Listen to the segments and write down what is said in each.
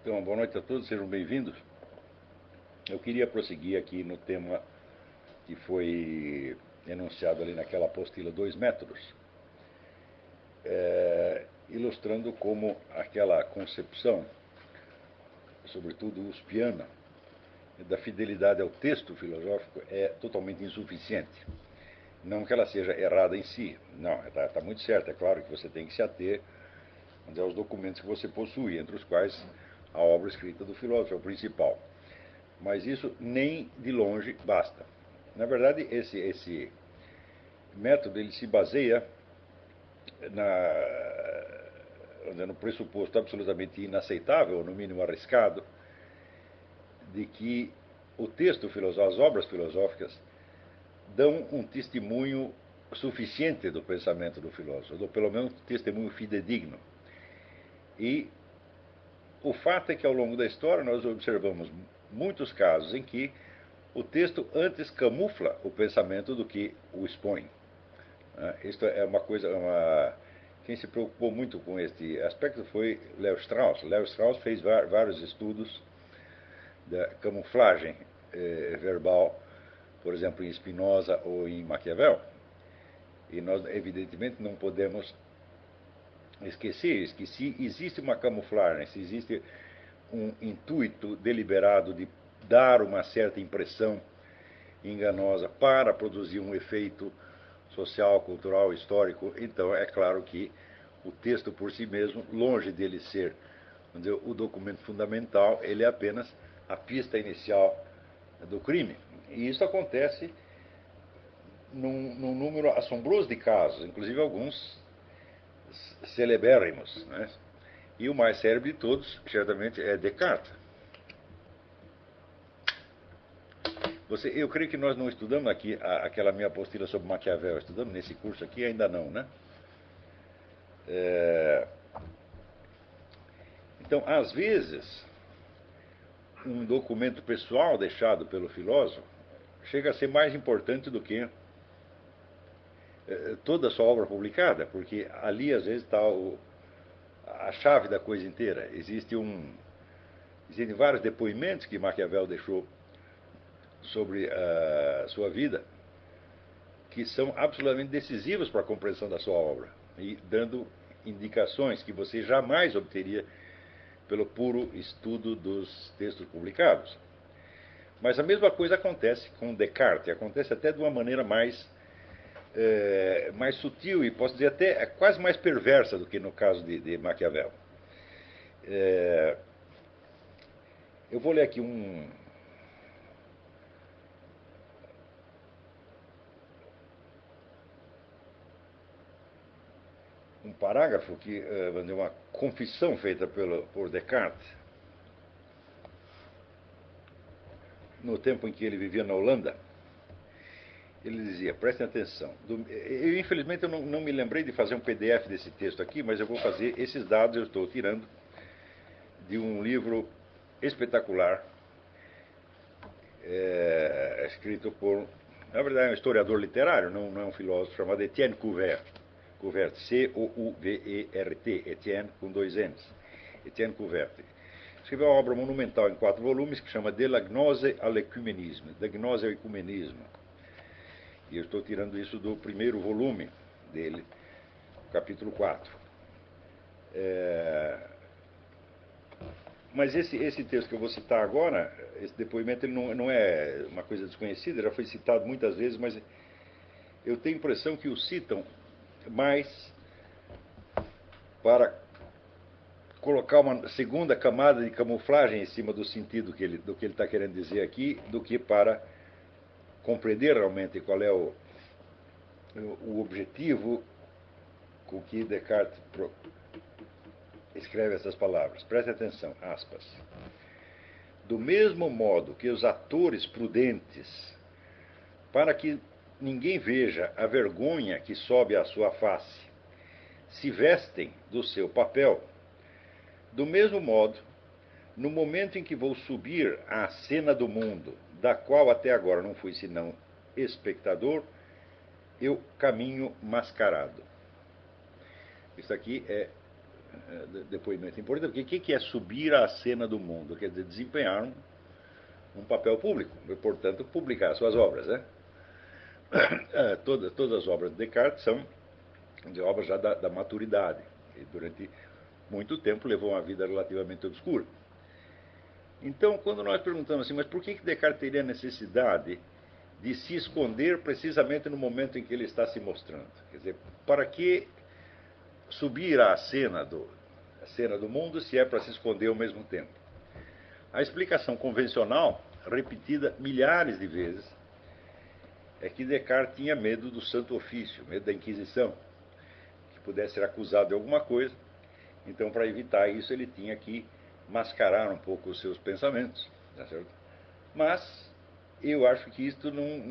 Então, boa noite a todos, sejam bem-vindos. Eu queria prosseguir aqui no tema que foi enunciado ali naquela apostila 2 métodos, ilustrando como aquela concepção, sobretudo uspiana, da fidelidade ao texto filosófico é totalmente insuficiente. Não que ela seja errada em si, não, está muito certo. É claro que você tem que se ater aos documentos que você possui, entre os quais a obra escrita do filósofo é o principal. Mas isso nem de longe basta. Na verdade, esse método ele se baseia no pressuposto absolutamente inaceitável, ou no mínimo arriscado, de que o texto filosófico, as obras filosóficas, dão um testemunho suficiente do pensamento do filósofo, ou pelo menos um testemunho fidedigno. E o fato é que ao longo da história nós observamos muitos casos em que o texto antes camufla o pensamento do que o expõe. Isto é uma coisa. Quem se preocupou muito com este aspecto foi Léo Strauss. Léo Strauss fez vários estudos da camuflagem verbal, por exemplo, em Spinoza ou em Maquiavel. E nós, evidentemente, não podemos esquecer que se existe uma camuflagem, se existe um intuito deliberado de dar uma certa impressão enganosa para produzir um efeito social, cultural, histórico, então é claro que o texto por si mesmo, longe dele ser o documento fundamental, ele é apenas a pista inicial do crime. E isso acontece num número assombroso de casos, inclusive alguns celebérrimos, né? E o mais célebre de todos, certamente, é Descartes. Eu creio que nós não estudamos aqui aquela minha apostila sobre Maquiavel. Estudamos nesse curso aqui? Ainda não, né? Então, às vezes, um documento pessoal deixado pelo filósofo chega a ser mais importante do que toda a sua obra publicada, porque ali, às vezes, está a chave da coisa inteira. Existem vários depoimentos que Maquiavel deixou sobre a sua vida que são absolutamente decisivos para a compreensão da sua obra e dando indicações que você jamais obteria pelo puro estudo dos textos publicados. Mas a mesma coisa acontece com Descartes, acontece até de uma maneira mais sutil e posso dizer até quase mais perversa do que no caso de Maquiavel. Eu vou ler aqui um parágrafo que uma confissão feita por Descartes no tempo em que ele vivia na Holanda. Ele dizia, prestem atenção, infelizmente eu não me lembrei de fazer um PDF desse texto aqui, mas eu vou fazer esses dados, eu estou tirando de um livro espetacular, escrito por, na verdade é um historiador literário, não é um filósofo, chamado Etienne Couvert, C-O-U-V-E-R-T, Etienne com 2 N's, Etienne Couvert. Escreveu uma obra monumental em 4 volumes que chama De la Gnose à l'Ecumenisme, da gnose ao ecumenismo. E eu estou tirando isso do primeiro volume dele, capítulo 4. Mas esse texto que eu vou citar agora, esse depoimento, ele não é uma coisa desconhecida, já foi citado muitas vezes, mas eu tenho a impressão que o citam mais para colocar uma segunda camada de camuflagem em cima do sentido do que ele está querendo dizer aqui, do que para compreender realmente qual é o objetivo com que Descartes escreve essas palavras. Preste atenção, aspas. Do mesmo modo que os atores prudentes, para que ninguém veja a vergonha que sobe à sua face, se vestem do seu papel, do mesmo modo, no momento em que vou subir à cena do mundo, da qual até agora não fui senão espectador, eu caminho mascarado. Isso aqui é depoimento importante, porque o que é subir à cena do mundo? Quer dizer, desempenhar um papel público, e, portanto, publicar suas obras. Né? Todas as obras de Descartes são de obras já da maturidade, e durante muito tempo levou uma vida relativamente obscura. Então, quando nós perguntamos assim, mas por que Descartes teria necessidade de se esconder precisamente no momento em que ele está se mostrando? Quer dizer, para que subir à cena do mundo se é para se esconder ao mesmo tempo? A explicação convencional, repetida milhares de vezes, é que Descartes tinha medo do Santo Ofício, medo da Inquisição, que pudesse ser acusado de alguma coisa. Então, para evitar isso, ele tinha que mascarar um pouco os seus pensamentos. Tá certo? Mas eu acho que isto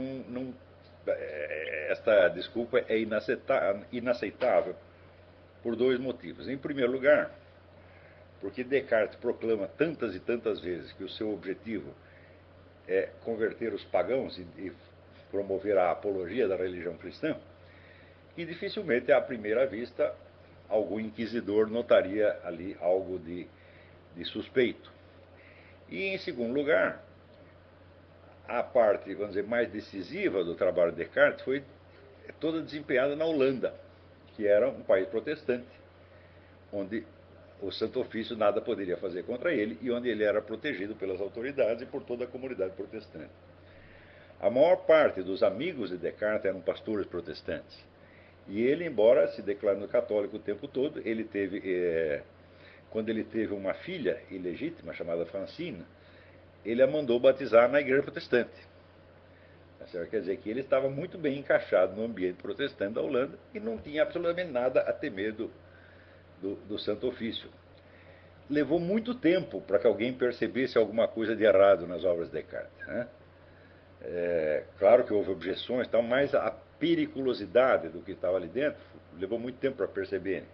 esta desculpa é inaceitável por dois motivos. Em primeiro lugar, porque Descartes proclama tantas e tantas vezes que o seu objetivo é converter os pagãos e promover a apologia da religião cristã, que dificilmente, à primeira vista, algum inquisidor notaria ali algo de suspeito. E, em segundo lugar, a parte, vamos dizer, mais decisiva do trabalho de Descartes foi toda desempenhada na Holanda, que era um país protestante, onde o Santo Ofício nada poderia fazer contra ele e onde ele era protegido pelas autoridades e por toda a comunidade protestante. A maior parte dos amigos de Descartes eram pastores protestantes. E ele, embora se declarando católico o tempo todo, ele teve, quando ele teve uma filha ilegítima chamada Francine, ele a mandou batizar na igreja protestante. Quer dizer que ele estava muito bem encaixado no ambiente protestante da Holanda e não tinha absolutamente nada a temer do Santo Ofício. Levou muito tempo para que alguém percebesse alguma coisa de errado nas obras de Descartes. Né? Claro que houve objeções, tal, mas a periculosidade do que estava ali dentro levou muito tempo para perceberem.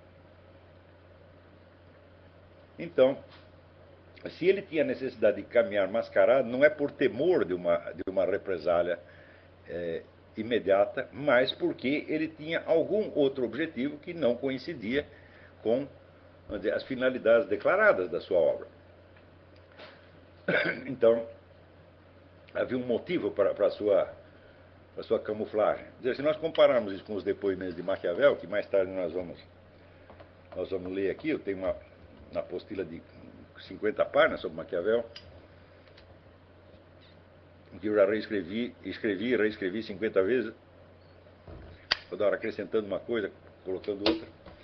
Então, se ele tinha necessidade de caminhar mascarado, não é por temor de uma represália imediata, mas porque ele tinha algum outro objetivo que não coincidia com, vamos dizer, as finalidades declaradas da sua obra. Então, havia um motivo para a sua camuflagem. Dizer, se nós compararmos isso com os depoimentos de Maquiavel, que mais tarde nós vamos ler aqui, eu tenho uma apostila de 50 páginas sobre Maquiavel, que eu já escrevi e reescrevi 50 vezes, toda hora acrescentando uma coisa, colocando outra.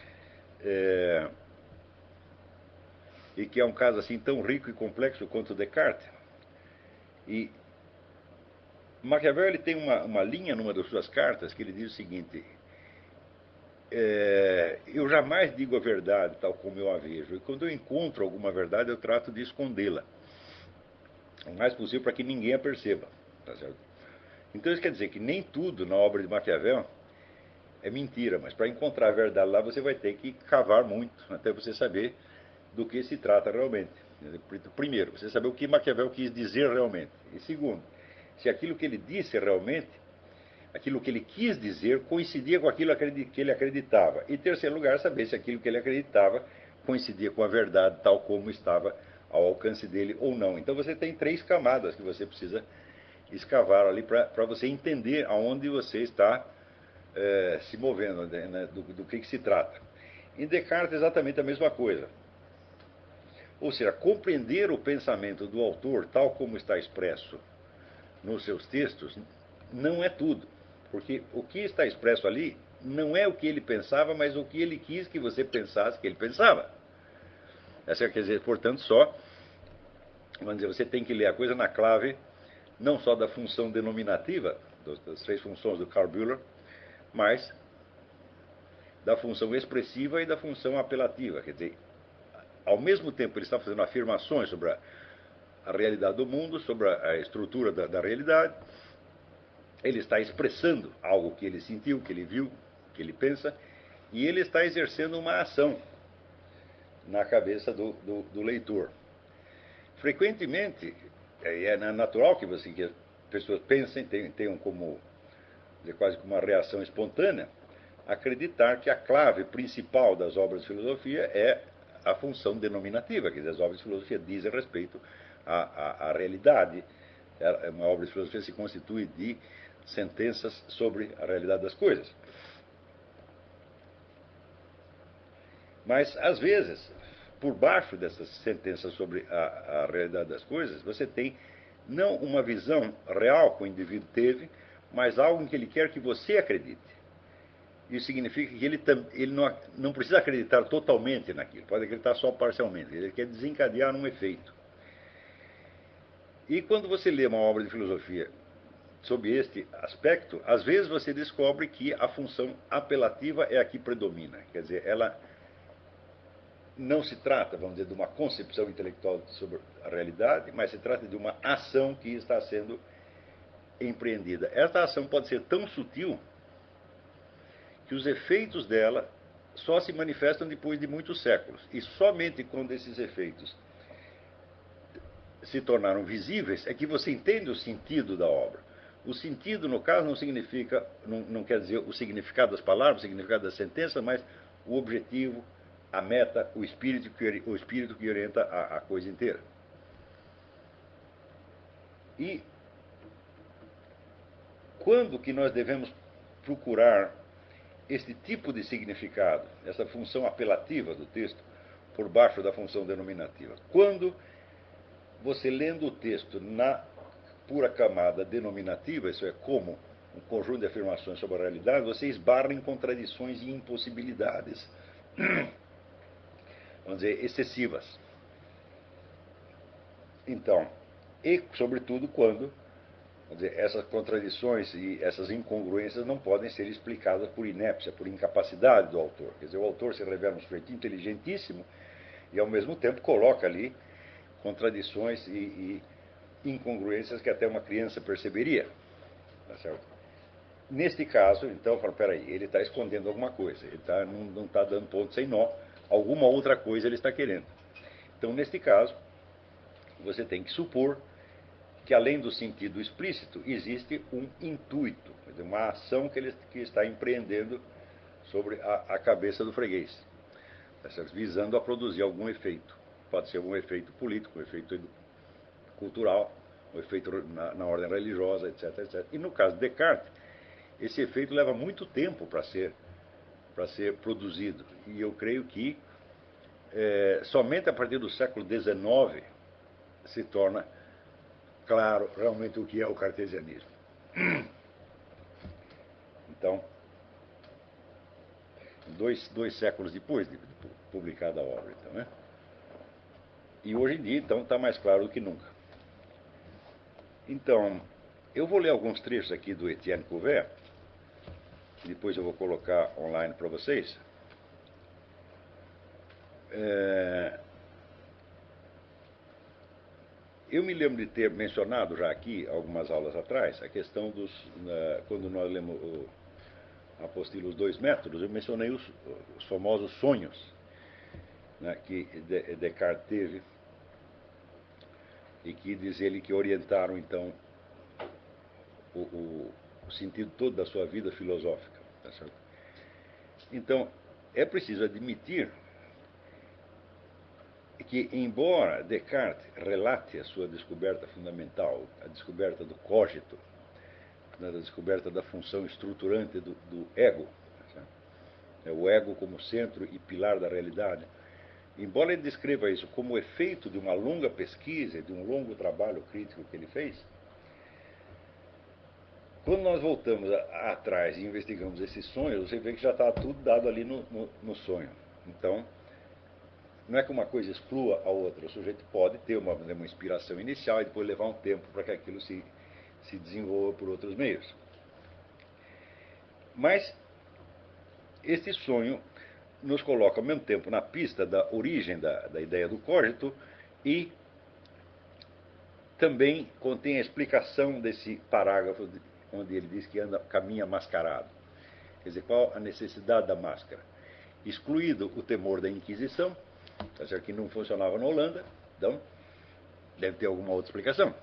E que é um caso assim tão rico e complexo quanto Descartes. E Maquiavel ele tem uma linha numa das suas cartas que ele diz o seguinte: eu jamais digo a verdade tal como eu a vejo, e quando eu encontro alguma verdade eu trato de escondê-la o mais possível para que ninguém a perceba. Tá certo? Então isso quer dizer que nem tudo na obra de Maquiavel é mentira, mas para encontrar a verdade lá você vai ter que cavar muito até você saber do que se trata realmente. Primeiro, você saber o que Maquiavel quis dizer realmente. E segundo, se aquilo que ele disse realmente, aquilo que ele quis dizer, coincidia com aquilo que ele acreditava. E em terceiro lugar, saber se aquilo que ele acreditava coincidia com a verdade tal como estava ao alcance dele ou não. Então você tem três camadas que você precisa escavar ali para você entender aonde você está se movendo, né, do que se trata. Em Descartes, exatamente a mesma coisa. Ou seja, compreender o pensamento do autor tal como está expresso nos seus textos não é tudo. Porque o que está expresso ali não é o que ele pensava, mas o que ele quis que você pensasse que ele pensava. Essa quer dizer, portanto, vamos dizer, você tem que ler a coisa na clave não só da função denominativa, das três funções do Karl Bühler, mas da função expressiva e da função apelativa. Quer dizer, ao mesmo tempo ele está fazendo afirmações sobre a realidade do mundo, sobre a estrutura da realidade, ele está expressando algo que ele sentiu, que ele viu, que ele pensa, e ele está exercendo uma ação na cabeça do leitor. Frequentemente, é natural que as pessoas pensem, tenham como quase como uma reação espontânea, acreditar que a clave principal das obras de filosofia é a função denominativa, quer dizer, as obras de filosofia dizem respeito à realidade. Uma obra de filosofia se constitui de sentenças sobre a realidade das coisas. Mas, às vezes, por baixo dessas sentenças sobre a realidade das coisas, você tem não uma visão real que o indivíduo teve, mas algo em que ele quer que você acredite. Isso significa que ele não precisa acreditar totalmente naquilo, pode acreditar só parcialmente. Ele quer desencadear um efeito. E quando você lê uma obra de filosofia sob este aspecto, às vezes você descobre que a função apelativa é a que predomina. Quer dizer, ela não se trata, vamos dizer, de uma concepção intelectual sobre a realidade, mas se trata de uma ação que está sendo empreendida. Esta ação pode ser tão sutil que os efeitos dela só se manifestam depois de muitos séculos. E somente quando esses efeitos se tornaram visíveis é que você entende o sentido da obra. O sentido, no caso, não significa, não quer dizer o significado das palavras, o significado das sentenças, mas o objetivo, a meta, o espírito que orienta a coisa inteira. E quando que nós devemos procurar este tipo de significado, essa função apelativa do texto, por baixo da função denominativa? Quando você, lendo o texto na pura camada denominativa, isso é, como um conjunto de afirmações sobre a realidade, você esbarra em contradições e impossibilidades, vamos dizer, excessivas. Então, e sobretudo quando, vamos dizer, essas contradições e essas incongruências não podem ser explicadas por inépcia, por incapacidade do autor. Quer dizer, o autor se revela um sujeito inteligentíssimo e, ao mesmo tempo, coloca ali contradições e incongruências que até uma criança perceberia. Tá certo? Neste caso, então, eu falo, peraí, ele está escondendo alguma coisa, ele não está dando ponto sem nó, alguma outra coisa ele está querendo. Então, neste caso, você tem que supor que, além do sentido explícito, existe um intuito, uma ação que ele está empreendendo sobre a cabeça do freguês, tá certo? Visando a produzir algum efeito. Pode ser um efeito político, um efeito cultural, um efeito na ordem religiosa, etc, etc. E no caso de Descartes, esse efeito leva muito tempo para ser produzido. E eu creio que somente a partir do século XIX se torna claro realmente o que é o cartesianismo. Então, dois séculos depois de publicada a obra. Então, né? E hoje em dia, então, está mais claro do que nunca. Então, eu vou ler alguns trechos aqui do Etienne Cuvier, que depois eu vou colocar online para vocês. Eu me lembro de ter mencionado já aqui, algumas aulas atrás, a questão quando nós lemos o apostila Os Dois Métodos, eu mencionei os famosos sonhos, né, que Descartes teve e que diz ele que orientaram, então, o sentido todo da sua vida filosófica. Tá certo? Então, é preciso admitir que, embora Descartes relate a sua descoberta fundamental, a descoberta do cogito, da descoberta da função estruturante do ego, o ego como centro e pilar da realidade, embora ele descreva isso como efeito de uma longa pesquisa, de um longo trabalho crítico que ele fez, quando nós voltamos atrás e investigamos esses sonhos, você vê que já está tudo dado ali no sonho. Então, não é que uma coisa exclua a outra. O sujeito pode ter uma inspiração inicial e depois levar um tempo para que aquilo se desenvolva por outros meios. Mas este sonho nos coloca ao mesmo tempo na pista da origem da ideia do cogito e também contém a explicação desse parágrafo onde ele diz que caminha mascarado. Quer dizer, qual a necessidade da máscara? Excluído o temor da Inquisição, tá certo, que não funcionava na Holanda, então deve ter alguma outra explicação.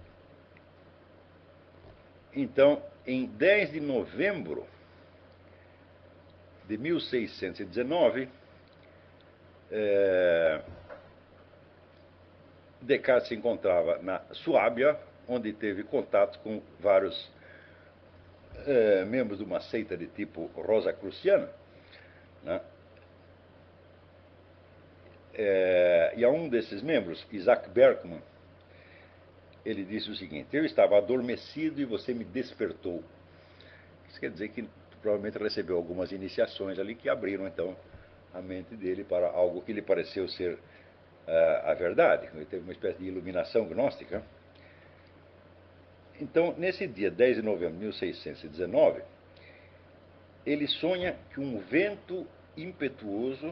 Então, em 10 de novembro de 1619, Descartes se encontrava na Suábia, onde teve contato com vários membros de uma seita de tipo rosacruciana, né? E a um desses membros, Isaac Berkman, ele disse o seguinte: eu estava adormecido e você me despertou. Isso quer dizer que provavelmente recebeu algumas iniciações ali que abriram então a mente dele para algo que lhe pareceu ser a verdade. Ele teve uma espécie de iluminação gnóstica. Então, nesse dia 10 de novembro de 1619, ele sonha que um vento impetuoso,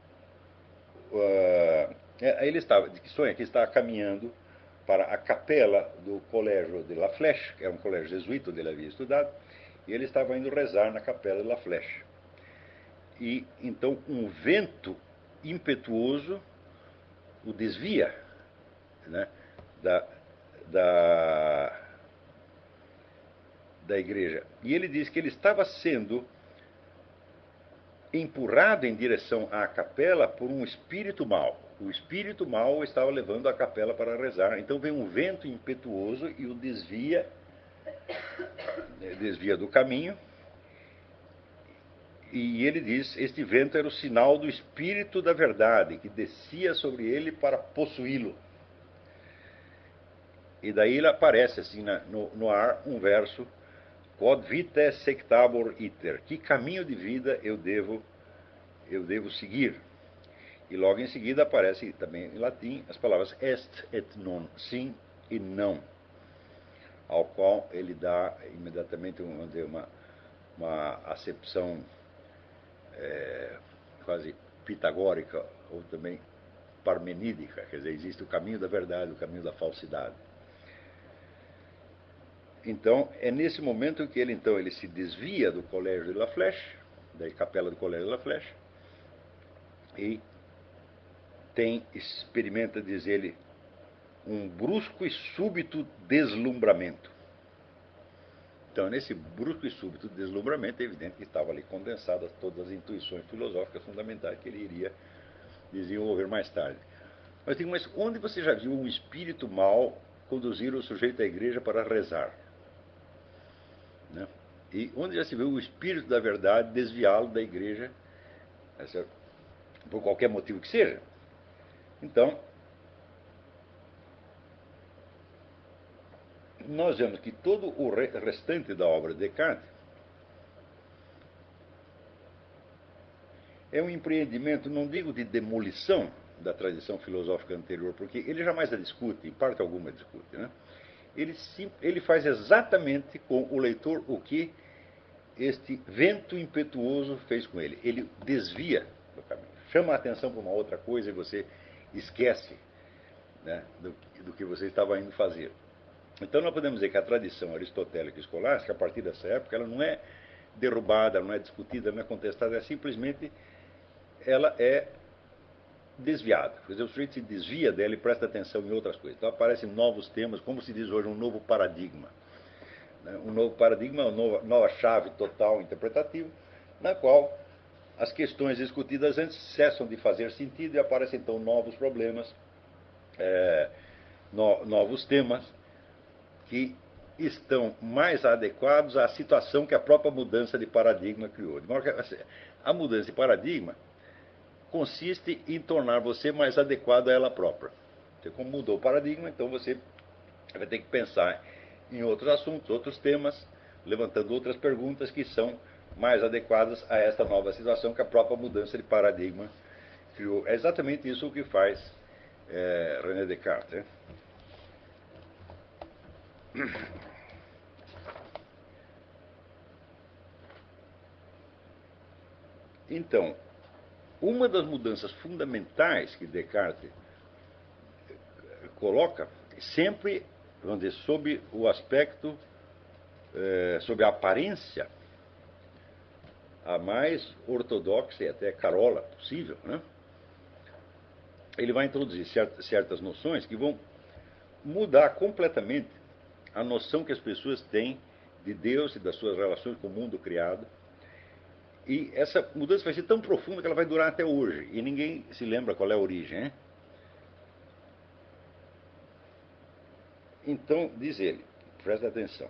sonha que está caminhando para a capela do Colégio de La Flèche, que era um colégio jesuíta onde ele havia estudado, e ele estava indo rezar na capela de La Flèche. E então um vento impetuoso o desvia, né, da igreja. E ele diz que ele estava sendo empurrado em direção à capela por um espírito mau. O espírito mau estava levando a capela para rezar. Então vem um vento impetuoso e o desvia do caminho. E ele diz: este vento era o sinal do espírito da verdade, que descia sobre ele para possuí-lo. E daí ele aparece assim no ar um verso: Quod vitae sectabor iter, que caminho de vida eu devo seguir. E logo em seguida aparece também em latim as palavras est et non, sim e não, ao qual ele dá imediatamente uma acepção quase pitagórica, ou também parmenídica, quer dizer, existe o caminho da verdade, o caminho da falsidade. Então, é nesse momento que ele se desvia do Colégio de La Flèche, da capela do Colégio de La Flèche, e experimenta, diz ele, um brusco e súbito deslumbramento. Então, nesse brusco e súbito deslumbramento, é evidente que estavam ali condensadas todas as intuições filosóficas fundamentais que ele iria desenvolver mais tarde. Mas onde você já viu um espírito mau conduzir o sujeito à igreja para rezar? Né? E onde já se viu o espírito da verdade desviá-lo da igreja, por qualquer motivo que seja? Então, nós vemos que todo o restante da obra de Descartes é um empreendimento, não digo de demolição da tradição filosófica anterior, porque ele jamais a discute, em parte alguma discute, né? Ele faz exatamente com o leitor o que este vento impetuoso fez com ele. Ele desvia do caminho, chama a atenção para uma outra coisa e você esquece, né, do que você estava indo fazer. Então nós podemos dizer que a tradição aristotélica escolástica, a partir dessa época, ela não é derrubada, não é discutida, não é contestada, simplesmente ela é desviada. Quer dizer, o sujeito se desvia dela e presta atenção em outras coisas. Então aparecem novos temas, como se diz hoje, um novo paradigma. Um novo paradigma, uma nova chave total interpretativa, na qual as questões discutidas antes cessam de fazer sentido e aparecem então novos problemas, novos temas, que estão mais adequados à situação que a própria mudança de paradigma criou. De modo que a mudança de paradigma consiste em tornar você mais adequado a ela própria. Então, como mudou o paradigma, então você vai ter que pensar em outros assuntos, outros temas, levantando outras perguntas que são mais adequadas a esta nova situação que a própria mudança de paradigma criou. É exatamente isso que faz René Descartes. Né? Então, uma das mudanças fundamentais que Descartes coloca, sempre, vamos dizer, sob o aspecto, sob a aparência, a mais ortodoxa e até carola possível, né? Ele vai introduzir certas noções que vão mudar completamente a noção que as pessoas têm de Deus e das suas relações com o mundo criado, E essa mudança vai ser tão profunda que ela vai durar até hoje. E ninguém se lembra qual é a origem. Hein? Então, diz ele, presta atenção.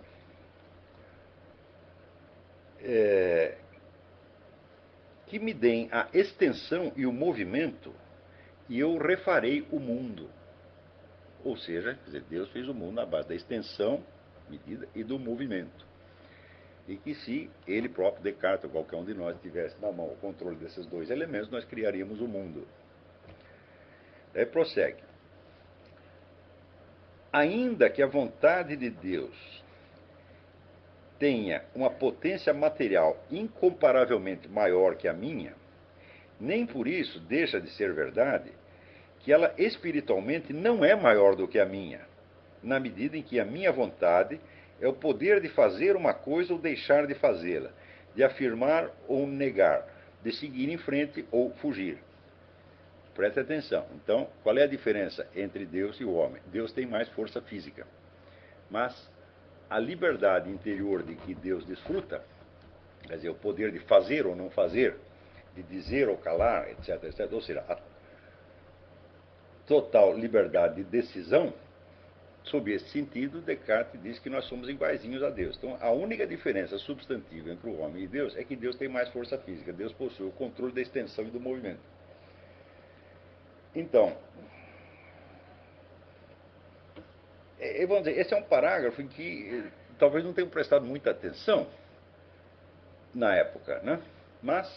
Que me deem a extensão e o movimento, e eu refarei o mundo. Ou seja, quer dizer, Deus fez o mundo na base da extensão, medida, e do movimento. E que se ele próprio, Descartes, ou qualquer um de nós, tivesse na mão o controle desses dois elementos, nós criaríamos o mundo. Aí prossegue. Ainda que a vontade de Deus tenha uma potência material incomparavelmente maior que a minha, nem por isso deixa de ser verdade que ela espiritualmente não é maior do que a minha, na medida em que a minha vontade é o poder de fazer uma coisa ou deixar de fazê-la, de afirmar ou negar, de seguir em frente ou fugir. Preste atenção. Então, qual é a diferença entre Deus e o homem? Deus tem mais força física, mas a liberdade interior de que Deus desfruta, quer dizer, o poder de fazer ou não fazer, de dizer ou calar, etc., etc., ou seja, a total liberdade de decisão, sob esse sentido, Descartes diz que nós somos iguaizinhos a Deus. Então, a única diferença substantiva entre o homem e Deus é que Deus tem mais força física. Deus possui o controle da extensão e do movimento. Então, vamos dizer, esse é um parágrafo em que talvez não tenham prestado muita atenção na época, né? Mas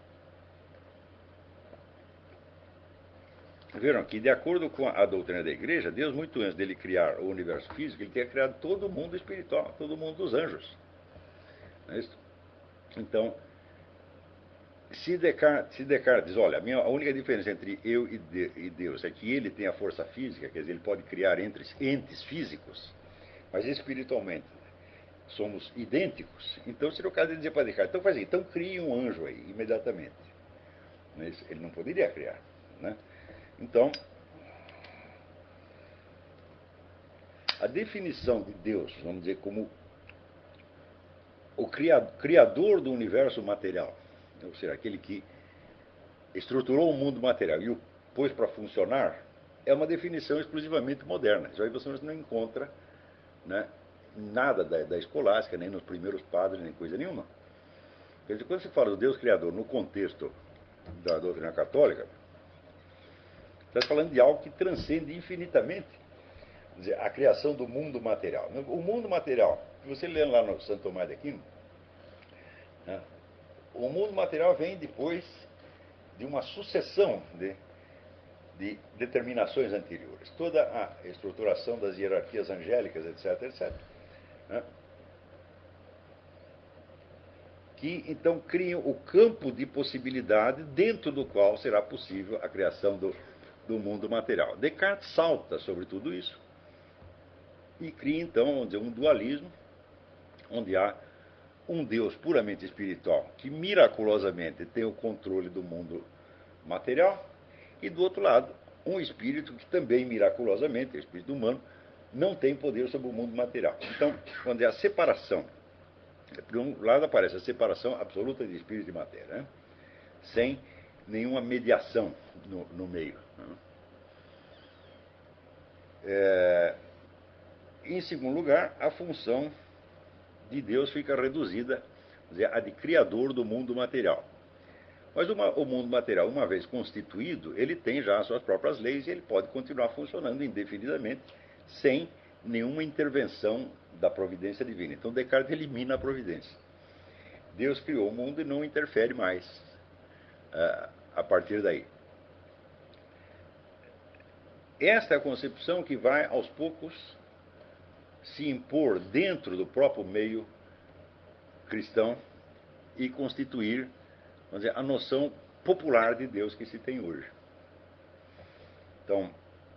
viram que, de acordo com a doutrina da igreja, Deus, muito antes dele criar o universo físico, ele tinha criado todo o mundo espiritual, todo o mundo dos anjos. Não é isso? Então, se Descartes diz, olha, a única diferença entre eu e Deus é que ele tem a força física, quer dizer, ele pode criar entes físicos, mas espiritualmente somos idênticos, então seria o caso de dizer para Descartes, então faz assim, então crie um anjo aí, imediatamente. Mas ele não poderia criar. Né? Então, a definição de Deus, vamos dizer, como o criador do universo material, ou seja, aquele que estruturou o mundo material e o pôs para funcionar, é uma definição exclusivamente moderna. Isso aí você não encontra, né, nada da escolástica, nem nos primeiros padres, nem coisa nenhuma. Quer dizer, quando se fala do Deus Criador no contexto da doutrina católica, está falando de algo que transcende infinitamente, quer dizer, a criação do mundo material. O mundo material, se você lê lá no Santo Tomás de Aquino, né, o mundo material vem depois de uma sucessão de determinações anteriores. Toda a estruturação das hierarquias angélicas, etc., etc., né, que então criam o campo de possibilidade dentro do qual será possível a criação do mundo material. Descartes salta sobre tudo isso e cria então um dualismo onde há um Deus puramente espiritual que miraculosamente tem o controle do mundo material e do outro lado um espírito que também miraculosamente, o espírito humano, não tem poder sobre o mundo material. Então, quando é a separação, por um lado aparece a separação absoluta de espírito e matéria, né? Sem nenhuma mediação no meio. Né? Em segundo lugar, a função de Deus fica reduzida a de criador do mundo material. Mas o mundo material, uma vez constituído, ele tem já as suas próprias leis e ele pode continuar funcionando indefinidamente sem nenhuma intervenção da providência divina. Então Descartes elimina a providência. Deus criou o mundo e não interfere mais a partir daí. Esta é a concepção que vai, aos poucos, se impor dentro do próprio meio cristão e constituir, vamos dizer, a noção popular de Deus que se tem hoje. Então,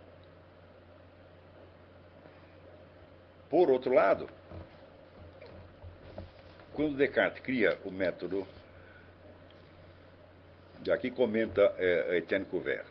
por outro lado, quando Descartes cria o método, aqui comenta Etienne Couvert,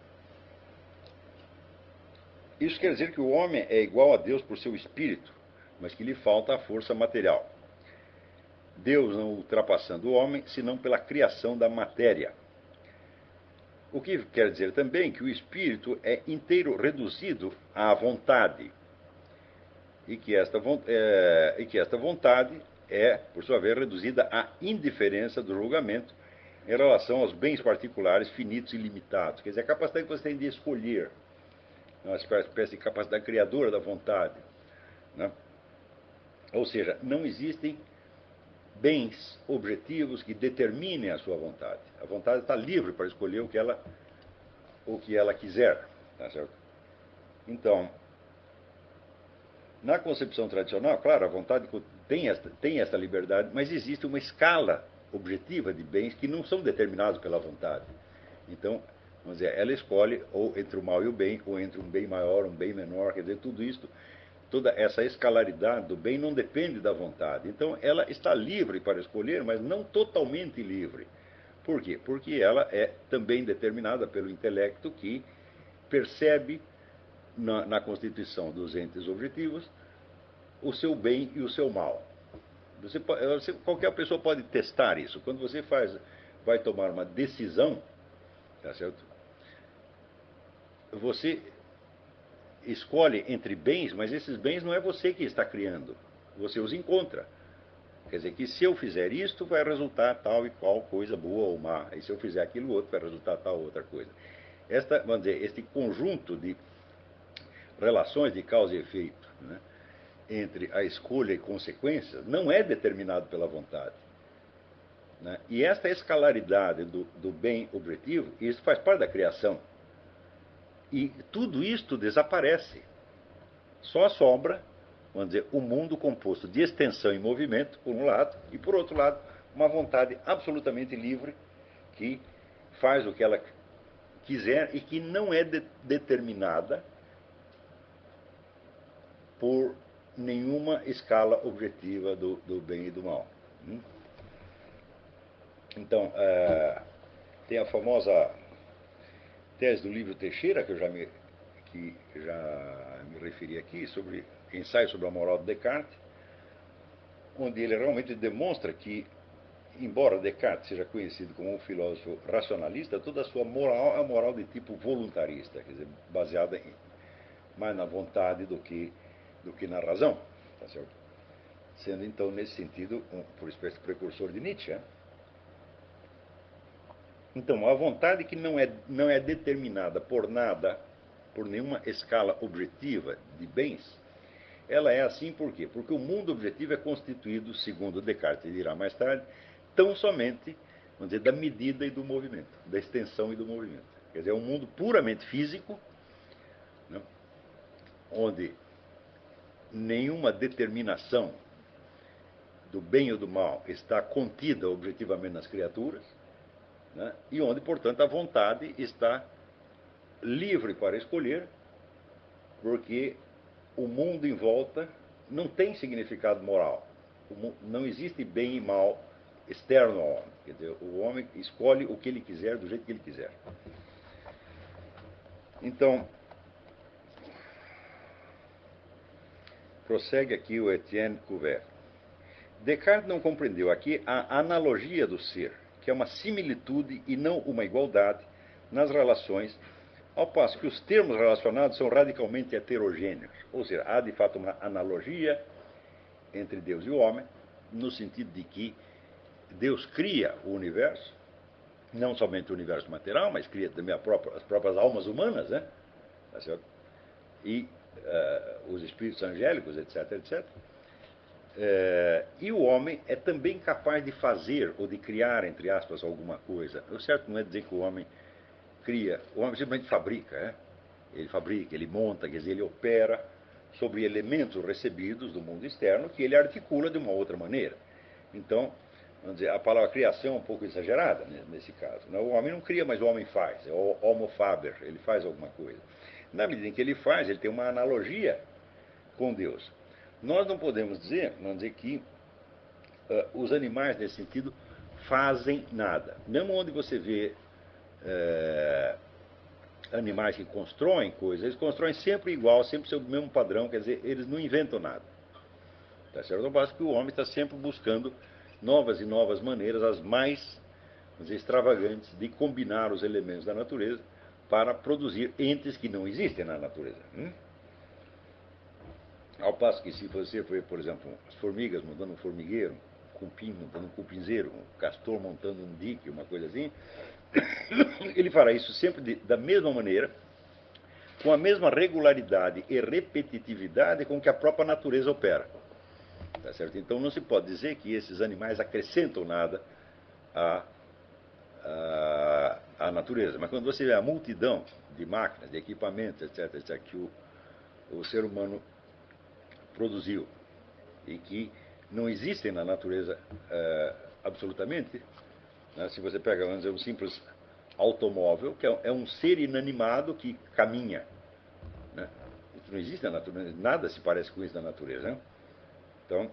isso quer dizer que o homem é igual a Deus por seu espírito, mas que lhe falta a força material. Deus não ultrapassando o homem, senão pela criação da matéria. O que quer dizer também que o espírito é inteiro reduzido à vontade, e que esta vontade é, por sua vez, reduzida à indiferença do julgamento em relação aos bens particulares finitos e limitados. Quer dizer, a capacidade que você tem de escolher, uma espécie de capacidade criadora da vontade, né? Ou seja, não existem bens objetivos que determinem a sua vontade. A vontade está livre para escolher o que ela quiser. Tá certo? Então, na concepção tradicional, claro, a vontade tem esta liberdade, mas existe uma escala objetiva de bens que não são determinados pela vontade. Então, vamos dizer, ela escolhe ou entre o mal e o bem, ou entre um bem maior, um bem menor, quer dizer, tudo isso, toda essa escalaridade do bem não depende da vontade. Então, ela está livre para escolher, mas não totalmente livre. Por quê? Porque ela é também determinada pelo intelecto que percebe na constituição dos entes objetivos o seu bem e o seu mal. Qualquer pessoa pode testar isso. Quando você vai tomar uma decisão, tá certo? Você escolhe entre bens, mas esses bens não é você que está criando. Você os encontra. Quer dizer que se eu fizer isto, vai resultar tal e qual coisa boa ou má. E se eu fizer aquilo outro, vai resultar tal outra coisa. Vamos dizer, este conjunto de relações de causa e efeito, né, entre a escolha e consequências não é determinado pela vontade. Né? E esta escalaridade do bem objetivo, isso faz parte da criação. E tudo isto desaparece. Só sobra, vamos dizer, o mundo composto de extensão e movimento, por um lado, e por outro lado, uma vontade absolutamente livre que faz o que ela quiser e que não é determinada por nenhuma escala objetiva do bem e do mal. Então, tem a famosa tese do livro Teixeira, que já me referi aqui, sobre ensaio sobre a moral de Descartes, onde ele realmente demonstra que, embora Descartes seja conhecido como um filósofo racionalista, toda a sua moral é uma moral de tipo voluntarista, quer dizer, baseada mais na vontade do que na razão, tá certo? Sendo então, nesse sentido, por espécie de precursor de Nietzsche. Então, a vontade que não é determinada por nada, por nenhuma escala objetiva de bens, ela é assim por quê? Porque o mundo objetivo é constituído, segundo Descartes dirá mais tarde, tão somente, vamos dizer, da medida e do movimento, da extensão e do movimento. Quer dizer, é um mundo puramente físico, né, onde nenhuma determinação do bem ou do mal está contida objetivamente nas criaturas, né, e onde, portanto, a vontade está livre para escolher, porque o mundo em volta não tem significado moral. Não existe bem e mal externo ao homem. Quer dizer, o homem escolhe o que ele quiser, do jeito que ele quiser. Então, prossegue aqui o Etienne Cuvier. Descartes não compreendeu aqui a analogia do ser, que é uma similitude e não uma igualdade nas relações, ao passo que os termos relacionados são radicalmente heterogêneos. Ou seja, há de fato uma analogia entre Deus e o homem, no sentido de que Deus cria o universo, não somente o universo material, mas cria também as próprias almas humanas, né? Tá certo? E os espíritos angélicos, etc, etc. E o homem é também capaz de fazer ou de criar, entre aspas, alguma coisa. O certo não é dizer que o homem cria, o homem simplesmente fabrica, né? Ele fabrica, ele monta, quer dizer, ele opera sobre elementos recebidos do mundo externo que ele articula de uma outra maneira. Então, vamos dizer, a palavra criação é um pouco exagerada nesse caso. O homem não cria, mas o homem faz. É o homo faber, ele faz alguma coisa. Na medida em que ele faz, ele tem uma analogia com Deus. Nós não podemos dizer, vamos dizer que os animais, nesse sentido, fazem nada. Mesmo onde você vê animais que constroem coisas, eles constroem sempre igual, sempre sob o mesmo padrão, quer dizer, eles não inventam nada. Tá certo? Ao passo que o homem está sempre buscando novas e novas maneiras, as mais, vamos dizer, extravagantes, de combinar os elementos da natureza para produzir entes que não existem na natureza. Ao passo que se você for, por exemplo, as formigas montando um formigueiro, um cupim montando um cupinzeiro, um castor montando um dique, uma coisa assim, ele fará isso sempre da mesma maneira, com a mesma regularidade e repetitividade com que a própria natureza opera. Tá certo? Então não se pode dizer que esses animais acrescentam nada à natureza. Mas quando você vê a multidão de máquinas, de equipamentos, etc., que o ser humano produziu e que não existem na natureza absolutamente, né? Se você pega, vamos dizer, um simples automóvel, que é um ser inanimado que caminha, né? Isso não existe na natureza, nada se parece com isso na natureza, né? Então,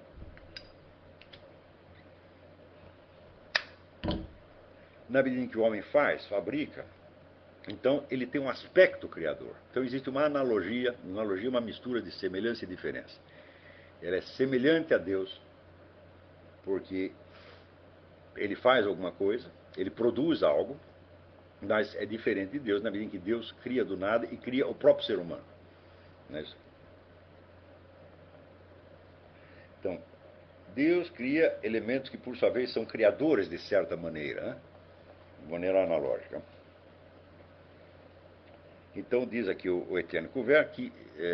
na medida em que o homem faz, fabrica, então ele tem um aspecto criador. Então existe uma analogia é uma mistura de semelhança e diferença. Ela é semelhante a Deus porque ele faz alguma coisa, ele produz algo, mas é diferente de Deus na medida em que Deus cria do nada e cria o próprio ser humano. Não é isso? Então, Deus cria elementos que, por sua vez, são criadores de certa maneira, né? De maneira analógica. Então, diz aqui o Etienne Cuvier que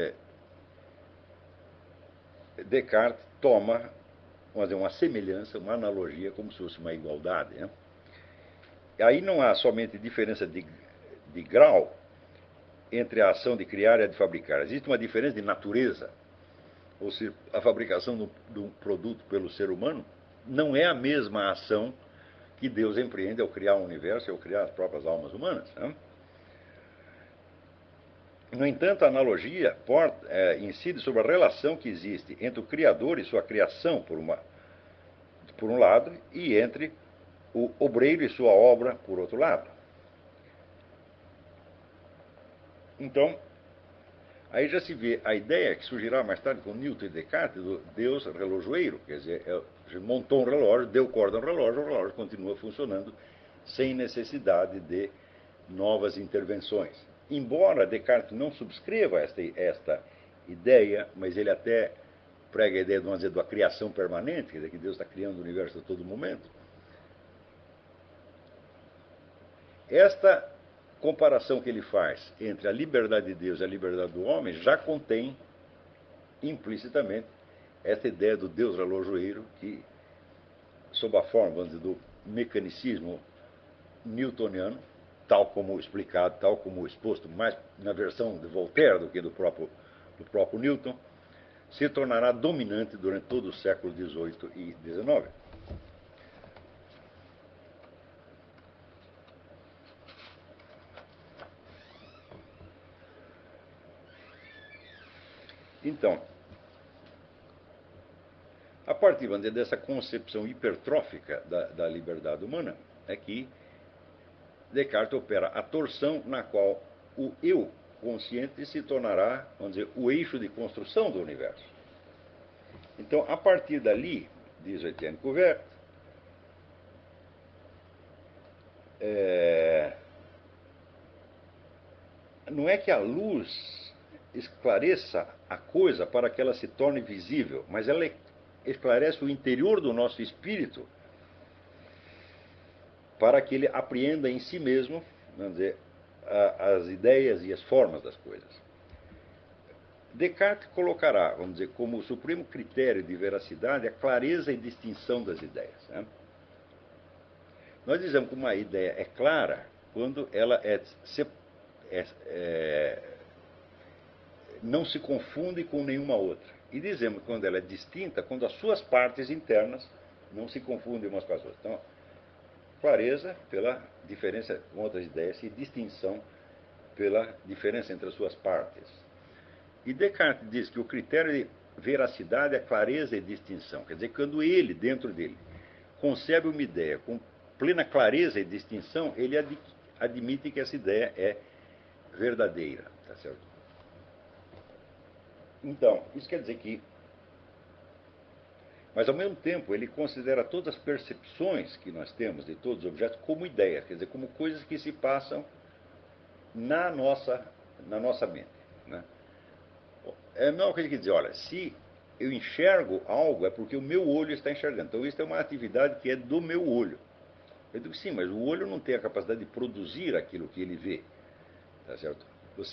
Descartes toma, vamos dizer, uma semelhança, uma analogia, como se fosse uma igualdade, né? E aí não há somente diferença de grau entre a ação de criar e a de fabricar. Existe uma diferença de natureza. Ou seja, a fabricação de um produto pelo ser humano não é a mesma ação que Deus empreende ao criar o universo e ao criar as próprias almas humanas, né? No entanto, a analogia incide sobre a relação que existe entre o Criador e sua criação, por um lado, e entre o obreiro e sua obra, por outro lado. Então, aí já se vê a ideia que surgirá mais tarde com Newton e Descartes do Deus relojoeiro, quer dizer, montou um relógio, deu corda ao relógio, o relógio continua funcionando sem necessidade de novas intervenções. Embora Descartes não subscreva esta ideia, mas ele até prega a ideia, vamos dizer, da criação permanente, quer dizer, que Deus está criando o universo a todo momento. Esta comparação que ele faz entre a liberdade de Deus e a liberdade do homem já contém implicitamente essa ideia do Deus relojoeiro que, sob a forma, vamos dizer, do mecanicismo newtoniano, tal como explicado, tal como exposto mais na versão de Voltaire do que do próprio Newton, se tornará dominante durante todo o século XVIII e XIX. Então, a partir, vamos dizer, dessa concepção hipertrófica da liberdade humana, é que Descartes opera a torção na qual o eu consciente se tornará, vamos dizer, o eixo de construção do universo. Então, a partir dali, diz Etienne Cuvier, não é que a luz esclareça a coisa para que ela se torne visível, mas ela esclarece o interior do nosso espírito para que ele apreenda em si mesmo, vamos dizer, as ideias e as formas das coisas. Descartes colocará, vamos dizer, como o supremo critério de veracidade a clareza e distinção das ideias, né? Nós dizemos que uma ideia é clara quando ela não se confunde com nenhuma outra. E dizemos que quando ela é distinta, quando as suas partes internas não se confundem umas com as outras. Então, clareza pela diferença com outras ideias e distinção pela diferença entre as suas partes. E Descartes diz que o critério de veracidade é clareza e distinção. Quer dizer, quando ele, dentro dele, concebe uma ideia com plena clareza e distinção, ele admite que essa ideia é verdadeira. Tá certo? Então, isso quer dizer que Mas, ao mesmo tempo, ele considera todas as percepções que nós temos de todos os objetos como ideias, quer dizer, como coisas que se passam na nossa mente. Né? É a mesma coisa que dizer, olha, se eu enxergo algo, é porque o meu olho está enxergando. Então, isso é uma atividade que é do meu olho. Eu digo, sim, mas o olho não tem a capacidade de produzir aquilo que ele vê. Tá certo?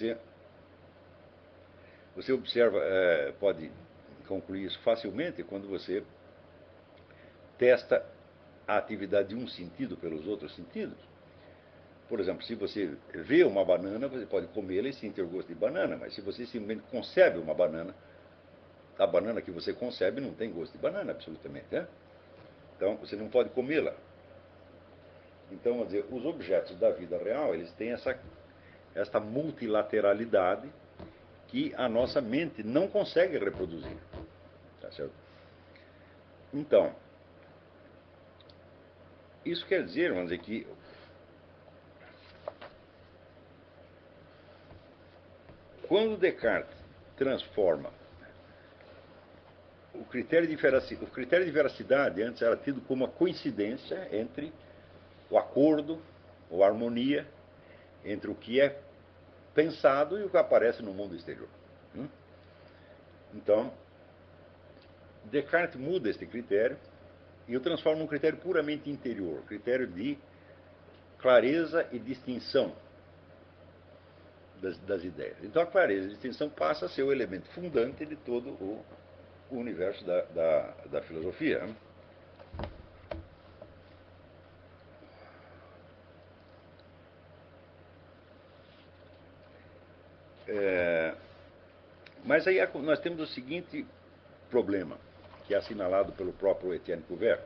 Você observa, pode concluir isso facilmente quando você testa a atividade de um sentido pelos outros sentidos. Por exemplo, se você vê uma banana, você pode comê-la e sentir o gosto de banana, mas se você simplesmente concebe uma banana, a banana que você concebe não tem gosto de banana, absolutamente. Né? Então, você não pode comê-la. Então, vamos dizer, os objetos da vida real, eles têm essa multilateralidade que a nossa mente não consegue reproduzir. Tá certo? Então, isso quer dizer, vamos dizer, que quando Descartes transforma o critério de veracidade antes era tido como uma coincidência entre o acordo ou a harmonia entre o que é pensado e o que aparece no mundo exterior. Então, Descartes muda este critério e o transforma num critério puramente interior, critério de clareza e distinção das ideias. Então, a clareza e a distinção passa a ser o elemento fundante de todo o universo da filosofia. Mas aí nós temos o seguinte problema, que é assinalado pelo próprio Etienne Cuvier,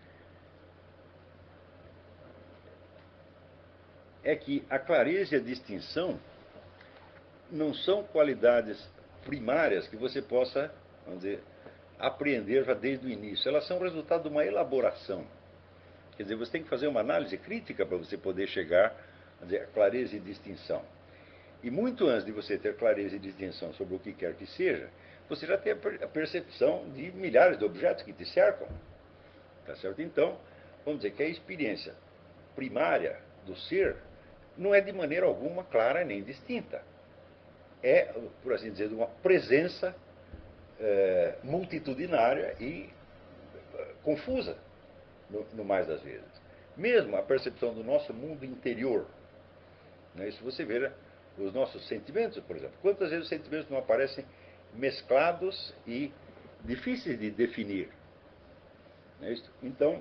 é que a clareza e a distinção não são qualidades primárias que você possa, vamos dizer, apreender já desde o início. Elas são resultado de uma elaboração. Quer dizer, você tem que fazer uma análise crítica para você poder chegar a dizer, a clareza e distinção. E muito antes de você ter clareza e distinção sobre o que quer que seja, você já tem a percepção de milhares de objetos que te cercam. Tá certo? Então, vamos dizer que a experiência primária do ser não é de maneira alguma clara nem distinta. É, por assim dizer, uma presença multitudinária e confusa, no mais das vezes. Mesmo a percepção do nosso mundo interior. Né? Isso você vê, né? Os nossos sentimentos, por exemplo. Quantas vezes os sentimentos não aparecem mesclados e difíceis de definir? Não é isso? Então,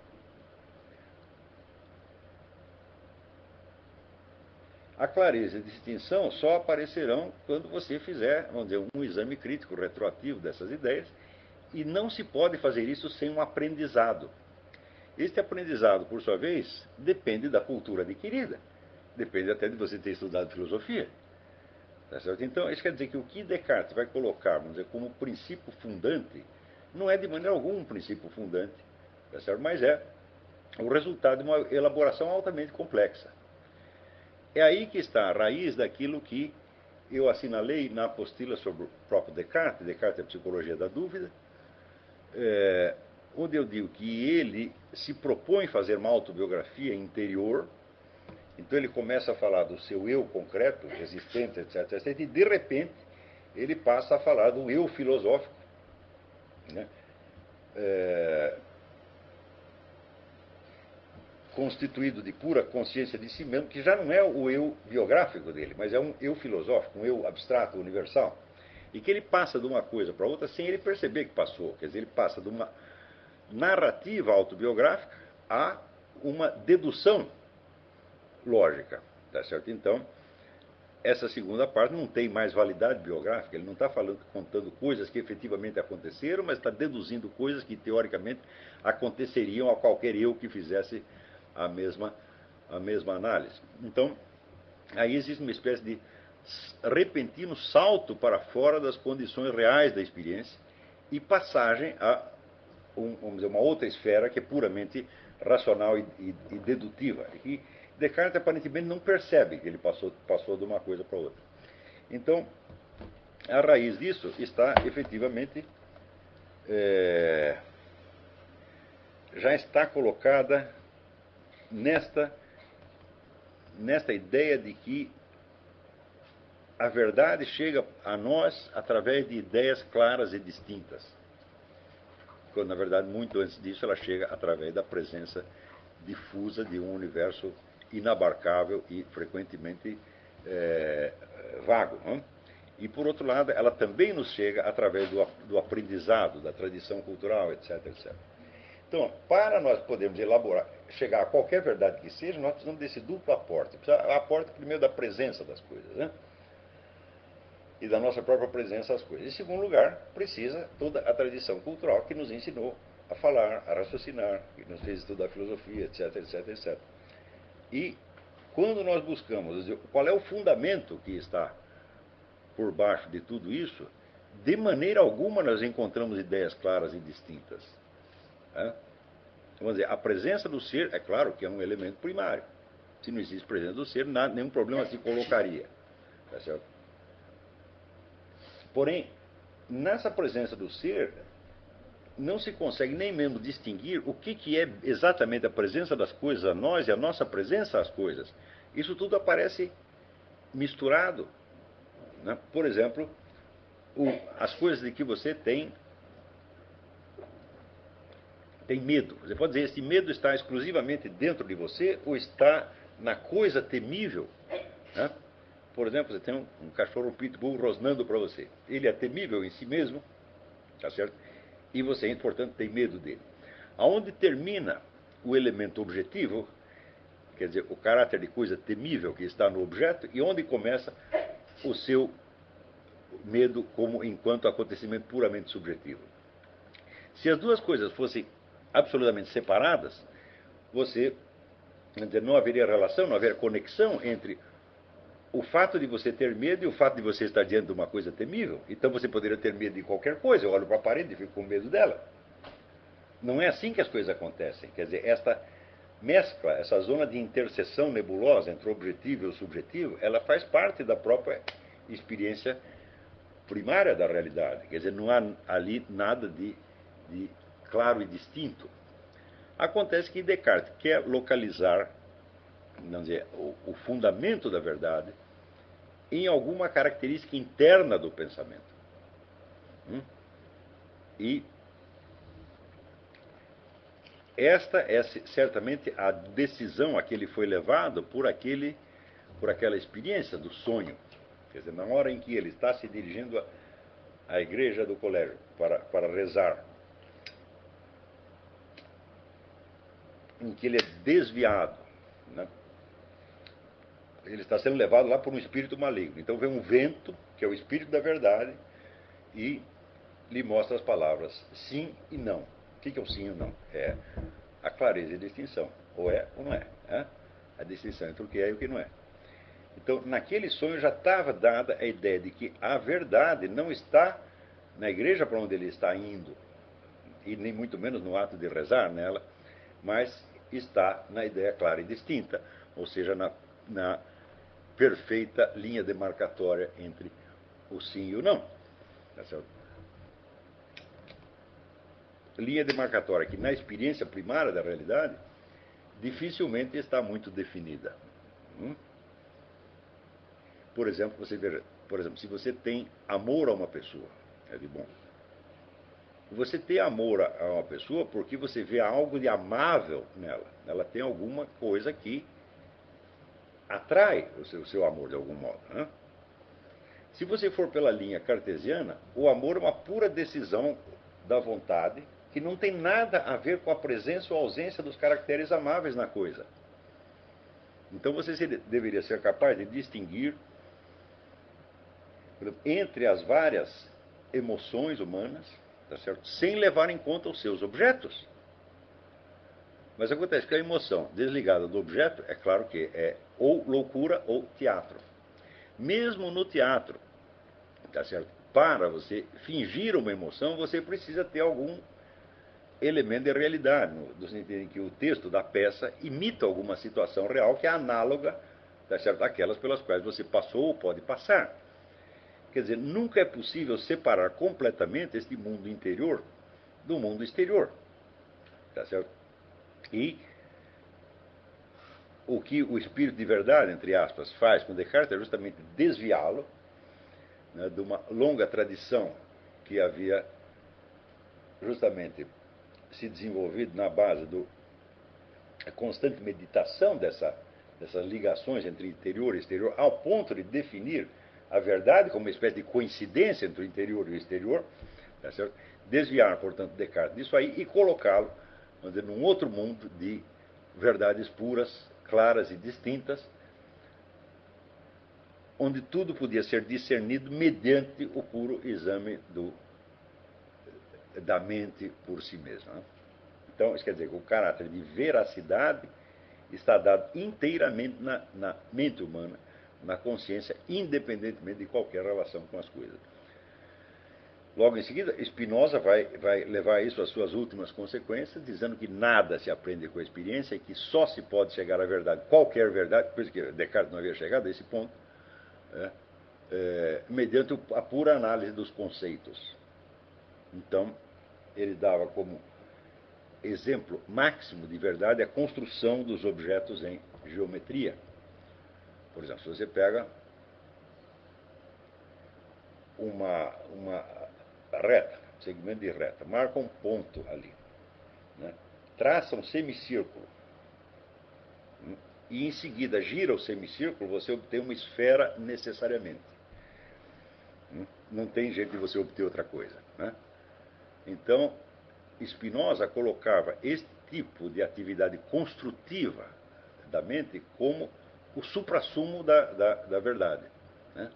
a clareza e a distinção só aparecerão quando você fizer, vamos dizer, um exame crítico retroativo dessas ideias, e não se pode fazer isso sem um aprendizado. Este aprendizado, por sua vez, depende da cultura adquirida, depende até de você ter estudado filosofia. Tá certo? Então, isso quer dizer que o que Descartes vai colocar, vamos dizer, como princípio fundante, não é de maneira alguma um princípio fundante, tá certo? Mas é o resultado de uma elaboração altamente complexa. É aí que está a raiz daquilo que eu assinalei na apostila sobre o próprio Descartes, Descartes é a psicologia da dúvida, onde eu digo que ele se propõe fazer uma autobiografia interior, então ele começa a falar do seu eu concreto, resistente, etc, etc, e de repente ele passa a falar do eu filosófico, né? Constituído de pura consciência de si mesmo, que já não é o eu biográfico dele, mas é um eu filosófico, um eu abstrato, universal. E que ele passa de uma coisa para outra sem ele perceber que passou. Quer dizer, ele passa de uma narrativa autobiográfica a uma dedução lógica. Tá certo? Então, essa segunda parte não tem mais validade biográfica, ele não está contando coisas que efetivamente aconteceram, mas está deduzindo coisas que teoricamente aconteceriam a qualquer eu que fizesse a mesma análise. Então, aí existe uma espécie de repentino salto para fora das condições reais da experiência e passagem a vamos dizer, uma outra esfera que é puramente racional e dedutiva. E Descartes aparentemente não percebe que ele passou de uma coisa para outra. Então, a raiz disso está efetivamente já está colocada nesta ideia de que a verdade chega a nós através de ideias claras e distintas. Quando, na verdade, muito antes disso, ela chega através da presença difusa de um universo inabarcável e frequentemente vago. Não? E, por outro lado, ela também nos chega através do aprendizado, da tradição cultural, etc, etc. Então, para nós podermos elaborar, chegar a qualquer verdade que seja, nós precisamos desse duplo aporte. Aporte primeiro da presença das coisas, né? E da nossa própria presença às coisas. Em segundo lugar, precisa toda a tradição cultural que nos ensinou a falar, a raciocinar, que nos fez estudar filosofia, etc, etc, etc. E quando nós buscamos qual é o fundamento que está por baixo de tudo isso, de maneira alguma nós encontramos ideias claras e distintas. Né? Vamos dizer, a presença do ser, é claro que é um elemento primário. Se não existe presença do ser, nenhum problema se colocaria. Tá certo? Porém, nessa presença do ser, não se consegue nem mesmo distinguir o que é exatamente a presença das coisas a nós e a nossa presença às coisas. Isso tudo aparece misturado. Né? Por exemplo, as coisas de que você tem medo. Você pode dizer, esse medo está exclusivamente dentro de você ou está na coisa temível? Né? Por exemplo, você tem um cachorro, um pitbull, rosnando para você. Ele é temível em si mesmo, tá certo? E você, portanto, tem medo dele. Aonde termina o elemento objetivo, quer dizer, o caráter de coisa temível que está no objeto, e onde começa o seu medo como enquanto acontecimento puramente subjetivo. Se as duas coisas fossem absolutamente separadas, você não haveria relação, não haveria conexão entre o fato de você ter medo e o fato de você estar diante de uma coisa temível. Então você poderia ter medo de qualquer coisa. Eu olho para a parede e fico com medo dela. Não é assim que as coisas acontecem. Quer dizer, esta mescla, essa zona de interseção nebulosa entre o objetivo e o subjetivo, ela faz parte da própria experiência primária da realidade. Quer dizer, não há ali nada de claro e distinto. Acontece que Descartes quer localizar, vamos dizer, o fundamento da verdade em alguma característica interna do pensamento. E esta é certamente a decisão a que ele foi levado por aquela experiência do sonho. Quer dizer, na hora em que ele está se dirigindo à igreja do colégio para rezar, em que ele é desviado, né? Ele está sendo levado lá por um espírito maligno. Então vem um vento, que é o espírito da verdade, e lhe mostra as palavras sim e não. O que é o sim e o não? É a clareza e a distinção. Ou é ou não é. Né? A distinção entre o que é e o que não é. Então, naquele sonho já estava dada a ideia de que a verdade não está na igreja para onde ele está indo, e nem muito menos no ato de rezar nela, mas está na ideia clara e distinta, ou seja, na perfeita linha demarcatória entre o sim e o não. Tá certo? Linha demarcatória que, na experiência primária da realidade, dificilmente está muito definida. Por exemplo, se você tem amor a uma pessoa, é de bom. Você tem amor a uma pessoa porque você vê algo de amável nela. Ela tem alguma coisa que atrai o seu amor de algum modo. Né? Se você for pela linha cartesiana, o amor é uma pura decisão da vontade que não tem nada a ver com a presença ou ausência dos caracteres amáveis na coisa. Então você deveria ser capaz de distinguir entre as várias emoções humanas, tá certo? Sem levar em conta os seus objetos. Mas acontece que a emoção desligada do objeto, é claro que é ou loucura ou teatro. Mesmo no teatro, tá certo? Para você fingir uma emoção, você precisa ter algum elemento de realidade, no sentido em que o texto da peça imita alguma situação real que é análoga, tá certo? Àquelas pelas quais você passou ou pode passar. Quer dizer, nunca é possível separar completamente este mundo interior do mundo exterior. Tá certo? E o que o espírito de verdade, entre aspas, faz com Descartes é justamente desviá-lo, né, de uma longa tradição que havia justamente se desenvolvido na base da constante meditação dessas ligações entre interior e exterior, ao ponto de definir a verdade como uma espécie de coincidência entre o interior e o exterior, tá certo? Desviar, portanto, Descartes disso aí e colocá-lo, vamos dizer, num outro mundo de verdades puras, claras e distintas, onde tudo podia ser discernido mediante o puro exame da mente por si mesma, né? Então, isso quer dizer que o caráter de veracidade está dado inteiramente na mente humana, na consciência, independentemente de qualquer relação com as coisas. Logo em seguida, Spinoza vai levar isso às suas últimas consequências, dizendo que nada se aprende com a experiência e que só se pode chegar à verdade, qualquer verdade, por isso que Descartes não havia chegado a esse ponto, mediante a pura análise dos conceitos. Então, ele dava como exemplo máximo de verdade a construção dos objetos em geometria. Por exemplo, se você pega uma reta, segmento de reta, marca um ponto ali, né? Traça um semicírculo, e em seguida gira o semicírculo, você obtém uma esfera necessariamente. Não tem jeito de você obter outra coisa, né? Então, Spinoza colocava este tipo de atividade construtiva da mente como o suprassumo da verdade, né?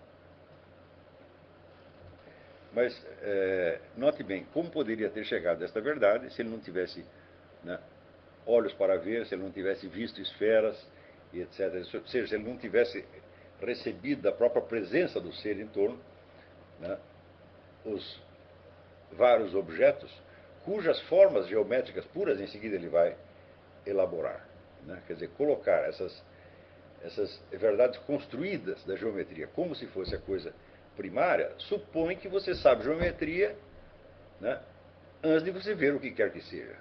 Mas, note bem, como poderia ter chegado a esta verdade se ele não tivesse, né, olhos para ver, se ele não tivesse visto esferas, e etc. Ou seja, se ele não tivesse recebido da própria presença do ser em torno, né, os vários objetos cujas formas geométricas puras em seguida ele vai elaborar, né? Quer dizer, colocar essas verdades construídas da geometria como se fosse a coisa primária, supõe que você sabe geometria, né, antes de você ver o que quer que seja,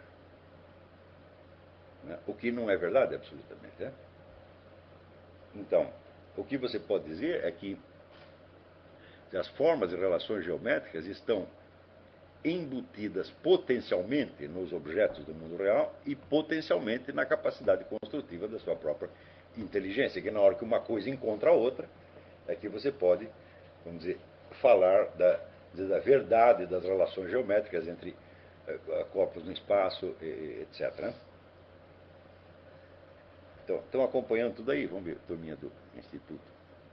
né? O que não é verdade absolutamente, né? Então, o que você pode dizer é que as formas e relações geométricas estão embutidas potencialmente nos objetos do mundo real e potencialmente na capacidade construtiva da sua própria inteligência, que na hora que uma coisa encontra a outra, é que você pode, vamos dizer, falar da verdade das relações geométricas entre corpos no espaço, etc, né? Então, estão acompanhando tudo aí? Vamos ver, turminha do Instituto.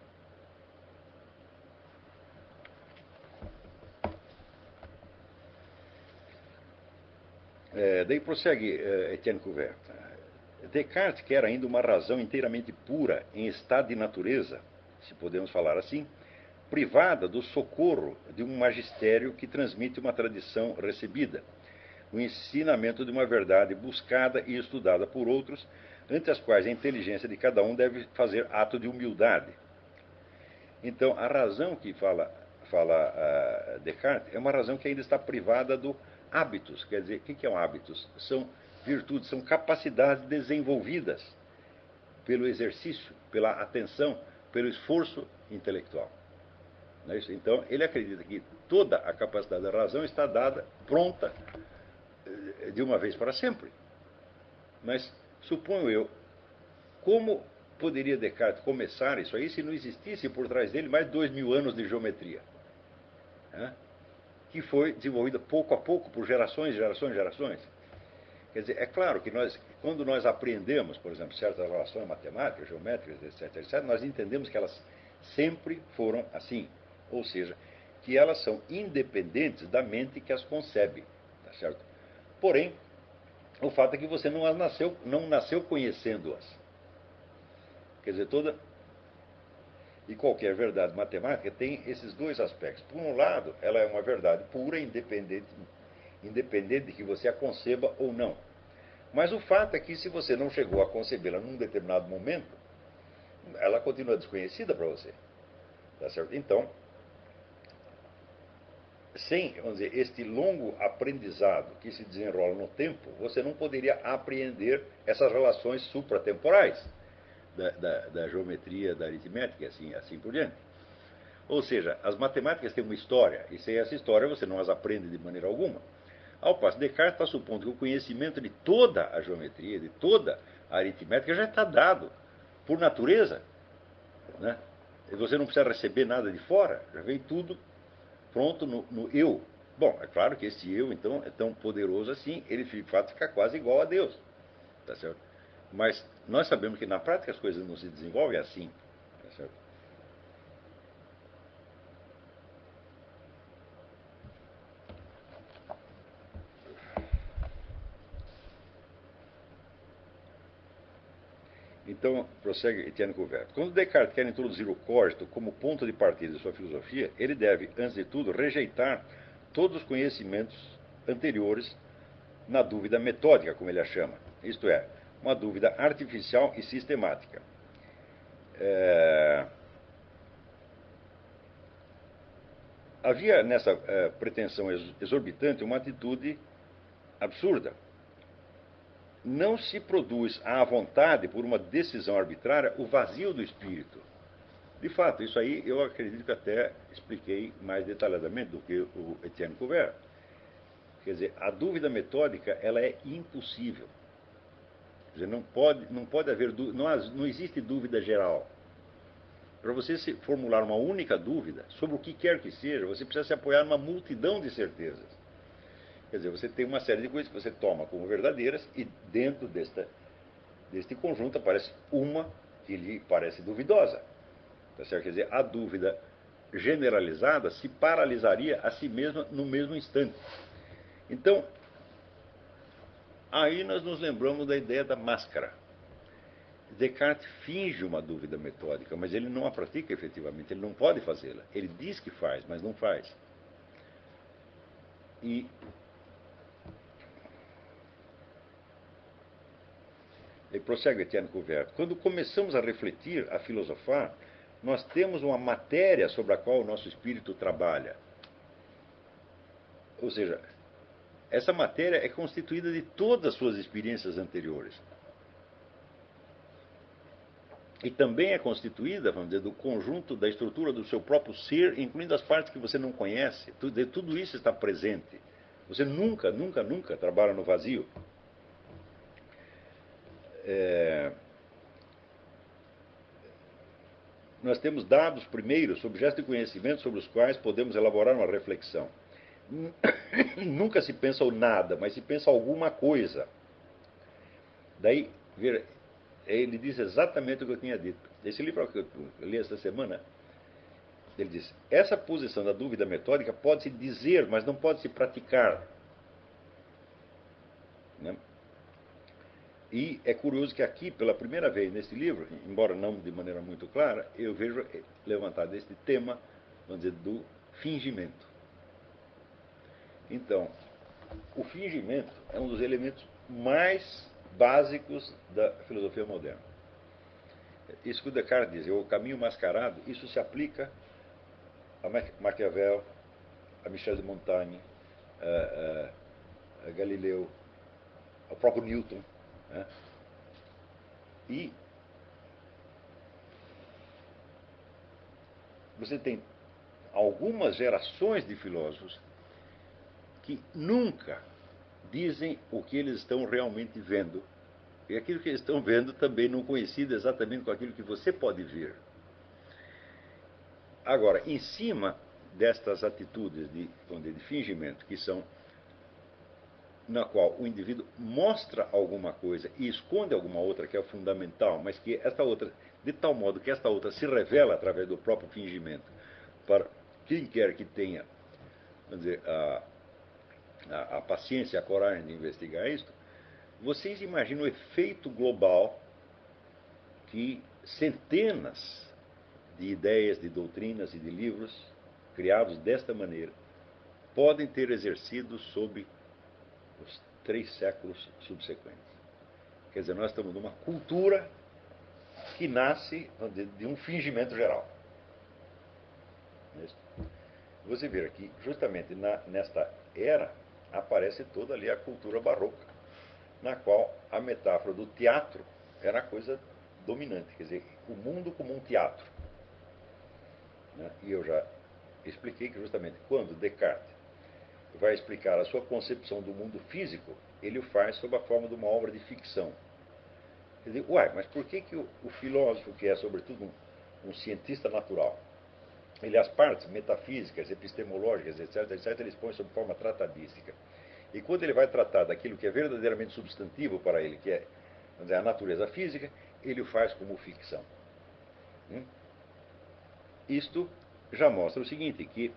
Daí prossegue Etienne Couvert. Descartes quer ainda uma razão inteiramente pura, em estado de natureza, se podemos falar assim, privada do socorro de um magistério que transmite uma tradição recebida, o ensinamento de uma verdade buscada e estudada por outros, ante as quais a inteligência de cada um deve fazer ato de humildade. Então, a razão que fala Descartes é uma razão que ainda está privada do hábitos. Quer dizer, o que são hábitos? São virtudes, são capacidades desenvolvidas pelo exercício, pela atenção, pelo esforço intelectual. Não é isso? Então, ele acredita que toda a capacidade da razão está dada, pronta, de uma vez para sempre. Mas, suponho eu, como poderia Descartes começar isso aí se não existisse por trás dele mais de 2000 anos de geometria, né, que foi desenvolvida pouco a pouco por gerações, gerações, gerações? Quer dizer, é claro que quando nós aprendemos, por exemplo, certas relações matemáticas, geométricas, etc., etc., nós entendemos que elas sempre foram assim. Ou seja, que elas são independentes da mente que as concebe. Tá certo? Porém, o fato é que você não nasceu conhecendo-as. Quer dizer, toda e qualquer verdade matemática tem esses dois aspectos. Por um lado, ela é uma verdade pura, independente de que você a conceba ou não. Mas o fato é que se você não chegou a concebê-la num determinado momento, ela continua desconhecida para você. Tá certo? Então, sem, vamos dizer, este longo aprendizado que se desenrola no tempo, você não poderia apreender essas relações supratemporais da geometria, da aritmética, assim por diante. Ou seja, as matemáticas têm uma história, e sem essa história você não as aprende de maneira alguma. Ao passo, Descartes está supondo que o conhecimento de toda a geometria, de toda a aritmética, já está dado por natureza. Né? E você não precisa receber nada de fora, já vem tudo pronto no eu. Bom, é claro que esse eu, então, é tão poderoso assim, ele de fato fica quase igual a Deus. Tá certo? Mas nós sabemos que na prática as coisas não se desenvolvem assim. Tá certo? Então, prossegue Etienne Couvert. Quando Descartes quer introduzir o cogito como ponto de partida de sua filosofia, ele deve, antes de tudo, rejeitar todos os conhecimentos anteriores na dúvida metódica, como ele a chama. Isto é, uma dúvida artificial e sistemática. Havia nessa pretensão exorbitante uma atitude absurda. Não se produz à vontade, por uma decisão arbitrária, o vazio do espírito. De fato, isso aí eu acredito que até expliquei mais detalhadamente do que o Etienne Couvert. Quer dizer, a dúvida metódica ela é impossível. Quer dizer, não pode haver não existe dúvida geral. Para você formular uma única dúvida sobre o que quer que seja, você precisa se apoiar numa multidão de certezas. Quer dizer, você tem uma série de coisas que você toma como verdadeiras e dentro deste conjunto aparece uma que lhe parece duvidosa. Tá certo? Quer dizer, a dúvida generalizada se paralisaria a si mesma no mesmo instante. Então, aí nós nos lembramos da ideia da máscara. Descartes finge uma dúvida metódica, mas ele não a pratica efetivamente, ele não pode fazê-la. Ele diz que faz, mas não faz. E ele prossegue Etienne Couvert. Quando começamos a refletir, a filosofar, nós temos uma matéria sobre a qual o nosso espírito trabalha. Ou seja, essa matéria é constituída de todas as suas experiências anteriores. E também é constituída, vamos dizer, do conjunto da estrutura do seu próprio ser, incluindo as partes que você não conhece. Tudo isso está presente. Você nunca, nunca, nunca trabalha no vazio. Nós temos dados primeiros, objetos de conhecimento sobre os quais podemos elaborar uma reflexão. Nunca se pensa o nada, mas se pensa alguma coisa. Daí, ele diz exatamente o que eu tinha dito. Esse livro que eu li esta semana, ele diz: essa posição da dúvida metódica pode-se dizer, mas não pode se praticar. Né? E é curioso que aqui, pela primeira vez nesse livro, embora não de maneira muito clara, eu vejo levantado este tema, vamos dizer, do fingimento. Então, o fingimento é um dos elementos mais básicos da filosofia moderna. Isso que o Descartes diz, o caminho mascarado, isso se aplica a Maquiavel, a Michel de Montaigne, a Galileu, ao próprio Newton. Né? E você tem algumas gerações de filósofos que nunca dizem o que eles estão realmente vendo. E aquilo que eles estão vendo também não coincide exatamente com aquilo que você pode ver. Agora, em cima destas atitudes de fingimento, que são na qual o indivíduo mostra alguma coisa e esconde alguma outra que é fundamental, mas que esta outra, de tal modo que esta outra se revela através do próprio fingimento, para quem quer que tenha, vamos dizer, a paciência, a coragem de investigar isto, vocês imaginam o efeito global que centenas de ideias, de doutrinas e de livros criados desta maneira podem ter exercido sobre os 3 séculos subsequentes. Quer dizer, nós estamos numa cultura que nasce de um fingimento geral. você vê que justamente nesta era aparece toda ali a cultura barroca, na qual a metáfora do teatro era a coisa dominante, quer dizer, o mundo como um teatro. Né? E eu já expliquei que justamente quando Descartes vai explicar a sua concepção do mundo físico, ele o faz sob a forma de uma obra de ficção. Quer dizer, uai, mas por que o filósofo, que é sobretudo um cientista natural, ele as partes metafísicas, epistemológicas, etc., ele expõe sob forma tratadística. E quando ele vai tratar daquilo que é verdadeiramente substantivo para ele, que é, vamos dizer, a natureza física, ele o faz como ficção. Isto já mostra o seguinte, que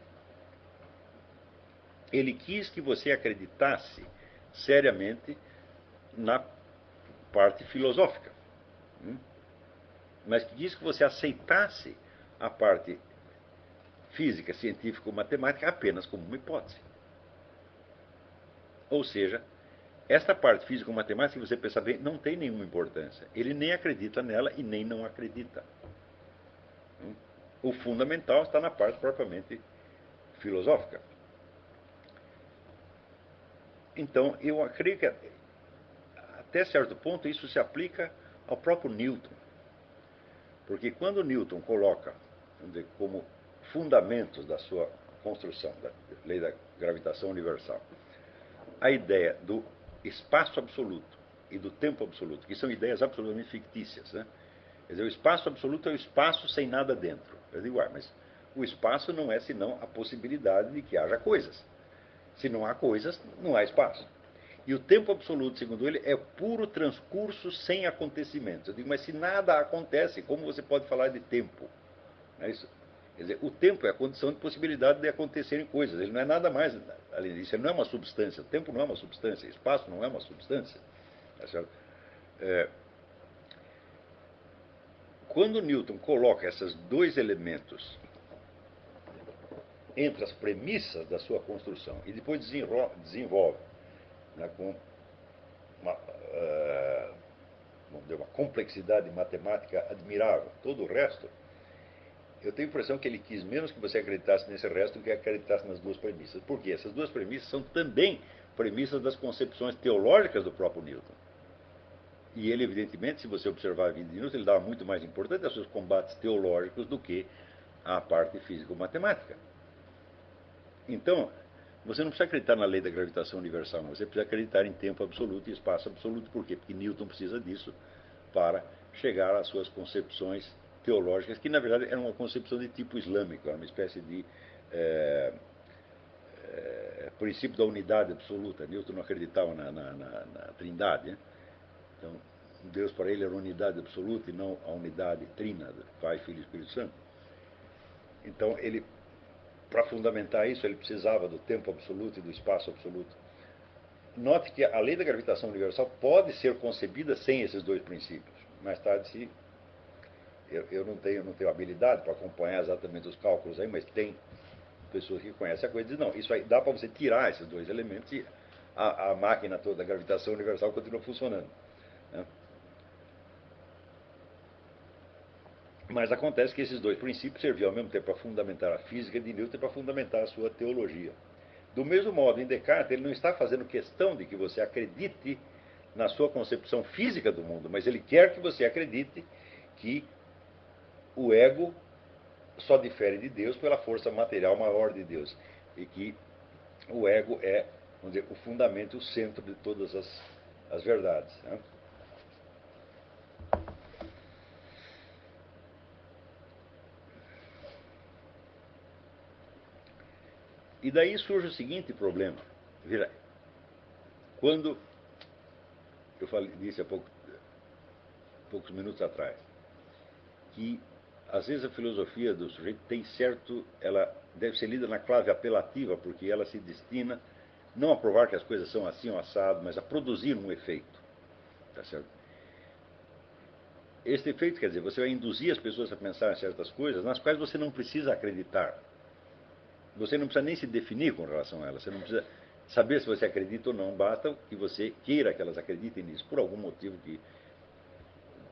ele quis que você acreditasse seriamente na parte filosófica, mas que quis que você aceitasse a parte física, científica ou matemática apenas como uma hipótese. Ou seja, esta parte físico-matemática, se você pensar bem, não tem nenhuma importância. Ele nem acredita nela e nem não acredita. O fundamental está na parte propriamente filosófica. Então, eu creio que até certo ponto isso se aplica ao próprio Newton. Porque quando Newton coloca, vamos dizer, como fundamentos da sua construção, da lei da gravitação universal, a ideia do espaço absoluto e do tempo absoluto, que são ideias absolutamente fictícias, né? Quer dizer, o espaço absoluto é o espaço sem nada dentro. Eu digo, mas o espaço não é senão a possibilidade de que haja coisas. Se não há coisas, não há espaço. E o tempo absoluto, segundo ele, é puro transcurso sem acontecimentos. Eu digo, mas se nada acontece, como você pode falar de tempo? Não é isso? Quer dizer, o tempo é a condição de possibilidade de acontecerem coisas. Ele não é nada mais além disso. Ele não é uma substância. O tempo não é uma substância. O espaço não é uma substância. Tá certo? Quando Newton coloca esses dois elementos entre as premissas da sua construção e depois desenvolve, né, com uma, uma complexidade matemática admirável, todo o resto, eu tenho a impressão que ele quis menos que você acreditasse nesse resto do que acreditasse nas duas premissas. Por quê? Essas duas premissas são também premissas das concepções teológicas do próprio Newton. E ele, evidentemente, se você observar a vida de Newton, ele dava muito mais importância aos seus combates teológicos do que à parte físico-matemática. Então, você não precisa acreditar na lei da gravitação universal, mas você precisa acreditar em tempo absoluto e espaço absoluto. Por quê? Porque Newton precisa disso para chegar às suas concepções teológicas, que na verdade eram uma concepção de tipo islâmico, era uma espécie de princípio da unidade absoluta. Newton não acreditava na trindade, né? Então, Deus para ele era unidade absoluta e não a unidade trina, Pai, Filho e Espírito Santo. Então, ele, para fundamentar isso, ele precisava do tempo absoluto e do espaço absoluto. Note que a lei da gravitação universal pode ser concebida sem esses dois princípios. Mais tarde, se eu não tenho habilidade para acompanhar exatamente os cálculos aí, mas tem pessoas que conhecem a coisa e dizem, não, isso aí dá para você tirar esses dois elementos e a máquina toda da gravitação universal continua funcionando. Né? Mas acontece que esses dois princípios serviam ao mesmo tempo para fundamentar a física de Newton e para fundamentar a sua teologia. Do mesmo modo, em Descartes, ele não está fazendo questão de que você acredite na sua concepção física do mundo, mas ele quer que você acredite que o ego só difere de Deus pela força material maior de Deus. E que o ego é, vamos dizer, o fundamento, o centro de todas as verdades. Né? E daí surge o seguinte problema. Veja, quando eu disse há poucos minutos atrás, que às vezes a filosofia do sujeito tem certo, ela deve ser lida na clave apelativa, porque ela se destina não a provar que as coisas são assim ou assado, mas a produzir um efeito. Tá certo? Este efeito, quer dizer, você vai induzir as pessoas a pensar em certas coisas nas quais você não precisa acreditar. Você não precisa nem se definir com relação a elas. Você não precisa saber se você acredita ou não. Basta que você queira que elas acreditem nisso, por algum motivo que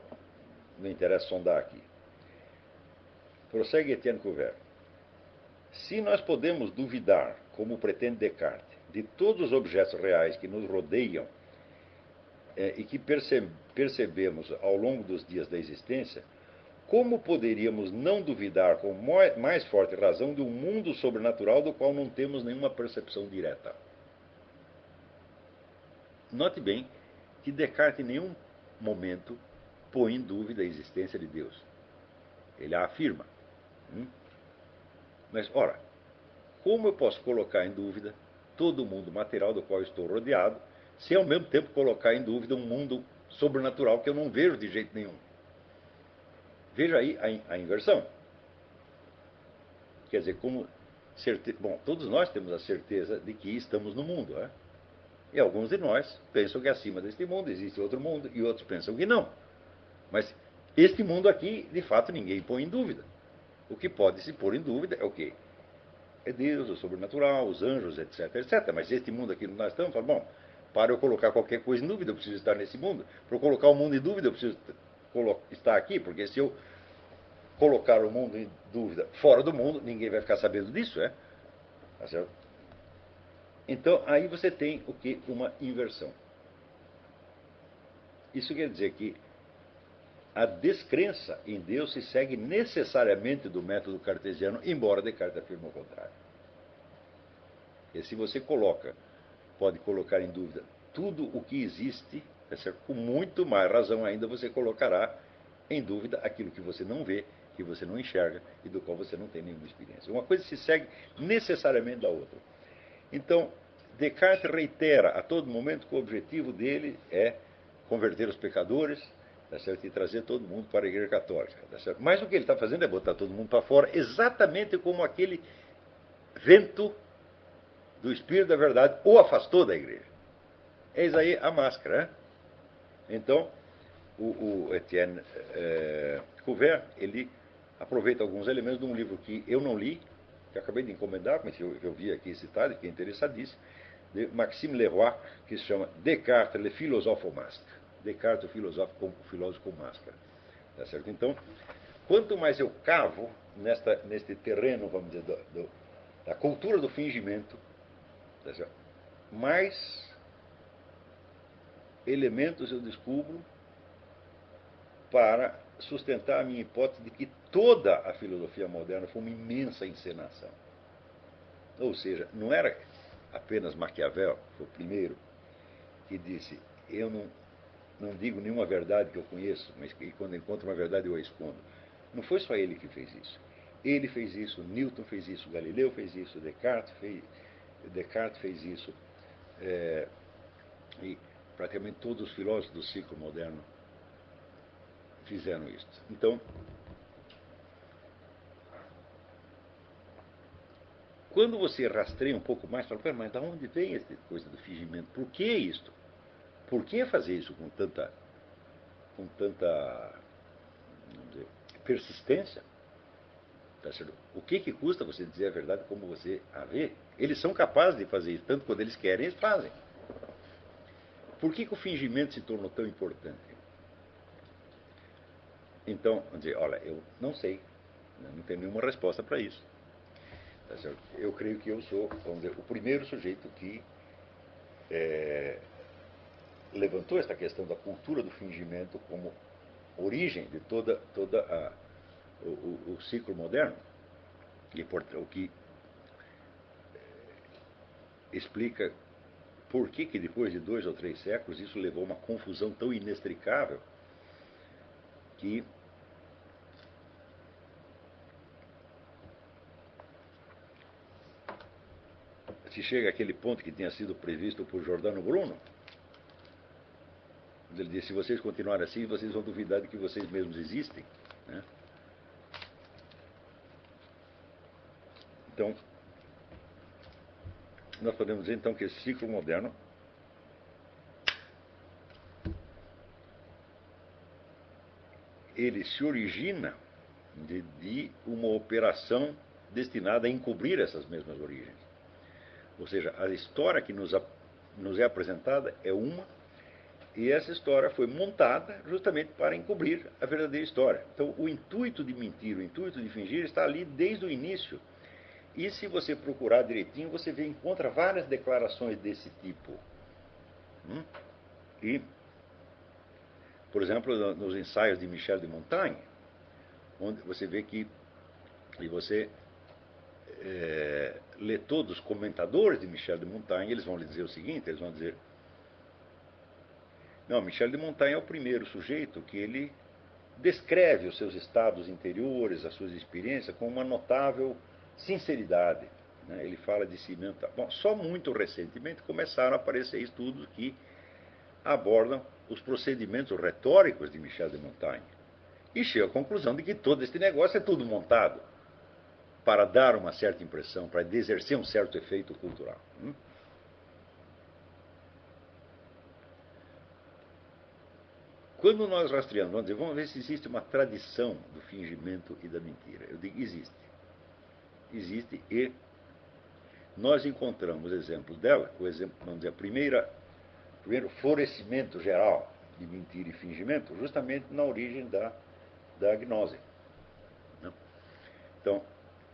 não interessa sondar aqui. Prossegue Etienne Couvert. Se nós podemos duvidar, como pretende Descartes, de todos os objetos reais que nos rodeiam e que percebemos ao longo dos dias da existência, como poderíamos não duvidar com mais forte razão de um mundo sobrenatural do qual não temos nenhuma percepção direta? Note bem que Descartes em nenhum momento põe em dúvida a existência de Deus. Ele a afirma. Mas, ora, como eu posso colocar em dúvida todo o mundo material do qual eu estou rodeado, se ao mesmo tempo colocar em dúvida um mundo sobrenatural que eu não vejo de jeito nenhum? Veja aí a inversão. Quer dizer, bom, todos nós temos a certeza de que estamos no mundo, né? E alguns de nós pensam que acima deste mundo existe outro mundo, e outros pensam que não. Mas este mundo aqui, de fato, ninguém põe em dúvida. O que pode se pôr em dúvida é o quê? É Deus, o sobrenatural, os anjos, etc, etc. Mas este mundo aqui que nós estamos, fala, bom, para eu colocar qualquer coisa em dúvida, eu preciso estar nesse mundo. Para eu colocar o mundo em dúvida, eu preciso estar aqui, porque se eu colocar o mundo em dúvida fora do mundo, ninguém vai ficar sabendo disso, é? Tá certo? Então, aí você tem o que? Uma inversão. Isso quer dizer que a descrença em Deus se segue necessariamente do método cartesiano, embora Descartes afirme o contrário. E se você pode colocar em dúvida tudo o que existe, tá certo? Com muito mais razão ainda você colocará em dúvida aquilo que você não vê, que você não enxerga e do qual você não tem nenhuma experiência. Uma coisa se segue necessariamente da outra. Então, Descartes reitera a todo momento que o objetivo dele é converter os pecadores, tá certo? E trazer todo mundo para a Igreja Católica. Tá certo? Mas o que ele está fazendo é botar todo mundo para fora, exatamente como aquele vento do Espírito da Verdade o afastou da Igreja. Eis aí a máscara. Né? Então, o Etienne Couvert, ele aproveita alguns elementos de um livro que eu não li, que acabei de encomendar, mas eu vi aqui citado, que é interessadíssimo, de Maxime Leroy, que se chama Descartes, le philosophe au masque. Descartes, o filósofo com máscara. Tá certo? Então, quanto mais eu cavo neste terreno, vamos dizer, da cultura do fingimento, tá certo? Mais elementos eu descubro para sustentar a minha hipótese de que toda a filosofia moderna foi uma imensa encenação. Ou seja, não era apenas Maquiavel, foi o primeiro, que disse, eu não digo nenhuma verdade que eu conheço, mas que quando encontro uma verdade eu a escondo. Não foi só ele que fez isso. Ele fez isso, Newton fez isso, Galileu fez isso, Descartes fez isso, e praticamente todos os filósofos do ciclo moderno fizeram isso. Então, quando você rastreia um pouco mais, fala, mas de onde vem essa coisa do fingimento? Por que isto? Por que fazer isso com tanta vamos dizer, persistência? O que custa você dizer a verdade como você a vê? Eles são capazes de fazer isso, tanto quando eles querem, eles fazem. Por que o fingimento se tornou tão importante? Então, vamos dizer, olha, eu não sei, não tenho nenhuma resposta para isso. Eu creio que eu sou, vamos dizer, o primeiro sujeito que levantou esta questão da cultura do fingimento como origem de o ciclo moderno, e o que explica por que depois de 2 ou 3 séculos isso levou a uma confusão tão inextricável que se chega àquele ponto que tinha sido previsto por Giordano Bruno. Ele disse, se vocês continuarem assim, vocês vão duvidar de que vocês mesmos existem. Né? Então, nós podemos dizer então que esse ciclo moderno ele se origina de uma operação destinada a encobrir essas mesmas origens. Ou seja, a história que nos é apresentada é uma, e essa história foi montada justamente para encobrir a verdadeira história. Então, o intuito de mentir, o intuito de fingir está ali desde o início. E se você procurar direitinho, você encontra várias declarações desse tipo. E, por exemplo, nos ensaios de Michel de Montaigne, onde você vê que, e você lê todos os comentadores de Michel de Montaigne, eles vão lhe dizer o seguinte, eles vão dizer, não, Michel de Montaigne é o primeiro sujeito que ele descreve os seus estados interiores, as suas experiências, com uma notável sinceridade. Né? Ele fala de si mesmo. Bom, só muito recentemente começaram a aparecer estudos que abordam os procedimentos retóricos de Michel de Montaigne. E chega à conclusão de que todo esse negócio é tudo montado para dar uma certa impressão, para exercer um certo efeito cultural. Quando nós rastreamos, vamos ver se existe uma tradição do fingimento e da mentira. Eu digo, existe. Existe e nós encontramos exemplos dela, o exemplo, vamos dizer, primeiro florescimento geral de mentira e fingimento, justamente na origem da gnose. Né? Então,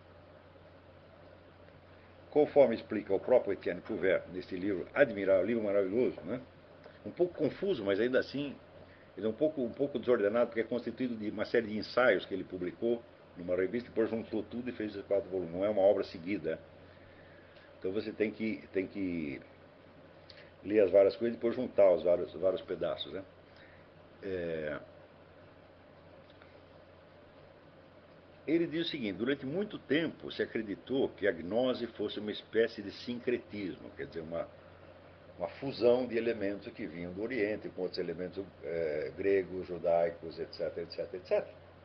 conforme explica o próprio Etienne Cuvier nesse livro admirável, livro maravilhoso, né? Um pouco confuso, mas ainda assim ele é um pouco desordenado, porque é constituído de uma série de ensaios que ele publicou numa revista, depois juntou tudo e fez esses 4 volumes. Não é uma obra seguida. Então você tem que ler as várias coisas e depois juntar os vários pedaços. Né? Ele diz o seguinte: durante muito tempo se acreditou que a gnose fosse uma espécie de sincretismo, quer dizer, uma fusão de elementos que vinham do Oriente com outros elementos gregos, judaicos, etc, etc, etc.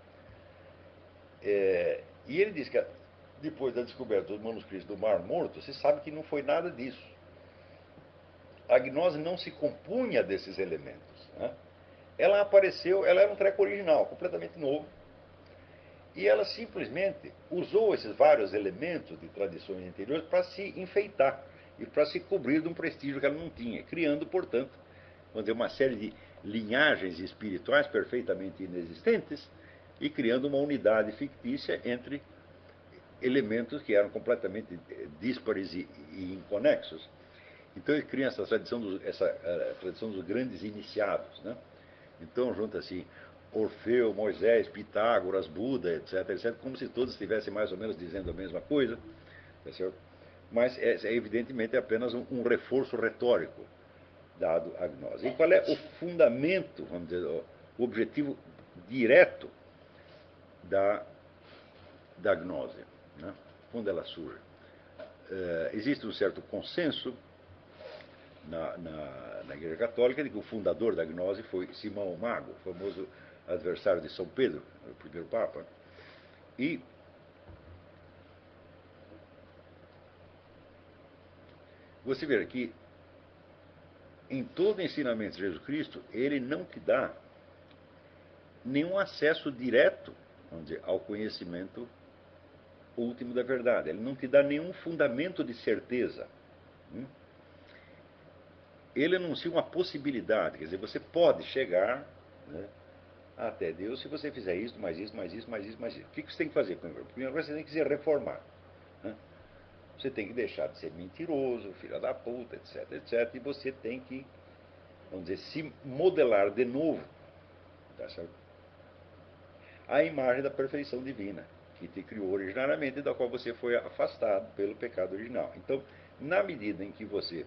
E ele diz que depois da descoberta dos manuscritos do Mar Morto, se sabe que não foi nada disso. A gnose não se compunha desses elementos. Né? Ela apareceu, ela era um treco original, completamente novo, e ela simplesmente usou esses vários elementos de tradições anteriores para se enfeitar e para se cobrir de um prestígio que ela não tinha, criando, portanto, vamos dizer, uma série de linhagens espirituais perfeitamente inexistentes e criando uma unidade fictícia entre elementos que eram completamente díspares e inconexos. Então ele cria essa tradição dos grandes iniciados. Né? Então junta-se Orfeu, Moisés, Pitágoras, Buda, etc, etc, como se todos estivessem mais ou menos dizendo a mesma coisa. Tá certo? Mas evidentemente apenas um reforço retórico dado a gnose. E qual é o fundamento, vamos dizer, o objetivo direto da gnose? Né? Quando ela surge? Existe um certo consenso na Igreja Católica de que o fundador da gnose foi Simão o Mago, o famoso adversário de São Pedro, o primeiro Papa. E você vê que em todo o ensinamento de Jesus Cristo, ele não te dá nenhum acesso direto, vamos dizer, ao conhecimento último da verdade. Ele não te dá nenhum fundamento de certeza. Ele anuncia uma possibilidade, quer dizer, você pode chegar, né, até Deus se você fizer isso, mais isso, mais isso, mais isso, mais isso. O que você tem que fazer? Primeiro você tem que se reformar. Né? Você tem que deixar de ser mentiroso, filho da puta, etc, etc. E você tem que, vamos dizer, se modelar de novo, tá certo? A imagem da perfeição divina, que te criou originariamente e da qual você foi afastado pelo pecado original. Então, na medida em que você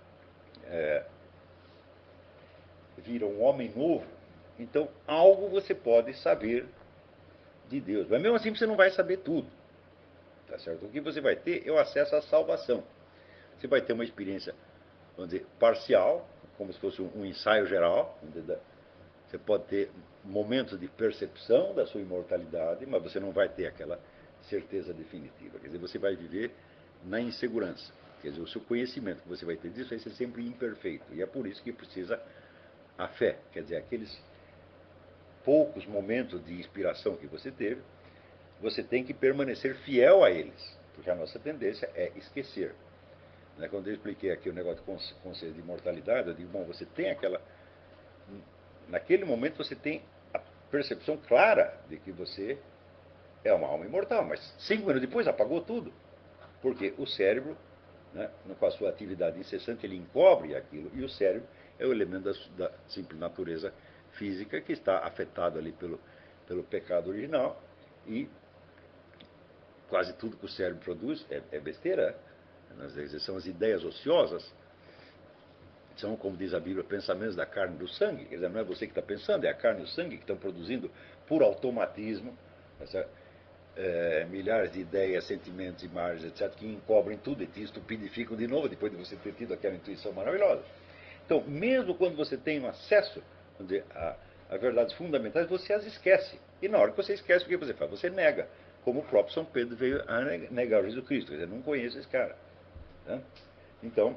vira um homem novo, então algo você pode saber de Deus. Mas mesmo assim você não vai saber tudo. Tá certo? O que você vai ter é o acesso à salvação. Você vai ter uma experiência, vamos dizer, parcial, como se fosse um ensaio geral. Você pode ter momentos de percepção da sua imortalidade, mas você não vai ter aquela certeza definitiva. Quer dizer, você vai viver na insegurança. Quer dizer, o seu conhecimento que você vai ter disso vai ser sempre imperfeito. E é por isso que precisa a fé. Quer dizer, aqueles poucos momentos de inspiração que você teve, você tem que permanecer fiel a eles, porque a nossa tendência é esquecer. Quando eu expliquei aqui o negócio do conceito de imortalidade, eu digo, bom, você tem aquela... Naquele momento você tem a percepção clara de que você é uma alma imortal, mas 5 minutos depois apagou tudo. Porque o cérebro, né, com a sua atividade incessante, ele encobre aquilo, e o cérebro é o elemento da simples natureza física que está afetado ali pelo pecado original, e quase tudo que o cérebro produz é besteira. São as ideias ociosas, são, como diz a Bíblia, pensamentos da carne e do sangue. Quer dizer, não é você que está pensando, é a carne e o sangue que estão produzindo por automatismo milhares de ideias, sentimentos, imagens, etc., que encobrem tudo e te estupidificam de novo depois de você ter tido aquela intuição maravilhosa. Então, mesmo quando você tem um acesso, vamos dizer, a verdades fundamentais, você as esquece. E na hora que você esquece, o que você faz? Você nega, como o próprio São Pedro veio a negar Jesus Cristo. Quer dizer, não conheço esse cara. Né? Então,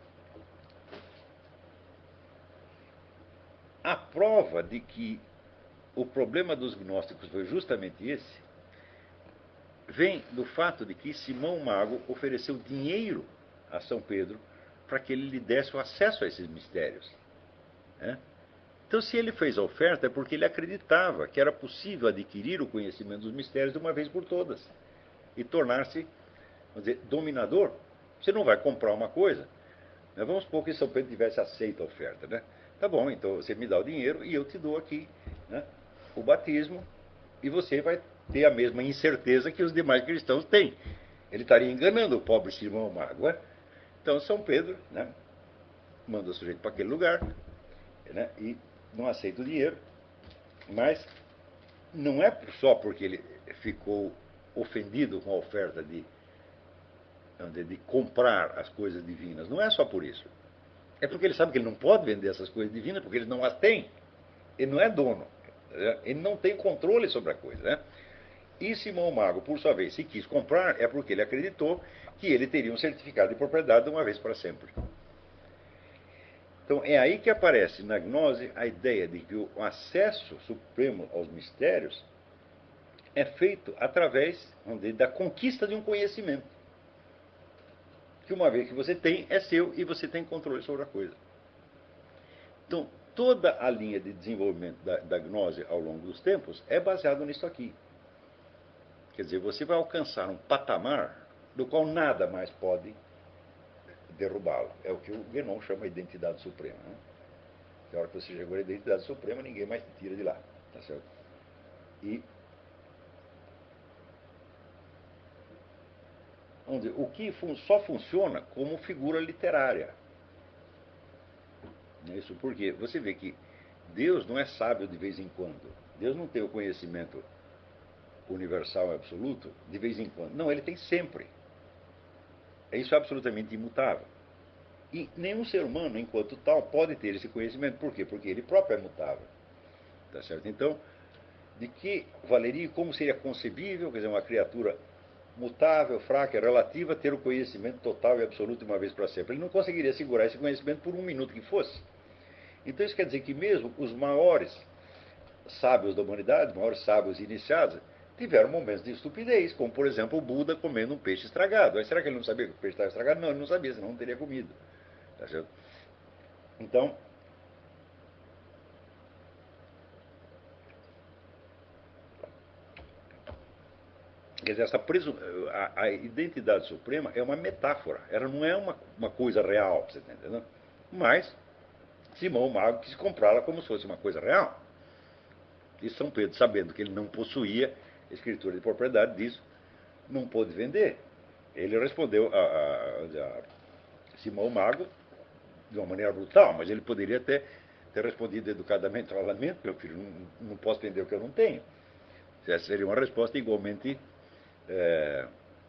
a prova de que o problema dos gnósticos foi justamente esse vem do fato de que Simão Mago ofereceu dinheiro a São Pedro para que ele lhe desse o acesso a esses mistérios. Né? Então, se ele fez a oferta, é porque ele acreditava que era possível adquirir o conhecimento dos mistérios de uma vez por todas e tornar-se, vamos dizer, dominador. Você não vai comprar uma coisa. Né? Vamos supor que São Pedro tivesse aceito a oferta. Né? Tá bom, então você me dá o dinheiro e eu te dou aqui, né, o batismo, e você vai ter a mesma incerteza que os demais cristãos têm. Ele estaria enganando o pobre Simão Mago. Né? Então São Pedro, né, manda o sujeito para aquele lugar, né, e não aceita o dinheiro, mas não é só porque ele ficou ofendido com a oferta de comprar as coisas divinas, não é só por isso. É porque ele sabe que ele não pode vender essas coisas divinas, porque ele não as tem. Ele não é dono. Né? Ele não tem controle sobre a coisa. Né? E Simão Mago, por sua vez, se quis comprar, é porque ele acreditou que ele teria um certificado de propriedade de uma vez para sempre. Então é aí que aparece na gnose a ideia de que o acesso supremo aos mistérios é feito através, vamos dizer, da conquista de um conhecimento. Que uma vez que você tem, é seu e você tem controle sobre a coisa. Então, toda a linha de desenvolvimento da gnose ao longo dos tempos é baseado nisso aqui. Quer dizer, você vai alcançar um patamar do qual nada mais pode derrubá-lo. É o que o Guénon chama de identidade suprema. Né? Que a hora que você chegou à identidade suprema, ninguém mais te tira de lá. Tá certo? E vamos dizer, o que só funciona como figura literária. Isso porque você vê que Deus não é sábio de vez em quando. Deus não tem o conhecimento universal e absoluto de vez em quando. Não, ele tem sempre. Isso é absolutamente imutável. E nenhum ser humano, enquanto tal, pode ter esse conhecimento. Por quê? Porque ele próprio é mutável. Tá certo? Então, de que valeria, como seria concebível, quer dizer, uma criatura mutável, fraca, relativa, ter o conhecimento total e absoluto de uma vez para sempre? Ele não conseguiria segurar esse conhecimento por um minuto que fosse. Então, isso quer dizer que mesmo os maiores sábios da humanidade, os maiores sábios iniciados, tiveram momentos de estupidez, como, por exemplo, o Buda comendo um peixe estragado. Aí, será que ele não sabia que o peixe estava estragado? Não, ele não sabia, senão não teria comido. Tá certo? Então, quer dizer, a identidade suprema é uma metáfora. Ela não é uma coisa real, você está entendendo? Mas Simão Mago quis comprá-la como se fosse uma coisa real. E São Pedro, sabendo que ele não possuía escritura de propriedade disso, não pôde vender. Ele respondeu a Simão Mago de uma maneira brutal, mas ele poderia ter respondido educadamente: lamento, meu filho, não posso vender o que eu não tenho. Essa seria uma resposta igualmente é,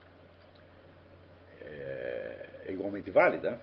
igualmente válida.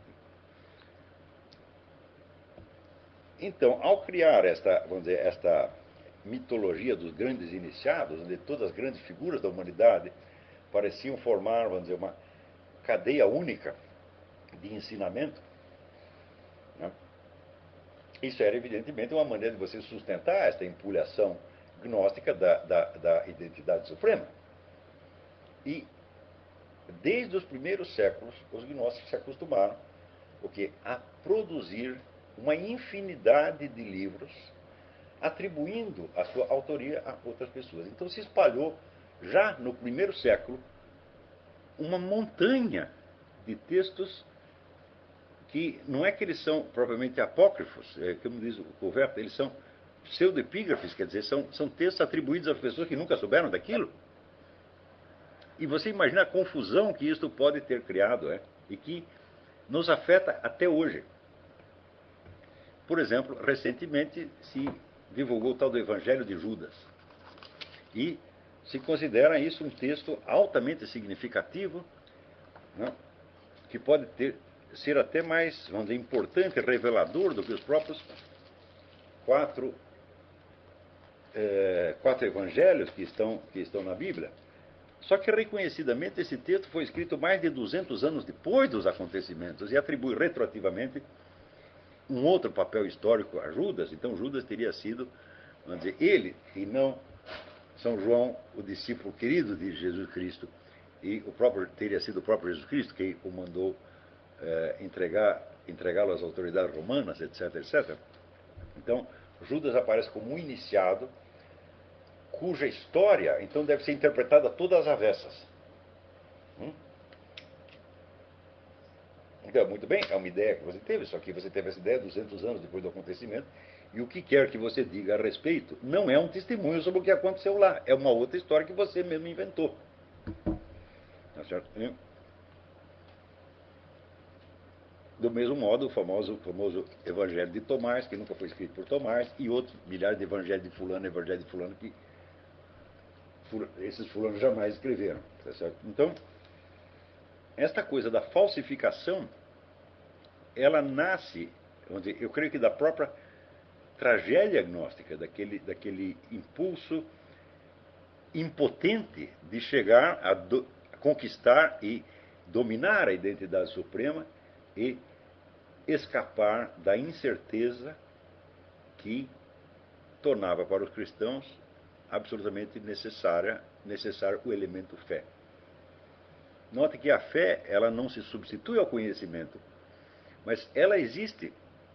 Então, ao criar vamos dizer, esta mitologia dos grandes iniciados, onde todas as grandes figuras da humanidade pareciam formar, vamos dizer, uma cadeia única de ensinamento, né? Isso era evidentemente uma maneira de você sustentar esta empulhação gnóstica da identidade suprema. E desde os primeiros séculos, os gnósticos se acostumaram a produzir uma infinidade de livros atribuindo a sua autoria a outras pessoas. Então se espalhou já no primeiro século uma montanha de textos que não é que eles são propriamente apócrifos, como diz o Coverto, eles são pseudoepígrafes, quer dizer, são textos atribuídos às pessoas que nunca souberam daquilo. E você imagina a confusão que isto pode ter criado, e que nos afeta até hoje. Por exemplo, recentemente se divulgou o tal do Evangelho de Judas. E se considera isso um texto altamente significativo, né, que pode ser até mais, vamos dizer, importante, revelador do que os próprios quatro evangelhos que estão na Bíblia. Só que, reconhecidamente, esse texto foi escrito mais de 200 anos depois dos acontecimentos e atribui retroativamente um outro papel histórico a Judas. Então, Judas teria sido, vamos dizer, ele, e não São João, o discípulo querido de Jesus Cristo, e teria sido o próprio Jesus Cristo que o mandou entregá-lo às autoridades romanas, etc, etc. Então, Judas aparece como um iniciado, cuja história, então, deve ser interpretada a todas as avessas. Então, muito bem, é uma ideia que você teve, só que você teve essa ideia 200 anos depois do acontecimento, e o que quer que você diga a respeito não é um testemunho sobre o que aconteceu lá, é uma outra história que você mesmo inventou. Tá certo? Do mesmo modo, o famoso Evangelho de Tomás, que nunca foi escrito por Tomás, e outros milhares de Evangelho de fulano, que esses fulanos jamais escreveram. Tá certo? Então, esta coisa da falsificação, ela nasce, vamos dizer, eu creio que da própria tragédia gnóstica, daquele impulso impotente de chegar a conquistar e dominar a identidade suprema e escapar da incerteza que tornava para os cristãos absolutamente necessário o elemento fé. Note que a fé, ela não se substitui ao conhecimento, mas ela existe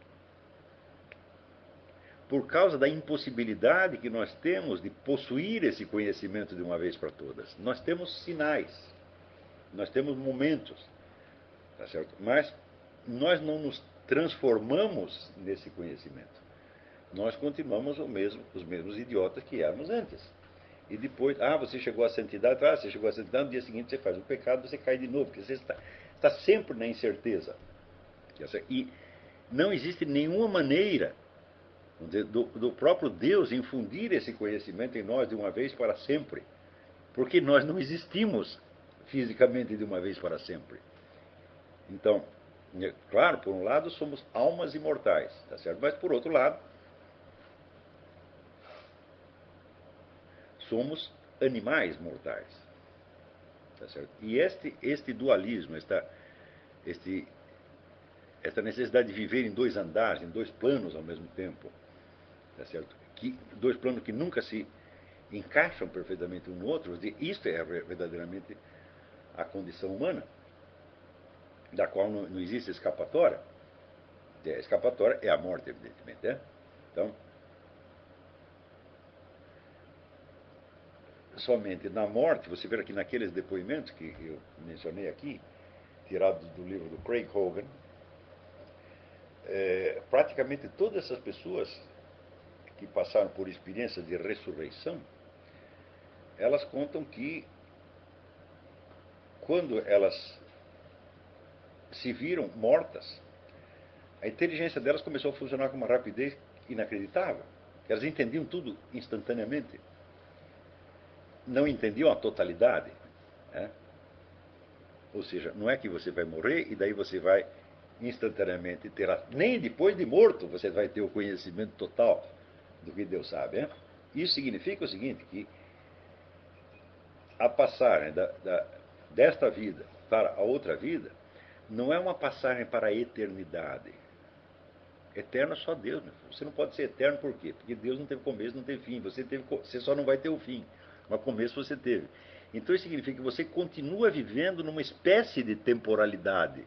por causa da impossibilidade que nós temos de possuir esse conhecimento de uma vez para todas. Nós temos sinais, nós temos momentos, tá certo? Mas nós não nos transformamos nesse conhecimento. Nós continuamos os mesmos idiotas que éramos antes. E depois, você chegou à santidade, você chegou à santidade, no dia seguinte você faz um pecado, você cai de novo, porque você está sempre na incerteza. E não existe nenhuma maneira do próprio Deus infundir esse conhecimento em nós de uma vez para sempre, porque nós não existimos fisicamente de uma vez para sempre. Então, claro, por um lado somos almas imortais, tá certo? Mas por outro lado, somos animais mortais, tá certo? E este dualismo, esta necessidade de viver em dois andares, em dois planos ao mesmo tempo, tá certo? Dois planos que nunca se encaixam perfeitamente um no outro, isto é verdadeiramente a condição humana, da qual não existe escapatória. A escapatória é a morte, evidentemente. Então, somente na morte, você vê aqui naqueles depoimentos que eu mencionei aqui, tirados do livro do Craig Hogan, praticamente todas essas pessoas que passaram por experiências de ressurreição, elas contam que quando elas se viram mortas, a inteligência delas começou a funcionar com uma rapidez inacreditável. Elas entendiam tudo instantaneamente. Não entendiam a totalidade. Ou seja, não é que você vai morrer e daí você vai instantaneamente ter, nem depois de morto você vai ter o conhecimento total do que Deus sabe. Isso significa o seguinte, que a passagem desta vida para a outra vida não é uma passagem para a eternidade. Eterno é só Deus, meu filho. Você não pode ser eterno por quê? Porque Deus não teve começo, não teve fim. Você só não vai ter o fim. Mas começo você teve. Então isso significa que você continua vivendo numa espécie de temporalidade.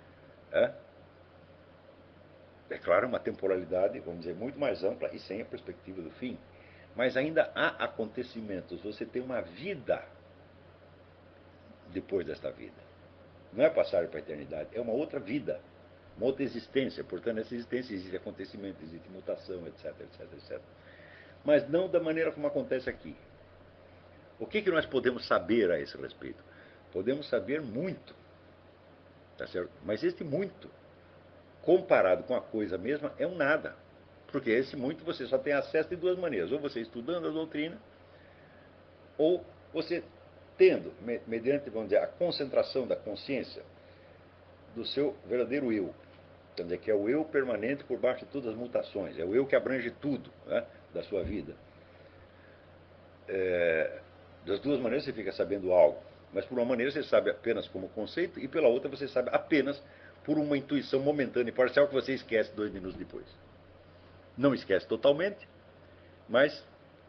É claro, uma temporalidade, vamos dizer, muito mais ampla e sem a perspectiva do fim. Mas ainda há acontecimentos. Você tem uma vida depois desta vida. Não é passagem para a eternidade, é uma outra vida, uma outra existência. Portanto, nessa existência existe acontecimento, existe mutação, etc, etc, etc. Mas não da maneira como acontece aqui. O que nós podemos saber a esse respeito? Podemos saber muito, tá certo? Mas este muito, comparado com a coisa mesma, é um nada. Porque esse muito você só tem acesso de duas maneiras. Ou você estudando a doutrina, ou você tendo, mediante, vamos dizer, a concentração da consciência do seu verdadeiro eu. Quer dizer, que é o eu permanente por baixo de todas as mutações. É o eu que abrange tudo, né, da sua vida. Das duas maneiras você fica sabendo algo. Mas por uma maneira você sabe apenas como conceito, e pela outra você sabe apenas por uma intuição momentânea e parcial que você esquece 2 minutos depois. Não esquece totalmente, mas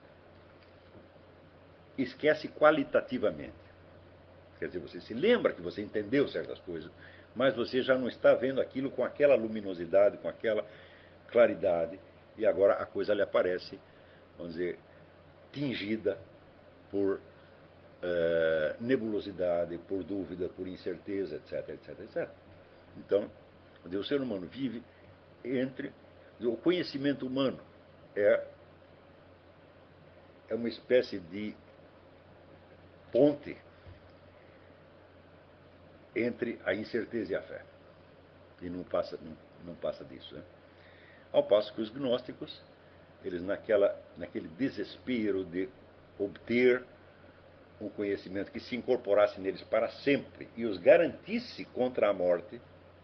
esquece qualitativamente. Quer dizer, você se lembra que você entendeu certas coisas, mas você já não está vendo aquilo com aquela luminosidade, com aquela claridade, e agora a coisa lhe aparece, vamos dizer, tingida por nebulosidade, por dúvida, por incerteza, etc, etc, etc. Então, o ser humano vive entre... O conhecimento humano é uma espécie de ponte entre a incerteza e a fé. E não passa disso. Né? Ao passo que os gnósticos, eles naquele desespero de obter um conhecimento que se incorporasse neles para sempre e os garantisse contra a morte,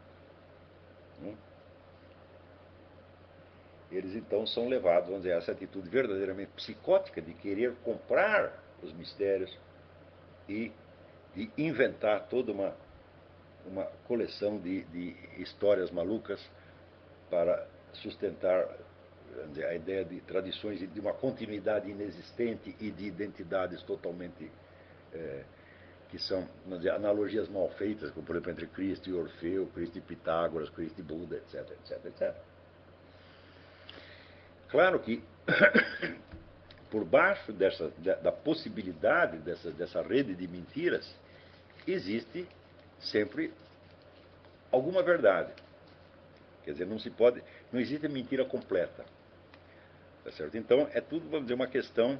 eles então são levados, vamos dizer, a essa atitude verdadeiramente psicótica de querer comprar os mistérios e de inventar toda uma coleção de histórias malucas para sustentar dizer, a ideia de tradições e de uma continuidade inexistente e de identidades totalmente que são dizer, analogias mal feitas, como por exemplo entre Cristo e Orfeu, Cristo e Pitágoras, Cristo e Buda, etc, etc, etc. Claro que por baixo da possibilidade dessa rede de mentiras existe sempre alguma verdade. Quer dizer, não existe mentira completa. Tá certo? Então, é tudo, vamos dizer, uma questão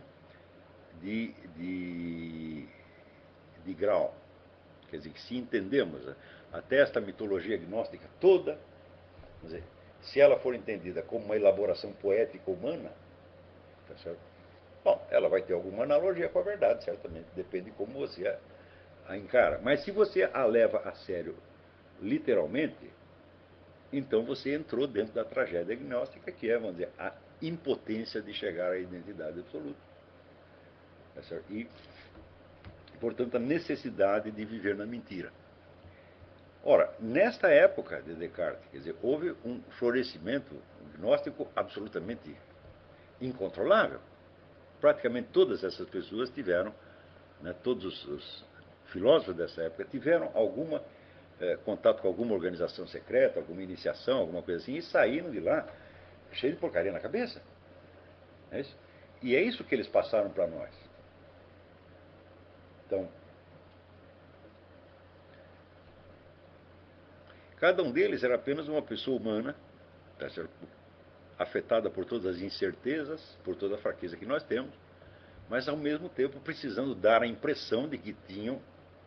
de grau. Quer dizer, que se entendemos até esta mitologia gnóstica toda, dizer, se ela for entendida como uma elaboração poética humana, tá certo? Bom, ela vai ter alguma analogia com a verdade, certamente, depende de como você a encara. Mas se você a leva a sério literalmente, então você entrou dentro da tragédia gnóstica, que é, vamos dizer, a impotência de chegar à identidade absoluta. Tá certo? E, portanto, a necessidade de viver na mentira. Ora, nesta época de Descartes, quer dizer, houve um florescimento gnóstico absolutamente incontrolável. Praticamente todas essas pessoas tiveram, né, todos os filósofos dessa época tiveram algum contato com alguma organização secreta, alguma iniciação, alguma coisa assim, e saíram de lá cheio de porcaria na cabeça. É isso? E é isso que eles passaram para nós. Então, cada um deles era apenas uma pessoa humana, tá certo? Afetada por todas as incertezas, por toda a fraqueza que nós temos, mas ao mesmo tempo precisando dar a impressão de que tinham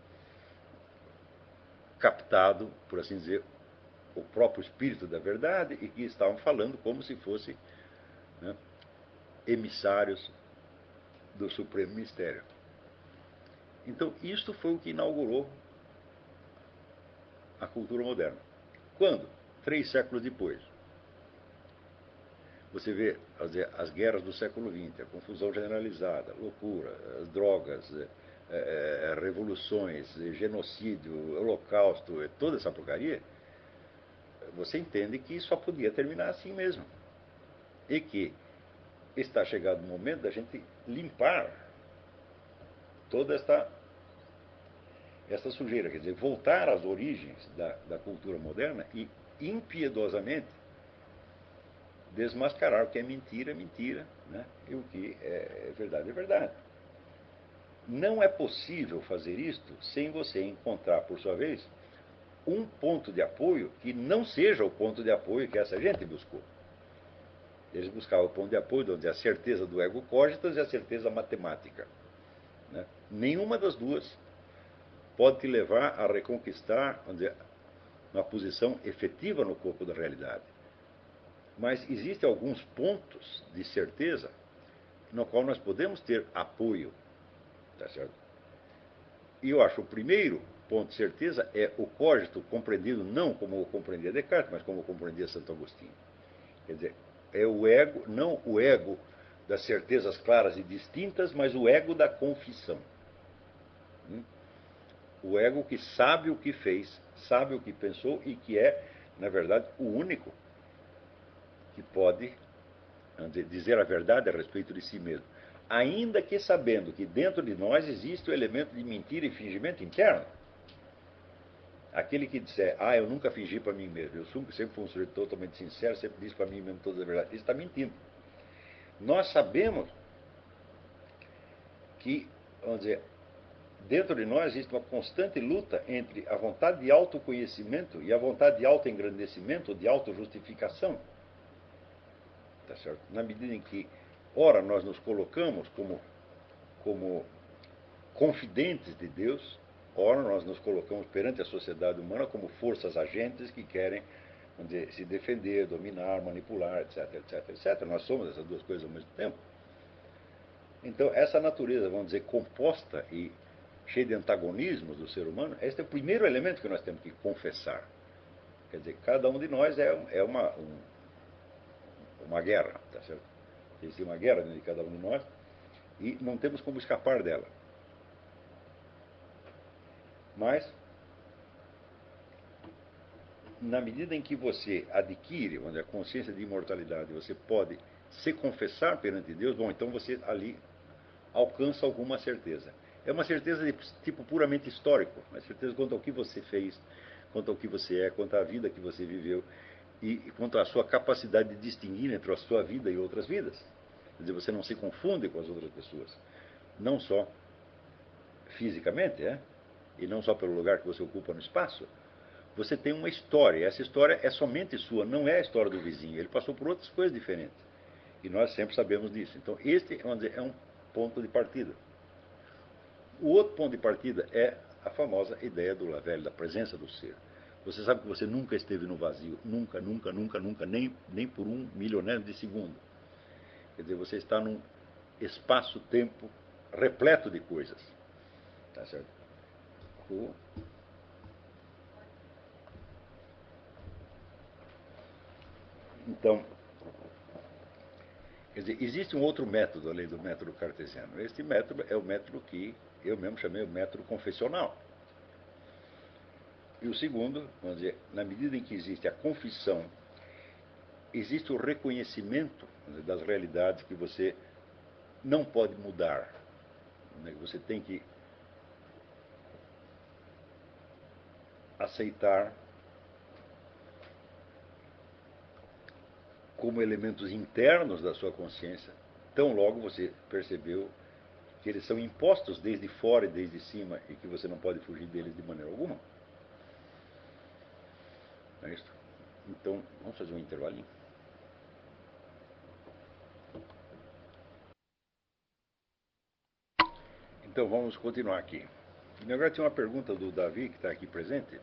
captado, por assim dizer, o próprio espírito da verdade e que estavam falando como se fossem, né, emissários do Supremo Mistério. Então, isto foi o que inaugurou a cultura moderna. Quando? 3 séculos depois. Você vê as guerras do século XX, a confusão generalizada, a loucura, as drogas, revoluções, genocídio, holocausto, toda essa porcaria, você entende que só podia terminar assim mesmo. E que está chegado o momento da gente limpar toda essa sujeira, quer dizer, voltar às origens da cultura moderna e impiedosamente desmascarar o que é mentira, mentira, né? E o que é verdade, é verdade. não é possível fazer isto sem você encontrar, por sua vez, um ponto de apoio que não seja o ponto de apoio que essa gente buscou. Eles buscavam o ponto de apoio onde a certeza do ego cogitans e a certeza matemática. Né? Nenhuma das duas pode te levar a reconquistar, vamos dizer, uma posição efetiva no corpo da realidade. Mas existem alguns pontos de certeza no qual nós podemos ter apoio. Tá certo? E eu acho que o primeiro ponto de certeza é o cogito compreendido não como compreendia Descartes, mas como compreendia Santo Agostinho. Quer dizer, é o ego, não o ego das certezas claras e distintas, mas o ego da confissão. O ego que sabe o que fez, sabe o que pensou e que é, na verdade, o único que pode dizer a verdade a respeito de si mesmo. Ainda que sabendo que dentro de nós existe o elemento de mentira e fingimento interno. Aquele que disser, eu nunca fingi para mim mesmo, eu sempre fui um sujeito totalmente sincero, sempre disse para mim mesmo toda a verdade, ele está mentindo. Nós sabemos que, vamos dizer, dentro de nós existe uma constante luta entre a vontade de autoconhecimento e a vontade de autoengrandecimento, de autojustificação. Tá certo? Na medida em que, ora, nós nos colocamos como confidentes de Deus, ora, nós nos colocamos perante a sociedade humana como forças agentes que querem, vamos dizer, se defender, dominar, manipular, etc, etc, etc. Nós somos essas duas coisas ao mesmo tempo. Então, essa natureza, vamos dizer, composta e cheia de antagonismos do ser humano, esse é o primeiro elemento que nós temos que confessar. Quer dizer, cada um de nós é uma guerra, tá certo? Existe uma guerra dentro de cada um de nós e não temos como escapar dela. Mas, na medida em que você adquire, vamos dizer, a consciência de imortalidade, você pode se confessar perante Deus, bom, então você ali alcança alguma certeza. É uma certeza de tipo puramente histórico, uma certeza quanto ao que você fez, quanto ao que você é, quanto à vida que você viveu e quanto à sua capacidade de distinguir entre a sua vida e outras vidas. Quer dizer, você não se confunde com as outras pessoas, não só fisicamente, e não só pelo lugar que você ocupa no espaço. Você tem uma história, essa história é somente sua, não é a história do vizinho, ele passou por outras coisas diferentes. E nós sempre sabemos disso. Então, este, vamos dizer, é um ponto de partida. O outro ponto de partida é a famosa ideia do Lavelle, da presença do ser. Você sabe que você nunca esteve no vazio, nunca, nunca, nunca, nunca, nem por um milionésimo de segundo. Quer dizer, você está num espaço-tempo repleto de coisas. Tá certo? Então, quer dizer, existe um outro método além do método cartesiano. Este método é o método que eu mesmo chamei o método confessional. E o segundo, vamos dizer, na medida em que existe a confissão, existe o reconhecimento, dizer, das realidades que você não pode mudar. Né? Você tem que aceitar como elementos internos da sua consciência, tão logo você percebeu que eles são impostos desde fora e desde cima e que você não pode fugir deles de maneira alguma. Não é isso? Então, vamos fazer um intervalinho. Então, vamos continuar aqui. E agora tem uma pergunta do Davi, que está aqui presente.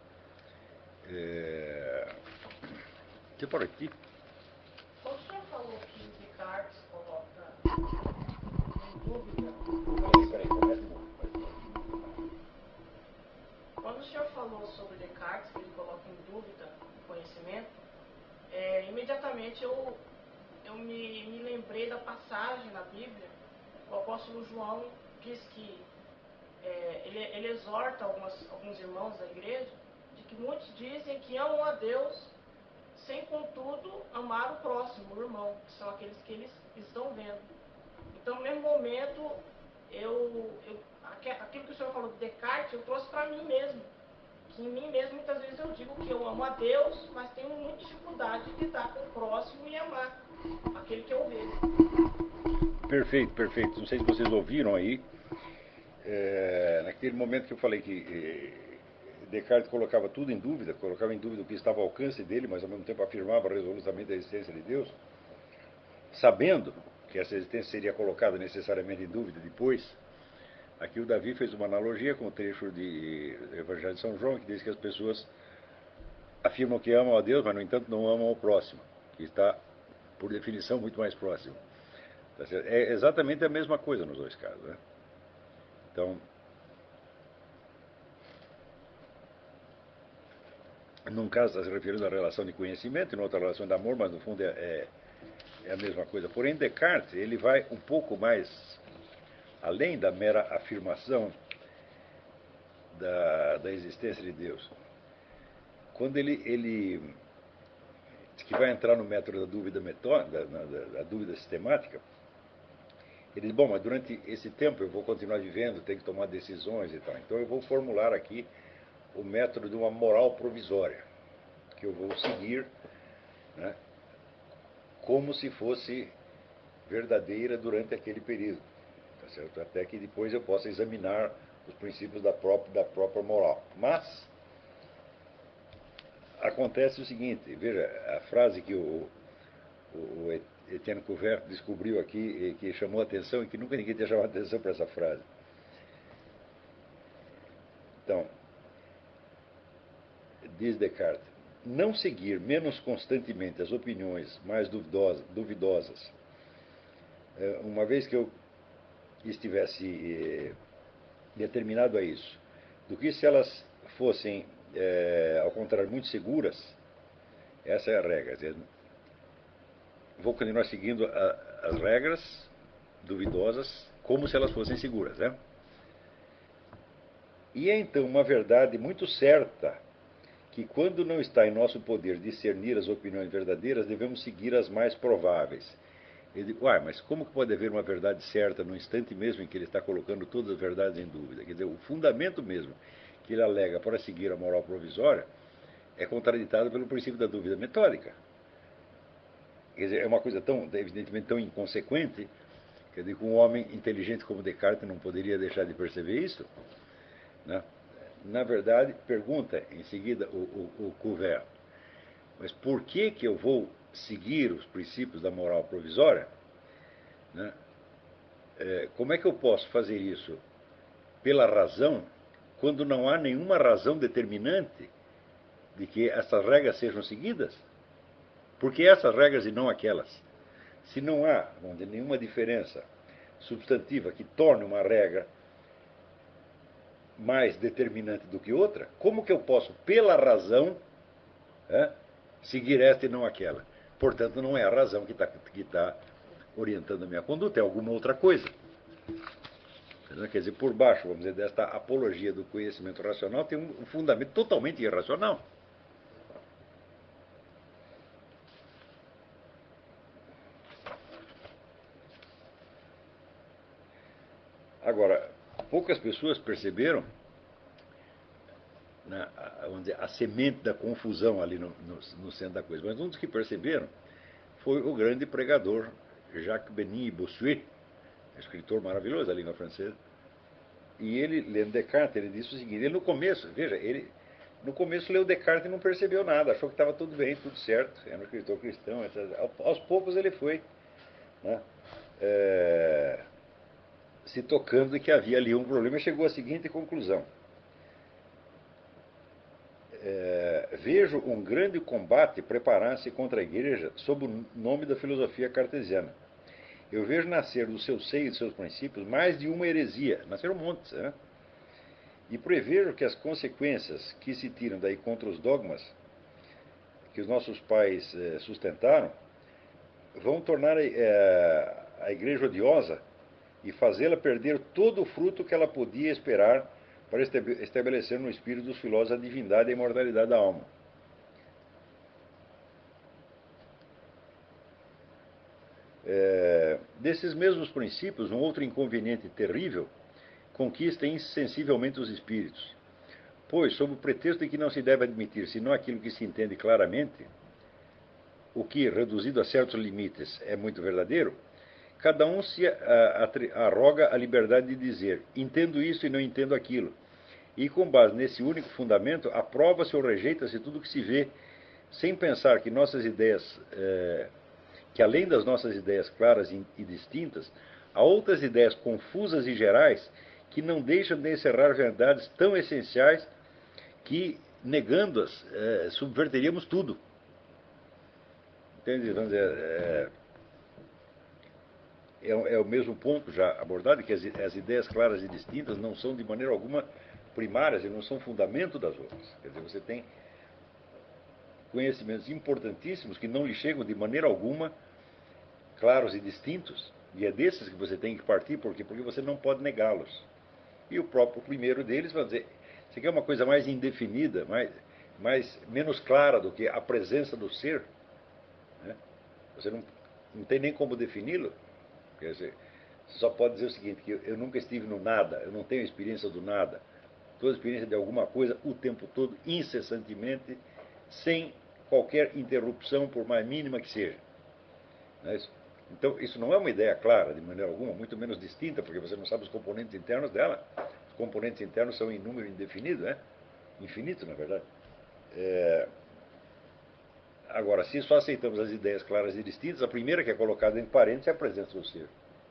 Você pode aqui? Quando o senhor falou que Descartes coloca em dúvida. Peraí, começa de novo. Quando o senhor falou sobre Descartes, que ele coloca em dúvida o conhecimento, imediatamente eu me lembrei da passagem na Bíblia. O apóstolo João diz que ele exorta alguns irmãos da igreja de que muitos dizem que amam a Deus sem, contudo, amar o próximo, o irmão, que são aqueles que eles estão vendo. Então, no mesmo momento, aquilo que o senhor falou de Descartes, eu trouxe para mim mesmo. Que em mim mesmo, muitas vezes eu digo que eu amo a Deus, mas tenho muita dificuldade de lidar com o próximo e amar aquele que eu vejo. Perfeito, perfeito. Não sei se vocês ouviram aí. naquele momento que eu falei que Descartes colocava tudo em dúvida, colocava em dúvida o que estava ao alcance dele, mas ao mesmo tempo afirmava resolutamente a existência de Deus, sabendo que essa existência seria colocada necessariamente em dúvida depois. Aqui o Davi fez uma analogia com o trecho de Evangelho de São João, que diz que as pessoas afirmam que amam a Deus, mas no entanto não amam o próximo, que está, por definição, muito mais próximo. É exatamente a mesma coisa nos dois casos, né? Então, num caso está se referindo à relação de conhecimento, e no outro à relação de amor, mas no fundo é a mesma coisa. Porém, Descartes, ele vai um pouco mais além da mera afirmação da existência de Deus. Quando ele diz que vai entrar no método da dúvida da dúvida sistemática, ele diz, bom, mas durante esse tempo eu vou continuar vivendo, tenho que tomar decisões e tal. Então eu vou formular aqui o método de uma moral provisória, que eu vou seguir, né, como se fosse verdadeira durante aquele período, tá certo? Até que depois eu possa examinar os princípios da própria moral. Mas acontece o seguinte, veja, a frase que o Etienne Couvert descobriu aqui, que chamou a atenção e que nunca ninguém tinha chamado a atenção para essa frase. Então, diz Descartes, não seguir menos constantemente as opiniões mais duvidosas, uma vez que eu estivesse determinado a isso, do que se elas fossem, ao contrário, muito seguras, essa é a regra. Quer dizer, vou continuar seguindo as regras duvidosas como se elas fossem seguras, né? E é então uma verdade muito certa que quando não está em nosso poder discernir as opiniões verdadeiras, devemos seguir as mais prováveis. Eu digo, mas como que pode haver uma verdade certa no instante mesmo em que ele está colocando todas as verdades em dúvida? Quer dizer, o fundamento mesmo que ele alega para seguir a moral provisória é contraditado pelo princípio da dúvida metódica. Quer dizer, é uma coisa tão, evidentemente, tão inconsequente, quer dizer, que um homem inteligente como Descartes não poderia deixar de perceber isso, né? Na verdade, pergunta em seguida o Couvert, mas por que eu vou seguir os princípios da moral provisória? Né? Como é que eu posso fazer isso pela razão, quando não há nenhuma razão determinante de que essas regras sejam seguidas? Por que essas regras e não aquelas? Se não há, vamos dizer, nenhuma diferença substantiva que torne uma regra mais determinante do que outra, como que eu posso, pela razão, seguir esta e não aquela? Portanto, não é a razão que está orientando a minha conduta, é alguma outra coisa. Quer dizer, por baixo, vamos dizer, desta apologia do conhecimento racional tem um fundamento totalmente irracional. Agora, poucas pessoas perceberam, né, vamos dizer, a semente da confusão ali no centro da coisa, mas um dos que perceberam foi o grande pregador Jacques Benis Bossuet, escritor maravilhoso da língua francesa. E ele, lendo Descartes, ele disse o seguinte, ele no começo, veja, ele no começo leu Descartes e não percebeu nada, achou que estava tudo bem, tudo certo, era um escritor cristão, etc. Aos poucos ele foi, né, se tocando de que havia ali um problema e chegou à seguinte conclusão. Vejo um grande combate preparar-se contra a igreja sob o nome da filosofia cartesiana. Eu vejo nascer do seu seio e de seus princípios mais de uma heresia, nasceram montes, né? E prevejo que as consequências que se tiram daí contra os dogmas que os nossos pais sustentaram vão tornar a igreja odiosa e fazê-la perder todo o fruto que ela podia esperar para estabelecer no espírito dos filósofos a divindade e a imortalidade da alma. Desses mesmos princípios, um outro inconveniente terrível conquista insensivelmente os espíritos, pois, sob o pretexto de que não se deve admitir senão aquilo que se entende claramente, o que, reduzido a certos limites, é muito verdadeiro, cada um se arroga a liberdade de dizer, entendo isso e não entendo aquilo. E com base nesse único fundamento, aprova-se ou rejeita-se tudo que se vê, sem pensar que nossas ideias, que além das nossas ideias claras e distintas, há outras ideias confusas e gerais que não deixam de encerrar verdades tão essenciais que, negando-as, subverteríamos tudo. Entende? Vamos dizer, é o mesmo ponto já abordado, que as ideias claras e distintas não são de maneira alguma primárias e não são fundamento das outras. Quer dizer, você tem conhecimentos importantíssimos que não lhe chegam de maneira alguma claros e distintos, e é desses que você tem que partir, por quê? Porque você não pode negá-los. E o próprio primeiro deles vai dizer, você quer uma coisa mais indefinida, menos clara do que a presença do ser, né? Você não tem nem como defini-lo. Quer dizer, você só pode dizer o seguinte, que eu nunca estive no nada, eu não tenho experiência do nada. Toda experiência de alguma coisa o tempo todo, incessantemente, sem qualquer interrupção, por mais mínima que seja. Não é isso? Então, isso não é uma ideia clara, de maneira alguma, muito menos distinta, porque você não sabe os componentes internos dela. Os componentes internos são em número indefinido, né? Infinito, na verdade. Agora, se só aceitamos as ideias claras e distintas, a primeira que é colocada em parênteses é a presença do ser.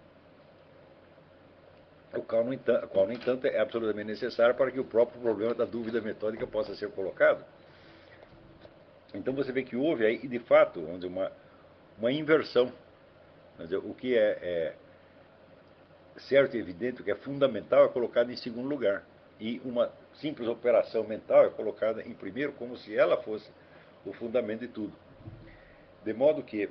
O qual, no entanto, é absolutamente necessário para que o próprio problema da dúvida metódica possa ser colocado. Então você vê que houve aí, de fato, vamos dizer, uma inversão. Vamos dizer, o que é certo e evidente, o que é fundamental é colocado em segundo lugar. E uma simples operação mental é colocada em primeiro, como se ela fosse o fundamento de tudo. De modo que,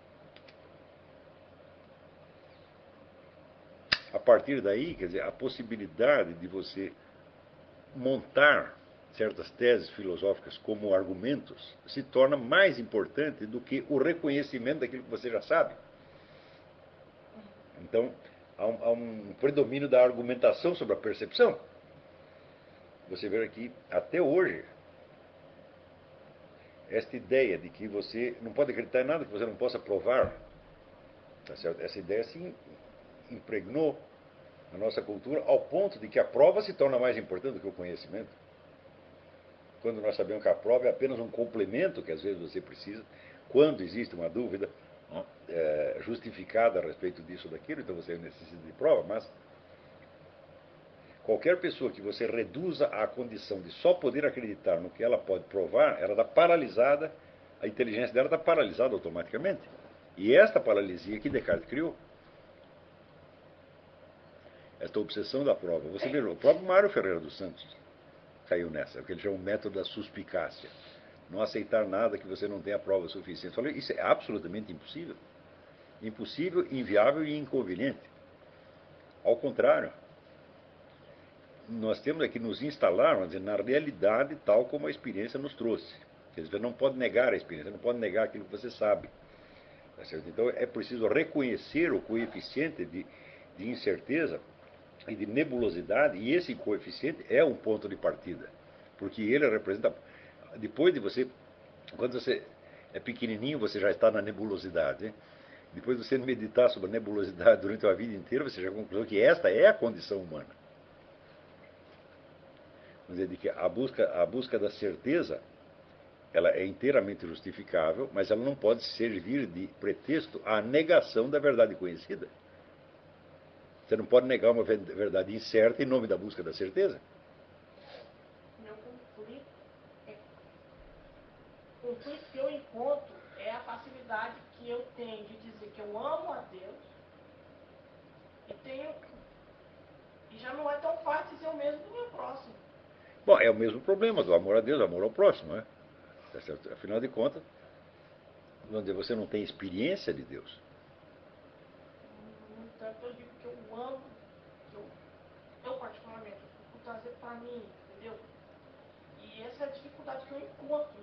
a partir daí, quer dizer, a possibilidade de você montar certas teses filosóficas como argumentos se torna mais importante do que o reconhecimento daquilo que você já sabe. Então, há um predomínio da argumentação sobre a percepção. Você vê aqui, até hoje, esta ideia de que você não pode acreditar em nada que você não possa provar, tá certo? Essa ideia se impregnou na nossa cultura ao ponto de que a prova se torna mais importante do que o conhecimento. Quando nós sabemos que a prova é apenas um complemento que às vezes você precisa, quando existe uma dúvida justificada a respeito disso ou daquilo, então você necessita de prova, mas qualquer pessoa que você reduza à condição de só poder acreditar no que ela pode provar, ela está paralisada, a inteligência dela está paralisada automaticamente. E esta paralisia que Descartes criou, esta obsessão da prova. Você vê, o próprio Mário Ferreira dos Santos caiu nessa, o que ele chama o método da suspicácia. Não aceitar nada que você não tenha prova suficiente. Falei, isso é absolutamente impossível. Impossível, inviável e inconveniente. Ao contrário, nós temos que nos instalar, vamos dizer, na realidade tal como a experiência nos trouxe. Quer dizer, você não pode negar a experiência, não pode negar aquilo que você sabe. Tá certo? Então é preciso reconhecer o coeficiente de incerteza e de nebulosidade, e esse coeficiente é um ponto de partida, porque ele representa, depois de você, quando você é pequenininho, você já está na nebulosidade, hein? Depois de você meditar sobre a nebulosidade durante a vida inteira, você já concluiu que esta é a condição humana. Vamos dizer, de que a busca da certeza, ela é inteiramente justificável, mas ela não pode servir de pretexto à negação da verdade conhecida. Você não pode negar uma verdade incerta em nome da busca da certeza. Meu conflito que eu encontro é a facilidade que eu tenho de dizer que eu amo a Deus e já não é tão fácil dizer o mesmo do meu próximo. Bom, é o mesmo problema do amor a Deus, do amor ao próximo, né? Tá certo? Afinal de contas, onde você não tem experiência de Deus. No entanto, eu digo que eu amo, que eu particularmente, eu fico trazer para mim, entendeu? E essa é a dificuldade que eu encontro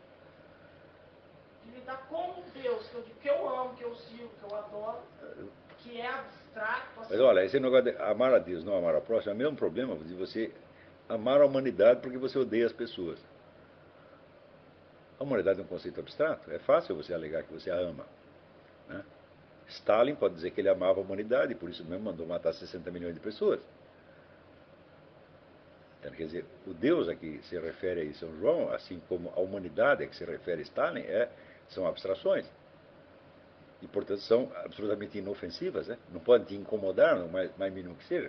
de lidar com Deus, que eu digo que eu amo, que eu sirvo, que eu adoro, que é abstrato. Assim. Mas olha, esse negócio de amar a Deus, não amar ao próximo, é o mesmo problema de você amar a humanidade porque você odeia as pessoas. A humanidade é um conceito abstrato, é fácil você alegar que você a ama, né? Stalin pode dizer que ele amava a humanidade, e por isso mesmo mandou matar 60 milhões de pessoas. Então, quer dizer, o Deus a que se refere aí São João, assim como a humanidade a que se refere Stalin, são abstrações. E, portanto, são absolutamente inofensivas, né? Não podem te incomodar, no mais mínimo que seja.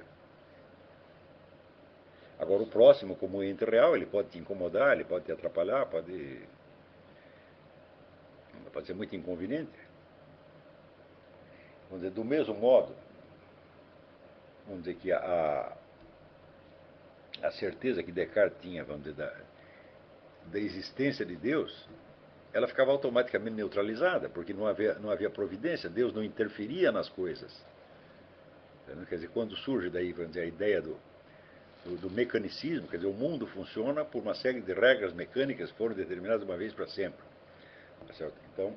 Agora, o próximo, como ente real, ele pode te incomodar, ele pode te atrapalhar, pode ser muito inconveniente. Vamos dizer, do mesmo modo, vamos dizer que a certeza que Descartes tinha, vamos dizer, da existência de Deus, ela ficava automaticamente neutralizada, porque não havia providência, Deus não interferia nas coisas. Quer dizer, quando surge daí, vamos dizer, a ideia do mecanicismo, quer dizer, o mundo funciona por uma série de regras mecânicas que foram determinadas uma vez para sempre. Tá certo? Então,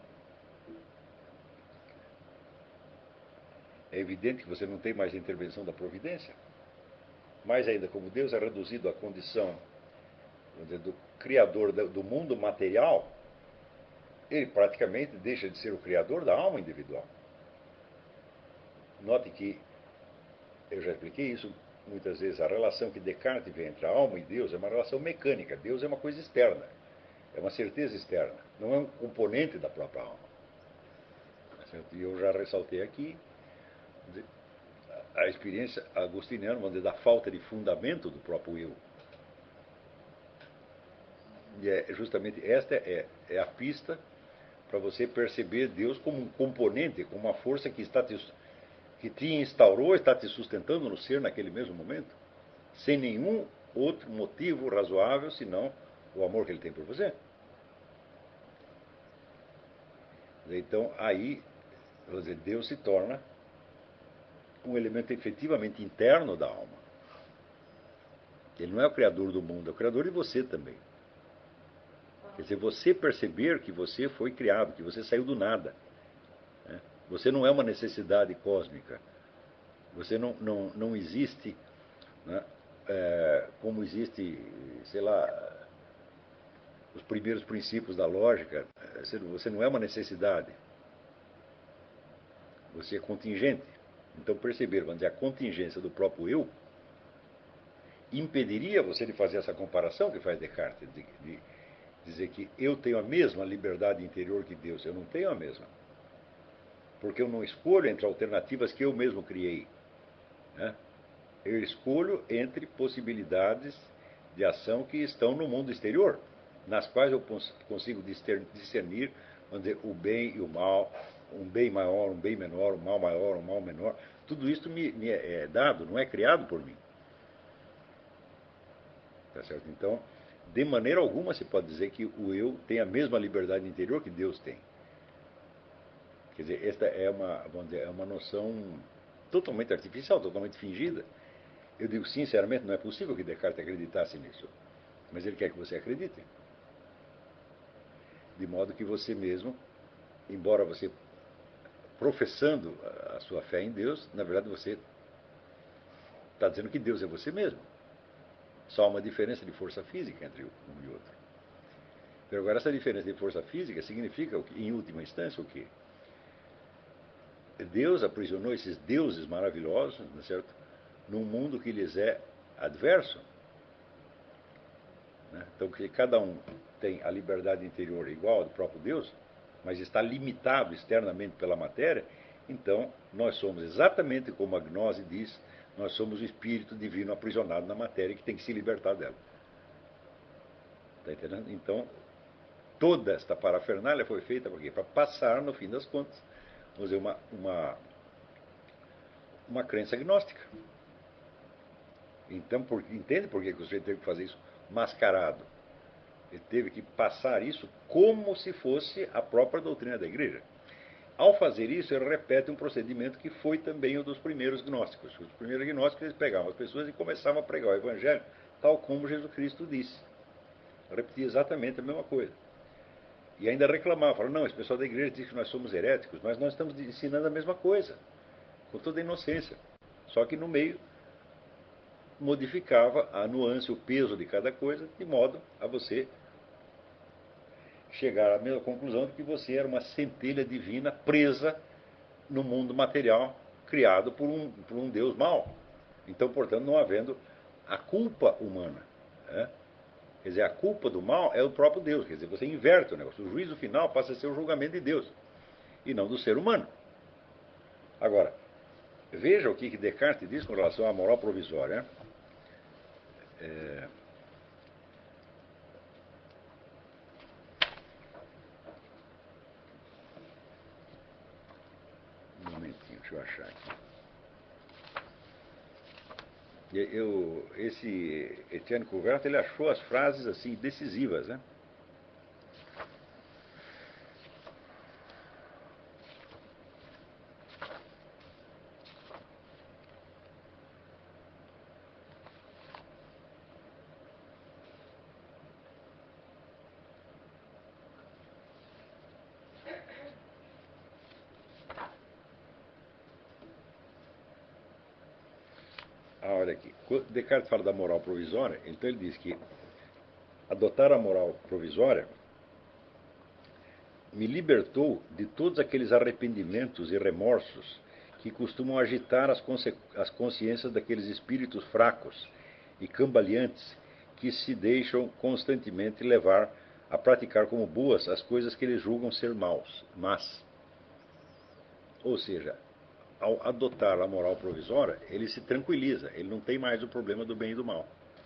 é evidente que você não tem mais a intervenção da providência. Mais ainda, como Deus é reduzido à condição, vamos dizer, do criador do mundo material, ele praticamente deixa de ser o criador da alma individual. Note que, eu já expliquei isso muitas vezes, a relação que Descartes vê entre a alma e Deus é uma relação mecânica. Deus é uma coisa externa, é uma certeza externa, não é um componente da própria alma. E eu já ressaltei aqui a experiência agostiniana, vamos dizer, da falta de fundamento do próprio eu. E justamente esta é a pista para você perceber Deus como um componente, como uma força que te instaurou, está te sustentando no ser naquele mesmo momento, sem nenhum outro motivo razoável senão o amor que ele tem por você. Então aí, vamos dizer, Deus se torna um elemento efetivamente interno da alma. Ele não é o criador do mundo, é o criador de você também. Quer dizer, você perceber que você foi criado, que você saiu do nada. Né? Você não é uma necessidade cósmica. Você não existe, né, como existe, sei lá, os primeiros princípios da lógica. Você não é uma necessidade. Você é contingente. Então, perceber, vamos dizer, a contingência do próprio eu impediria você de fazer essa comparação que faz Descartes, de dizer que eu tenho a mesma liberdade interior que Deus. Eu não tenho a mesma. Porque eu não escolho entre alternativas que eu mesmo criei. Né? Eu escolho entre possibilidades de ação que estão no mundo exterior, nas quais eu consigo discernir, vamos dizer, o bem e o mal, um bem maior, um bem menor, um mal maior, um mal menor. Tudo isso me é dado, não é criado por mim. Tá certo? Então, de maneira alguma se pode dizer que o eu tem a mesma liberdade interior que Deus tem. Quer dizer, esta vamos dizer, é uma noção totalmente artificial, totalmente fingida. Eu digo sinceramente, não é possível que Descartes acreditasse nisso. Mas ele quer que você acredite. De modo que você mesmo, embora você professando a sua fé em Deus, na verdade você está dizendo que Deus é você mesmo. Só há uma diferença de força física entre um e outro. Pero agora, essa diferença de força física significa, em última instância, o quê? Deus aprisionou esses deuses maravilhosos, não é certo? Num mundo que lhes é adverso. Né? Então, que cada um tem a liberdade interior igual ao do próprio Deus, mas está limitado externamente pela matéria, então nós somos exatamente como a gnose diz, nós somos o espírito divino aprisionado na matéria que tem que se libertar dela. Está entendendo? Então, toda esta parafernália foi feita para quê? Para passar, no fim das contas, vamos dizer, uma crença gnóstica. Então, entende por que o sujeito teve que fazer isso mascarado? Ele teve que passar isso como se fosse a própria doutrina da igreja. Ao fazer isso, ele repete um procedimento que foi também o dos primeiros gnósticos. Os primeiros gnósticos, eles pegavam as pessoas e começavam a pregar o evangelho, tal como Jesus Cristo disse. Repetia exatamente a mesma coisa. E ainda reclamavam, falavam, não, esse pessoal da igreja diz que nós somos heréticos, mas nós estamos ensinando a mesma coisa, com toda a inocência. Só que no meio modificava a nuance, o peso de cada coisa, de modo a você chegar à mesma conclusão de que você era uma centelha divina presa no mundo material criado por um Deus mau. Então, portanto, não havendo a culpa humana. Né? Quer dizer, a culpa do mal é o próprio Deus. Quer dizer, você inverte o negócio. O juízo final passa a ser o julgamento de Deus e não do ser humano. Agora, veja o que Descartes diz com relação à moral provisória. Um momentinho, deixa eu achar aqui. Esse Etienne Couvreur, ele achou as frases assim decisivas, né? Olha aqui. Quando Descartes fala da moral provisória, então ele diz que adotar a moral provisória me libertou de todos aqueles arrependimentos e remorsos que costumam agitar as consciências daqueles espíritos fracos e cambaleantes que se deixam constantemente levar a praticar como boas as coisas que eles julgam ser más. Ou seja, ao adotar a moral provisória, ele se tranquiliza, ele não tem mais o problema do bem e do mal.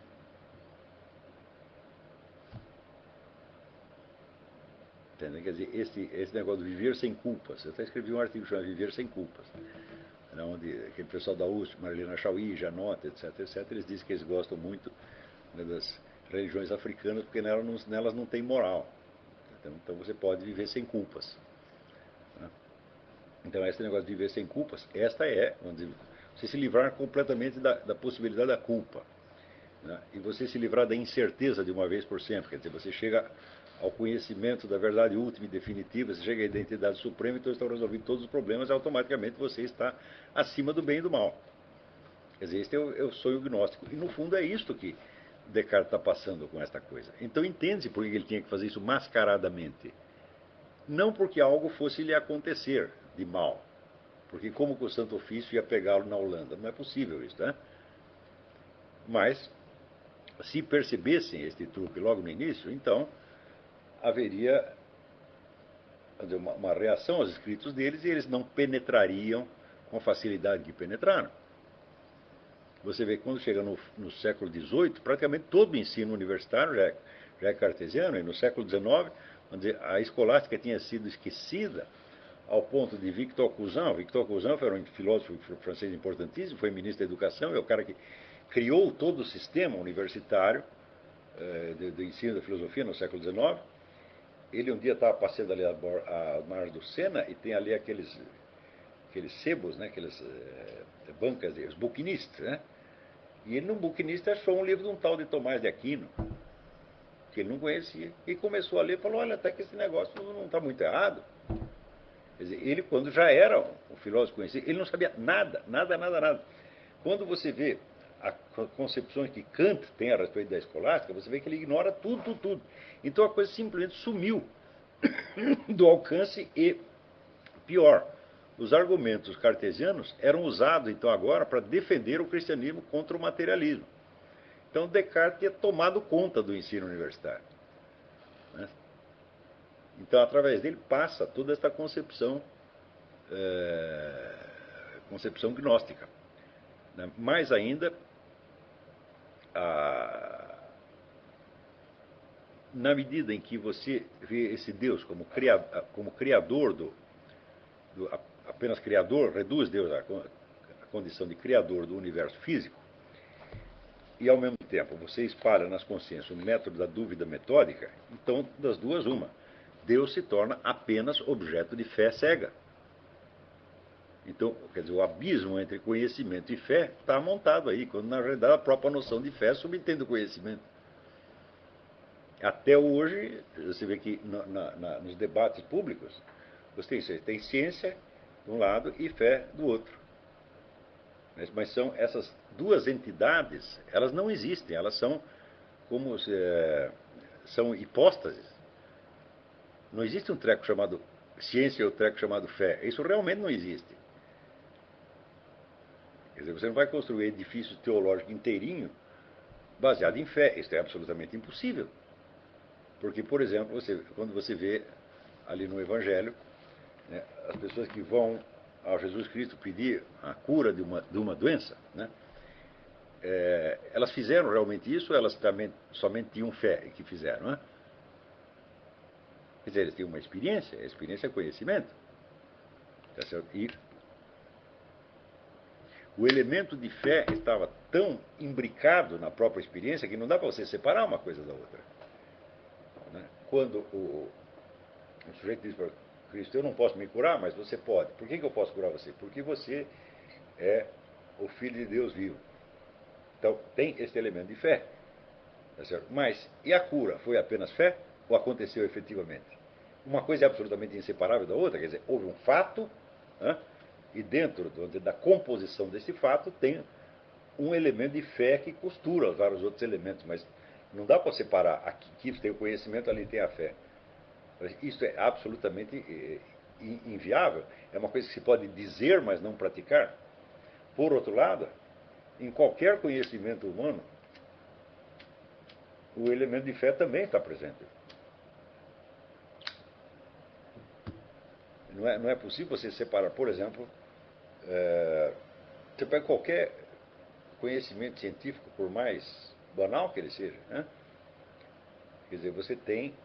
Entendeu? Quer dizer, esse negócio de viver sem culpas, eu até escrevi um artigo chamado Viver Sem Culpas, né, onde aquele pessoal da USP, Marilena Chauí, Janota, etc., eles dizem que eles gostam muito, né, das religiões africanas porque nelas não tem moral. Então você pode viver sem culpas. Né? Então esse negócio de viver sem culpas, esta é, vamos dizer, você se livrar completamente da possibilidade da culpa. Né? E você se livrar da incerteza de uma vez por sempre. Quer dizer, você chega ao conhecimento da verdade última e definitiva, você chega à identidade suprema, então estão resolvidos todos os problemas, automaticamente você está acima do bem e do mal. Quer dizer, este é o sonho gnóstico. E no fundo é isto que Descartes está passando com esta coisa. Então entende-se por que ele tinha que fazer isso mascaradamente. Não porque algo fosse lhe acontecer de mal. Porque como que o Santo Ofício ia pegá-lo na Holanda? Não é possível isso, né? Mas, se percebessem este truque logo no início, então haveria uma reação aos escritos deles e eles não penetrariam com a facilidade que penetraram. Você vê que quando chega no século XVIII, praticamente todo o ensino universitário já é cartesiano, e no século XIX, a escolástica tinha sido esquecida ao ponto de Victor Cousin. Victor Cousin foi um filósofo francês importantíssimo, foi ministro da Educação, é o cara que criou todo o sistema universitário do ensino da filosofia no século XIX. Ele um dia estava passeando ali à margem do Sena e tem ali aqueles sebos, né, aquelas bancas, os buquinistas, né? E ele, num buquinista, achou um livro de um tal de Tomás de Aquino, que ele não conhecia. E começou a ler e falou, olha, até que esse negócio não está muito errado. Quer dizer, ele, quando já era um filósofo conhecido, ele não sabia nada, nada, nada, nada. Quando você vê as concepções que Kant tem a respeito da escolástica, você vê que ele ignora tudo, tudo, tudo. Então a coisa simplesmente sumiu do alcance e, pior, os argumentos cartesianos eram usados então agora para defender o cristianismo contra o materialismo. Então Descartes tinha tomado conta do ensino universitário. Né? Então, através dele passa toda esta concepção gnóstica. Né? Mais ainda, na medida em que você vê esse Deus como criador apenas criador, reduz Deus à condição de criador do universo físico, e ao mesmo tempo você espalha nas consciências o método da dúvida metódica, então das duas uma. Deus se torna apenas objeto de fé cega. Então, quer dizer, o abismo entre conhecimento e fé está montado aí, quando na realidade a própria noção de fé subentende o conhecimento. Até hoje, você vê que nos debates públicos, você tem ciência de um lado e fé do outro. Mas são essas duas entidades, elas não existem, elas são são hipóstases. Não existe um treco chamado ciência é o treco chamado fé. Isso realmente não existe. Quer dizer, você não vai construir edifício teológico inteirinho baseado em fé. Isso é absolutamente impossível. Porque, por exemplo, quando você vê ali no Evangelho, né, as pessoas que vão ao Jesus Cristo pedir a cura de uma doença, né, elas fizeram realmente isso ou elas também somente tinham fé que fizeram? Né? Quer dizer, eles tinham uma experiência, a experiência é conhecimento. Tá certo? E o elemento de fé estava tão imbricado na própria experiência que não dá para você separar uma coisa da outra. Né? Quando o sujeito diz para Cristo, eu não posso me curar, mas você pode. Por que eu posso curar você? Porque você é o Filho de Deus vivo. Então, tem esse elemento de fé. Tá certo? Mas, e a cura? Foi apenas fé ou aconteceu efetivamente? Uma coisa é absolutamente inseparável da outra, quer dizer, houve um fato, né? E dentro da composição desse fato tem um elemento de fé que costura os vários outros elementos, mas não dá para separar. Aqui tem o conhecimento, ali tem a fé. Isso é absolutamente inviável. É uma coisa que se pode dizer, mas não praticar. Por outro lado, em qualquer conhecimento humano, o elemento de fé também está presente. Não é possível você separar, por exemplo, você pega qualquer conhecimento científico, por mais banal que ele seja, né? Quer dizer, você tem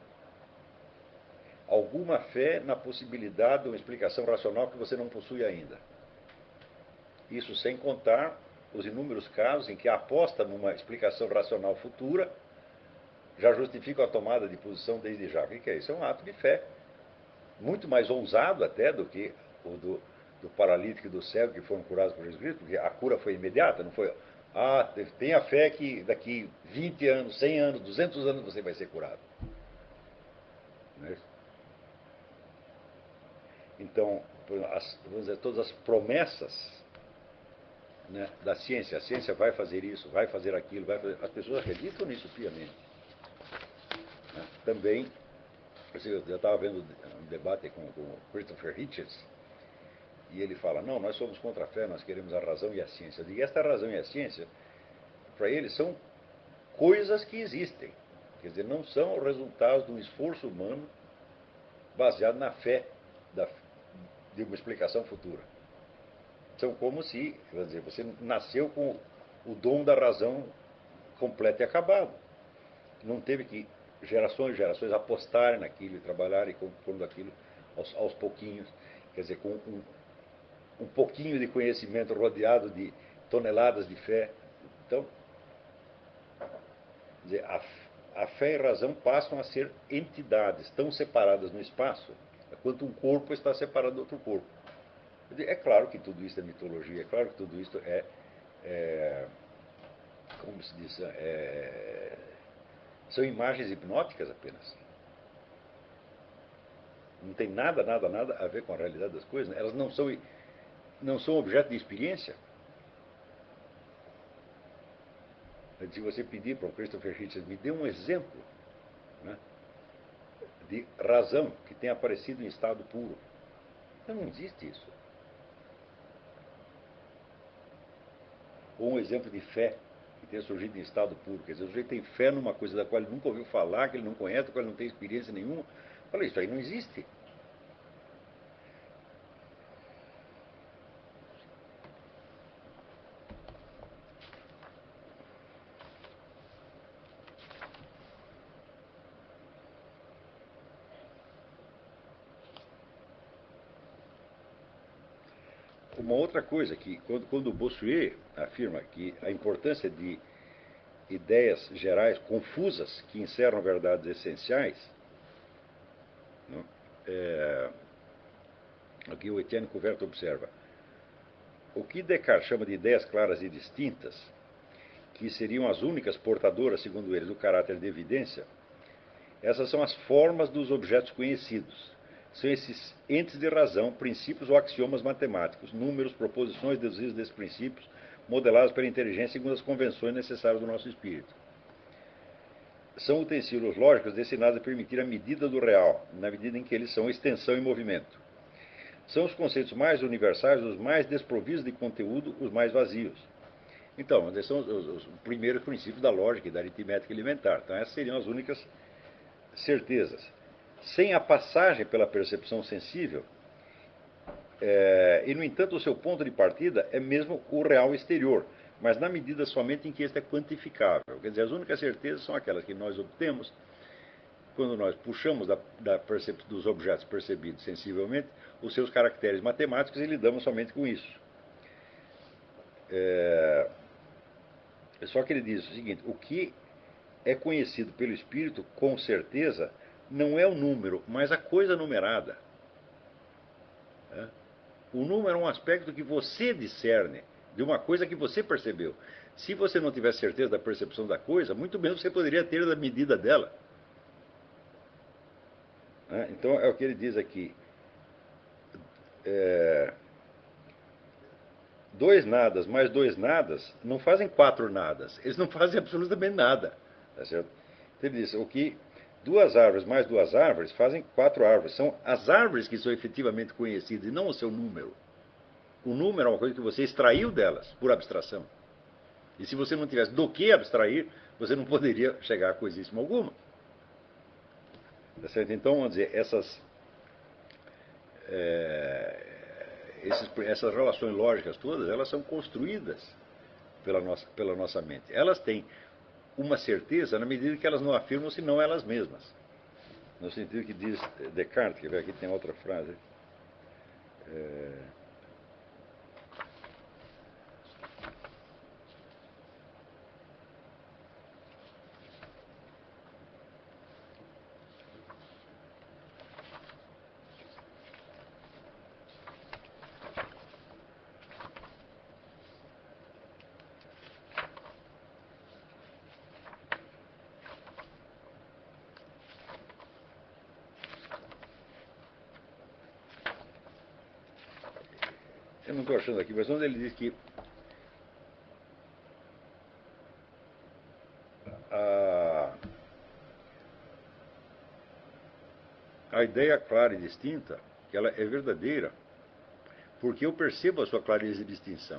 alguma fé na possibilidade de uma explicação racional que você não possui ainda. Isso sem contar os inúmeros casos em que a aposta numa explicação racional futura já justifica a tomada de posição desde já. O que é isso? É um ato de fé. Muito mais ousado até do que o do paralítico e do cego que foram curados por Jesus Cristo, porque a cura foi imediata, não foi. Ah, tenha fé que daqui 20 anos, 100 anos, 200 anos você vai ser curado. Não é isso? Então, vamos dizer, todas as promessas, né, da ciência, a ciência vai fazer isso, vai fazer aquilo, as pessoas acreditam nisso piamente. Né? Também, eu já estava vendo um debate com o Christopher Hitchens, e ele fala, não, nós somos contra a fé, nós queremos a razão e a ciência. Eu digo, esta razão e a ciência, para eles, são coisas que existem. Quer dizer, não são resultados de um esforço humano baseado na fé de uma explicação futura. São como se, vamos dizer, você nasceu com o dom da razão completo e acabado. Não teve que gerações e gerações apostarem naquilo e trabalharem compondo aquilo aos pouquinhos. Quer dizer, com um pouquinho de conhecimento rodeado de toneladas de fé. Então, quer dizer, a fé e a razão passam a ser entidades tão separadas no espaço quanto um corpo está separado do outro corpo. É claro que tudo isso é mitologia, é claro que tudo isso como se diz, são imagens hipnóticas apenas. Não tem nada, nada, nada a ver com a realidade das coisas. Elas não são objeto de experiência. Se você pedir para o Christopher Hitchens, me dê um exemplo, né, de razão que tenha aparecido em estado puro. Não existe isso. Ou um exemplo de fé que tenha surgido em estado puro. Quer dizer, o sujeito tem fé numa coisa da qual ele nunca ouviu falar, que ele não conhece, da qual ele não tem experiência nenhuma. Fala, isso aí não existe. Uma outra coisa, que quando o Bossuet afirma que a importância de ideias gerais confusas que encerram verdades essenciais, não, aqui o Etienne Couvert observa, o que Descartes chama de ideias claras e distintas, que seriam as únicas portadoras, segundo ele, do caráter de evidência, essas são as formas dos objetos conhecidos. São esses entes de razão, princípios ou axiomas matemáticos, números, proposições deduzidas desses princípios, modelados pela inteligência segundo as convenções necessárias do nosso espírito. são utensílios lógicos destinados a permitir a medida do real, na medida em que eles são extensão e movimento. São os conceitos mais universais, os mais desprovidos de conteúdo, os mais vazios. Então, esses são os primeiros princípios da lógica e da aritmética elementar. Então, essas seriam as únicas certezas. Sem a passagem pela percepção sensível, e, no entanto, o seu ponto de partida é mesmo o real exterior, mas na medida somente em que este é quantificável. Quer dizer, as únicas certezas são aquelas que nós obtemos quando nós puxamos dos objetos percebidos sensivelmente os seus caracteres matemáticos e lidamos somente com isso. Só que ele diz o seguinte: o que é conhecido pelo espírito com certeza não é o número, mas a coisa numerada. O número é um aspecto que você discerne de uma coisa que você percebeu. Se você não tivesse certeza da percepção da coisa, muito menos você poderia ter da medida dela. Então é o que ele diz aqui. Dois nadas mais dois nadas não fazem quatro nadas. Eles não fazem absolutamente nada. Tá certo? Então ele diz, o que duas árvores mais duas árvores fazem quatro árvores. São as árvores que são efetivamente conhecidas e não o seu número. O número é uma coisa que você extraiu delas, por abstração. E se você não tivesse do que abstrair, você não poderia chegar a coisíssima alguma. Tá certo? Então, vamos dizer, essas relações lógicas todas, elas são construídas pela nossa mente. Elas têm uma certeza na medida que elas não afirmam senão elas mesmas. No sentido que diz Descartes, que aqui tem outra frase. Eu não estou achando aqui, mas onde ele diz que a ideia clara e distinta, que ela é verdadeira, porque eu percebo a sua clareza e distinção.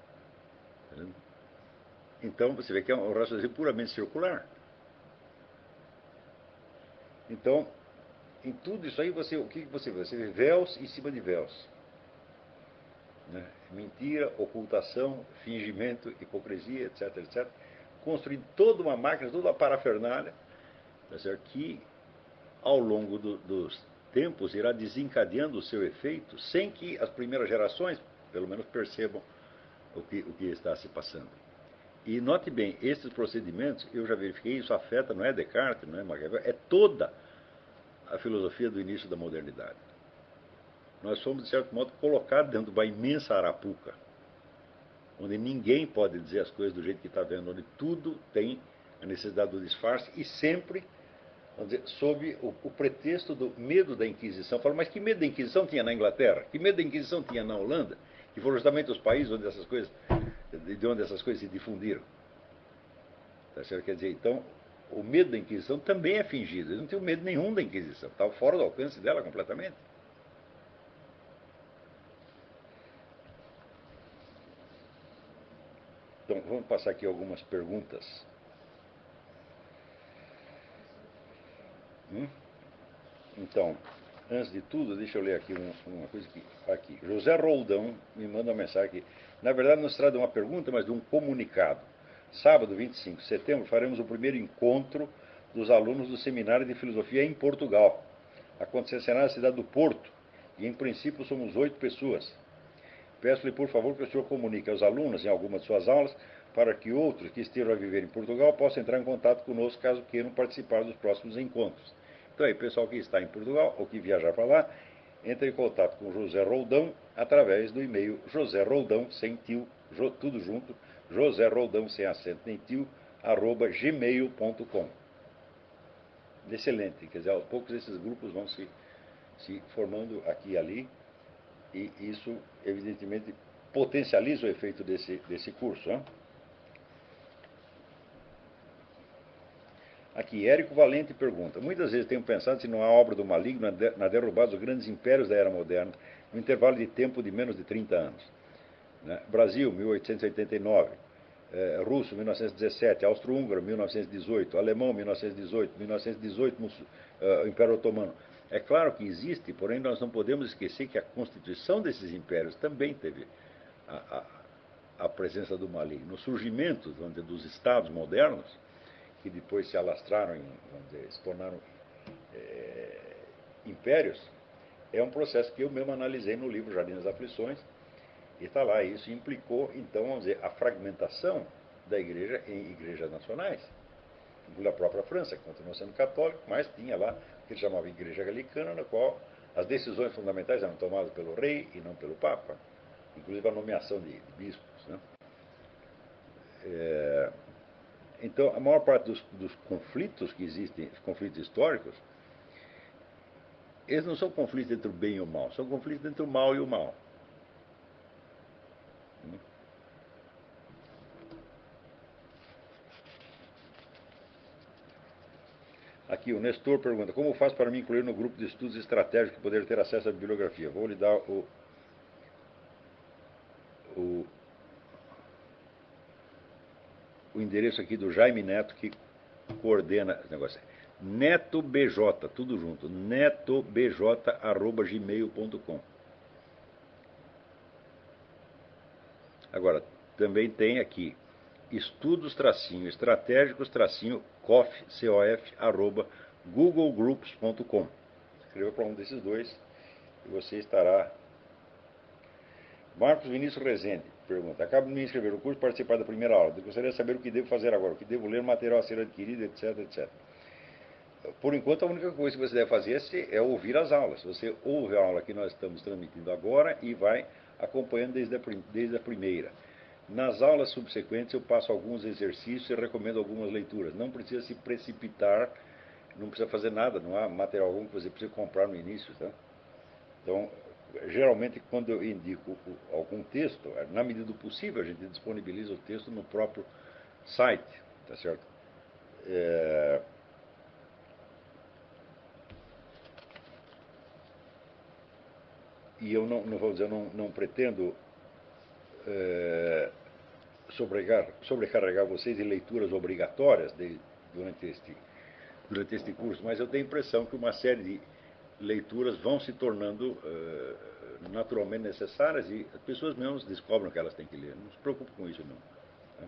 Então você vê que é um raciocínio puramente circular. Então, em tudo isso aí, o que você vê? Você vê véus em cima de véus. Né? Mentira, ocultação, fingimento, hipocrisia, etc, etc. Construindo toda uma máquina, toda uma parafernália, tá certo? Que ao longo dos tempos irá desencadeando o seu efeito sem que as primeiras gerações, pelo menos, percebam o que está se passando. E note bem, esses procedimentos, eu já verifiquei, isso afeta, não é Descartes, não é Maquiavel, é toda a filosofia do início da modernidade. Nós somos, de certo modo, colocados dentro de uma imensa arapuca, onde ninguém pode dizer as coisas do jeito que está vendo, onde tudo tem a necessidade do disfarce e sempre, vamos dizer, sob o pretexto do medo da Inquisição. Falo, mas que medo da Inquisição tinha na Inglaterra? Que medo da Inquisição tinha na Holanda? Que foram justamente os países onde de onde essas coisas se difundiram. Tá certo? Quer dizer, então, o medo da Inquisição também é fingido. Eles não tinham medo nenhum da Inquisição. Estava fora do alcance dela completamente. Então, vamos passar aqui algumas perguntas. Então, antes de tudo, deixa eu ler aqui uma coisa aqui. José Roldão me manda uma mensagem aqui. Na verdade, não se trata de uma pergunta, mas de um comunicado. Sábado, 25 de setembro, faremos o primeiro encontro dos alunos do Seminário de Filosofia em Portugal. Acontecerá na cidade do Porto, e em princípio somos 8 pessoas. Peço-lhe, por favor, que o senhor comunique aos alunos em alguma de suas aulas, para que outros que estejam a viver em Portugal possam entrar em contato conosco caso queiram participar dos próximos encontros. Então aí, pessoal que está em Portugal ou que viajar para lá, entre em contato com José Roldão através do e-mail joséroldão, sem tio, tudo junto, joséroldão, sem acento nem tio, @gmail.com. Excelente, quer dizer, aos poucos esses grupos vão se formando aqui e ali, e isso, evidentemente, potencializa o efeito desse curso. Né? Aqui, Érico Valente pergunta: muitas vezes tenho pensado se não há obra do maligno na derrubada dos grandes impérios da era moderna, no intervalo de tempo de menos de 30 anos. Né? Brasil, 1889. Russo, 1917. Austro-Húngaro, 1918. Alemão, 1918. 1918, Império Otomano. É claro que existe, porém nós não podemos esquecer que a constituição desses impérios também teve a, a presença do maligno. O surgimento, vamos dizer, dos estados modernos, que depois se alastraram, vamos dizer, se tornaram impérios, é um processo que eu mesmo analisei no livro Jardim das Aflições, e está lá. Isso implicou, então, vamos dizer, a fragmentação da igreja em igrejas nacionais, incluindo a própria França, que continuou sendo católica, mas tinha lá o que eles chamavam de Igreja Gallicana, na qual as decisões fundamentais eram tomadas pelo rei e não pelo papa, inclusive a nomeação de bispos. Né? Então, a maior parte dos conflitos que existem, os conflitos históricos, eles não são conflitos entre o bem e o mal, são conflitos entre o mal e o mal. Aqui, o Nestor pergunta: como faço para me incluir no grupo de estudos estratégicos e poder ter acesso à bibliografia? Vou lhe dar o endereço aqui do Jaime Neto, que coordena esse negócio. NetoBJ, tudo junto, netobj@gmail.com. Agora, também tem aqui estudos-estratégicos-cof@googlegroups.com. Escreva para um desses dois e você estará. Marcos Vinícius Rezende pergunta: acabo de me inscrever no curso e participar da primeira aula. Eu gostaria de saber o que devo fazer agora, o que devo ler, material a ser adquirido, etc, etc. Por enquanto, a única coisa que você deve fazer é ouvir as aulas. Você ouve a aula que nós estamos transmitindo agora e vai acompanhando desde a primeira. Nas aulas subsequentes, eu passo alguns exercícios e recomendo algumas leituras. Não precisa se precipitar, não precisa fazer nada, não há material algum que você precisa comprar no início. Tá? Então, geralmente, quando eu indico algum texto, na medida do possível, a gente disponibiliza o texto no próprio site, tá certo? E eu não vou dizer, não pretendo sobrecarregar vocês de leituras obrigatórias durante este curso, mas eu tenho a impressão que uma série de leituras vão se tornando naturalmente necessárias e as pessoas mesmo descobrem que elas têm que ler. Não se preocupe com isso, não. Tá?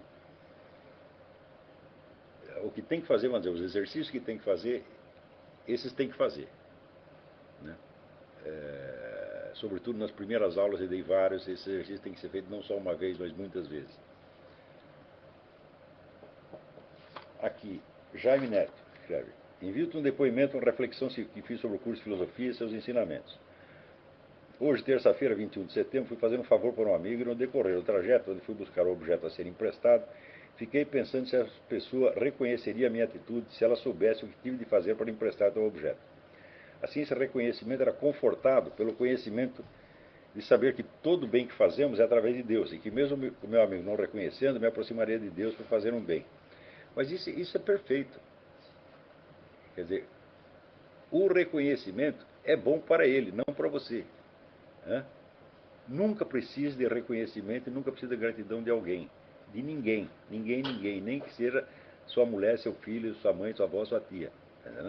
O que tem que fazer, vamos dizer, os exercícios que tem que fazer, esses tem que fazer. Né? Sobretudo nas primeiras aulas eu dei vários, esse exercício tem que ser feito não só uma vez, mas muitas vezes. Aqui, Jaime Neto escreve: envio-te um depoimento, uma reflexão que fiz sobre o curso de filosofia e seus ensinamentos. Hoje, terça-feira, 21 de setembro, fui fazer um favor para um amigo e no decorrer do trajeto, onde fui buscar o objeto a ser emprestado, fiquei pensando se a pessoa reconheceria a minha atitude, se ela soubesse o que tive de fazer para emprestar tal objeto. Assim, esse reconhecimento era confortado pelo conhecimento de saber que todo o bem que fazemos é através de Deus e que mesmo o meu amigo não reconhecendo, me aproximaria de Deus para fazer um bem. Mas isso é perfeito. Quer dizer, o reconhecimento é bom para ele, não para você. Né? Nunca precisa de reconhecimento e nunca precisa de gratidão de alguém. De ninguém. Ninguém, ninguém. Nem que seja sua mulher, seu filho, sua mãe, sua avó, sua tia. Né?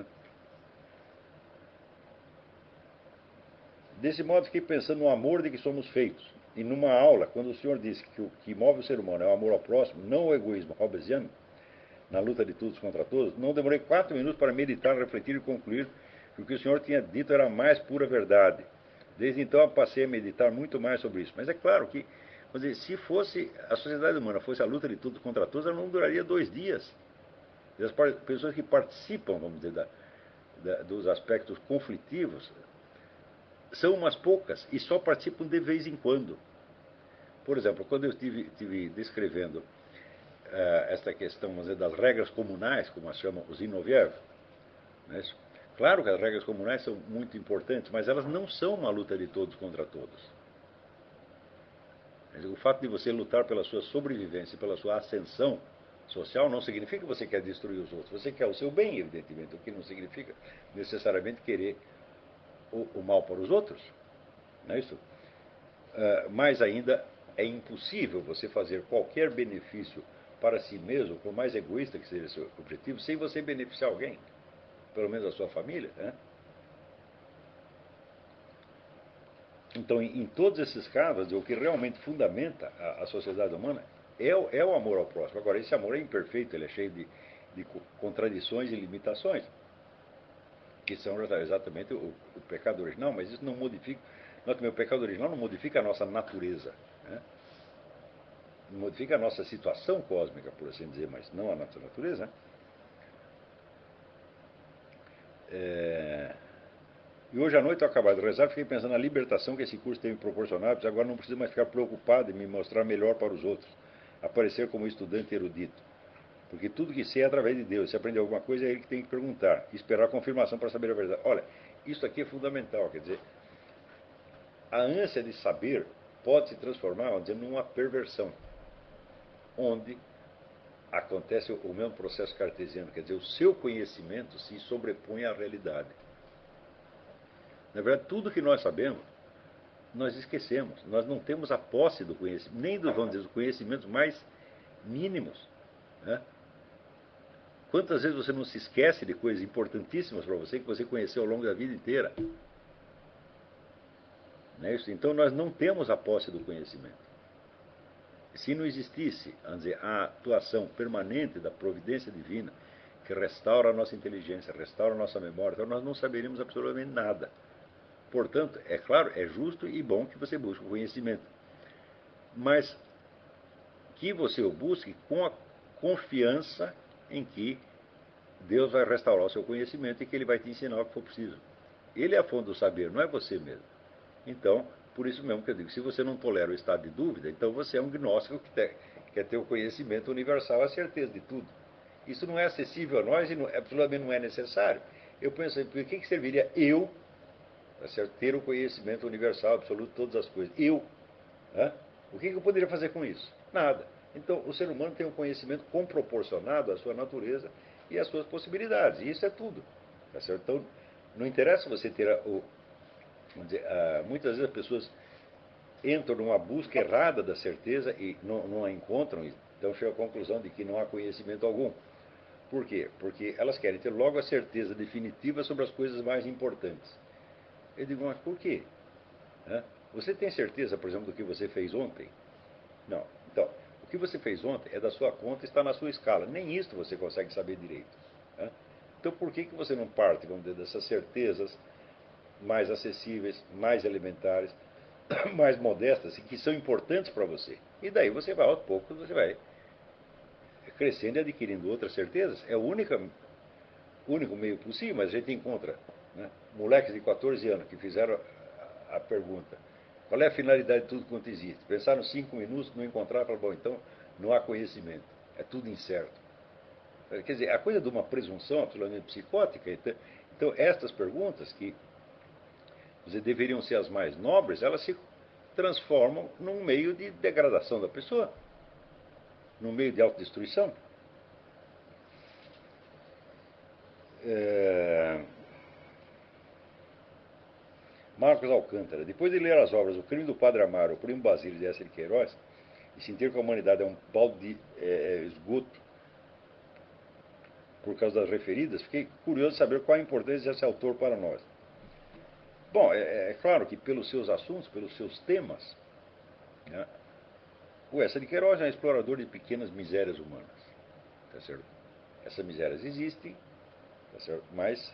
Desse modo, fiquei pensando no amor de que somos feitos. E numa aula, quando o senhor disse que o que move o ser humano é o amor ao próximo, não o egoísmo hobbesiano, na luta de todos contra todos, não demorei 4 minutos para meditar, refletir e concluir que o que o senhor tinha dito era a mais pura verdade. Desde então eu passei a meditar muito mais sobre isso. Mas é claro que, vamos dizer, se fosse a sociedade humana fosse a luta de todos contra todos, ela não duraria 2 dias. E as pessoas que participam, vamos dizer, dos aspectos conflitivos, são umas poucas e só participam de vez em quando. Por exemplo, quando eu estive descrevendo esta questão, vamos dizer, das regras comunais, como as chamam os Zinoviev, né? Claro que as regras comunais são muito importantes, mas elas não são uma luta de todos contra todos. O fato de você lutar pela sua sobrevivência e pela sua ascensão social não significa que você quer destruir os outros. Você quer o seu bem, evidentemente, o que não significa necessariamente querer o mal para os outros. Não é isso? Mais ainda, é impossível você fazer qualquer benefício para si mesmo, por mais egoísta que seja seu objetivo, sem você beneficiar alguém, pelo menos a sua família. Né? Então, em todos esses casos, o que realmente fundamenta a sociedade humana é o amor ao próximo. Agora, esse amor é imperfeito, ele é cheio de contradições e limitações, que são exatamente o pecado original, mas isso não modifica. Note que o pecado original não modifica a nossa natureza, né? Não modifica a nossa situação cósmica, por assim dizer, mas não a nossa natureza. Né? E hoje à noite eu acabei de rezar, fiquei pensando na libertação que esse curso tem me proporcionado, agora não preciso mais ficar preocupado em me mostrar melhor para os outros, aparecer como estudante erudito. Porque tudo que sei é através de Deus. Se aprender alguma coisa, é ele que tem que perguntar, e esperar a confirmação para saber a verdade. Olha, isso aqui é fundamental, quer dizer, a ânsia de saber pode se transformar, vamos dizer, numa perversão, onde acontece o mesmo processo cartesiano, quer dizer, o seu conhecimento se sobrepõe à realidade. Na verdade, tudo que nós sabemos, nós esquecemos. Nós não temos a posse do conhecimento, nem dos, vamos dizer, dos conhecimentos mais mínimos. Né? Quantas vezes você não se esquece de coisas importantíssimas para você, que você conheceu ao longo da vida inteira? Não é isso? Então, nós não temos a posse do conhecimento. Se não existisse, vamos dizer, a atuação permanente da providência divina, que restaura a nossa inteligência, restaura a nossa memória, então nós não saberíamos absolutamente nada. Portanto, é claro, é justo e bom que você busque o conhecimento. Mas que você o busque com a confiança em que Deus vai restaurar o seu conhecimento e que Ele vai te ensinar o que for preciso. Ele é a fonte do saber, não é você mesmo. Então, por isso mesmo que eu digo, se você não tolera o estado de dúvida, então você é um gnóstico que quer ter o conhecimento universal, a certeza de tudo. Isso não é acessível a nós e absolutamente não é necessário. Eu penso, por que serviria eu ter o conhecimento universal, absoluto de todas as coisas? Eu. Né? O que eu poderia fazer com isso? Nada. Então, o ser humano tem um conhecimento comproporcionado à sua natureza e às suas possibilidades. E isso é tudo. Tá certo? Então, não interessa você ter vamos dizer, muitas vezes as pessoas entram numa busca errada da certeza e não a encontram, então chegam à conclusão de que não há conhecimento algum. Por quê? Porque elas querem ter logo a certeza definitiva sobre as coisas mais importantes. Eu digo, mas por quê? Você tem certeza, por exemplo, do que você fez ontem? Não. Então, o que você fez ontem é da sua conta e está na sua escala. Nem isso você consegue saber direito. Então, por que você não parte, vamos dizer, dessas certezas mais acessíveis, mais elementares, mais modestas e que são importantes para você? E daí você vai, aos poucos, você vai crescendo e adquirindo outras certezas. É o único meio possível, mas a gente encontra, né, moleques de 14 anos que fizeram a pergunta: qual é a finalidade de tudo quanto existe? Pensaram 5 minutos, não encontraram, falaram, bom, então não há conhecimento, é tudo incerto. Quer dizer, a coisa de uma presunção absolutamente psicótica. Então estas perguntas, que deveriam ser as mais nobres, elas se transformam num meio de degradação da pessoa, num meio de autodestruição. Marcos Alcântara, depois de ler as obras O Crime do Padre Amaro, O Primo Basílio de Essa de Queiroz, e sentir que a humanidade é um balde de esgoto por causa das referidas, fiquei curioso de saber qual a importância desse autor para nós. Bom, é claro que pelos seus assuntos, pelos seus temas, né, o Essa de Queiroz é um explorador de pequenas misérias humanas. Tá certo? Essas misérias existem, tá certo? Mas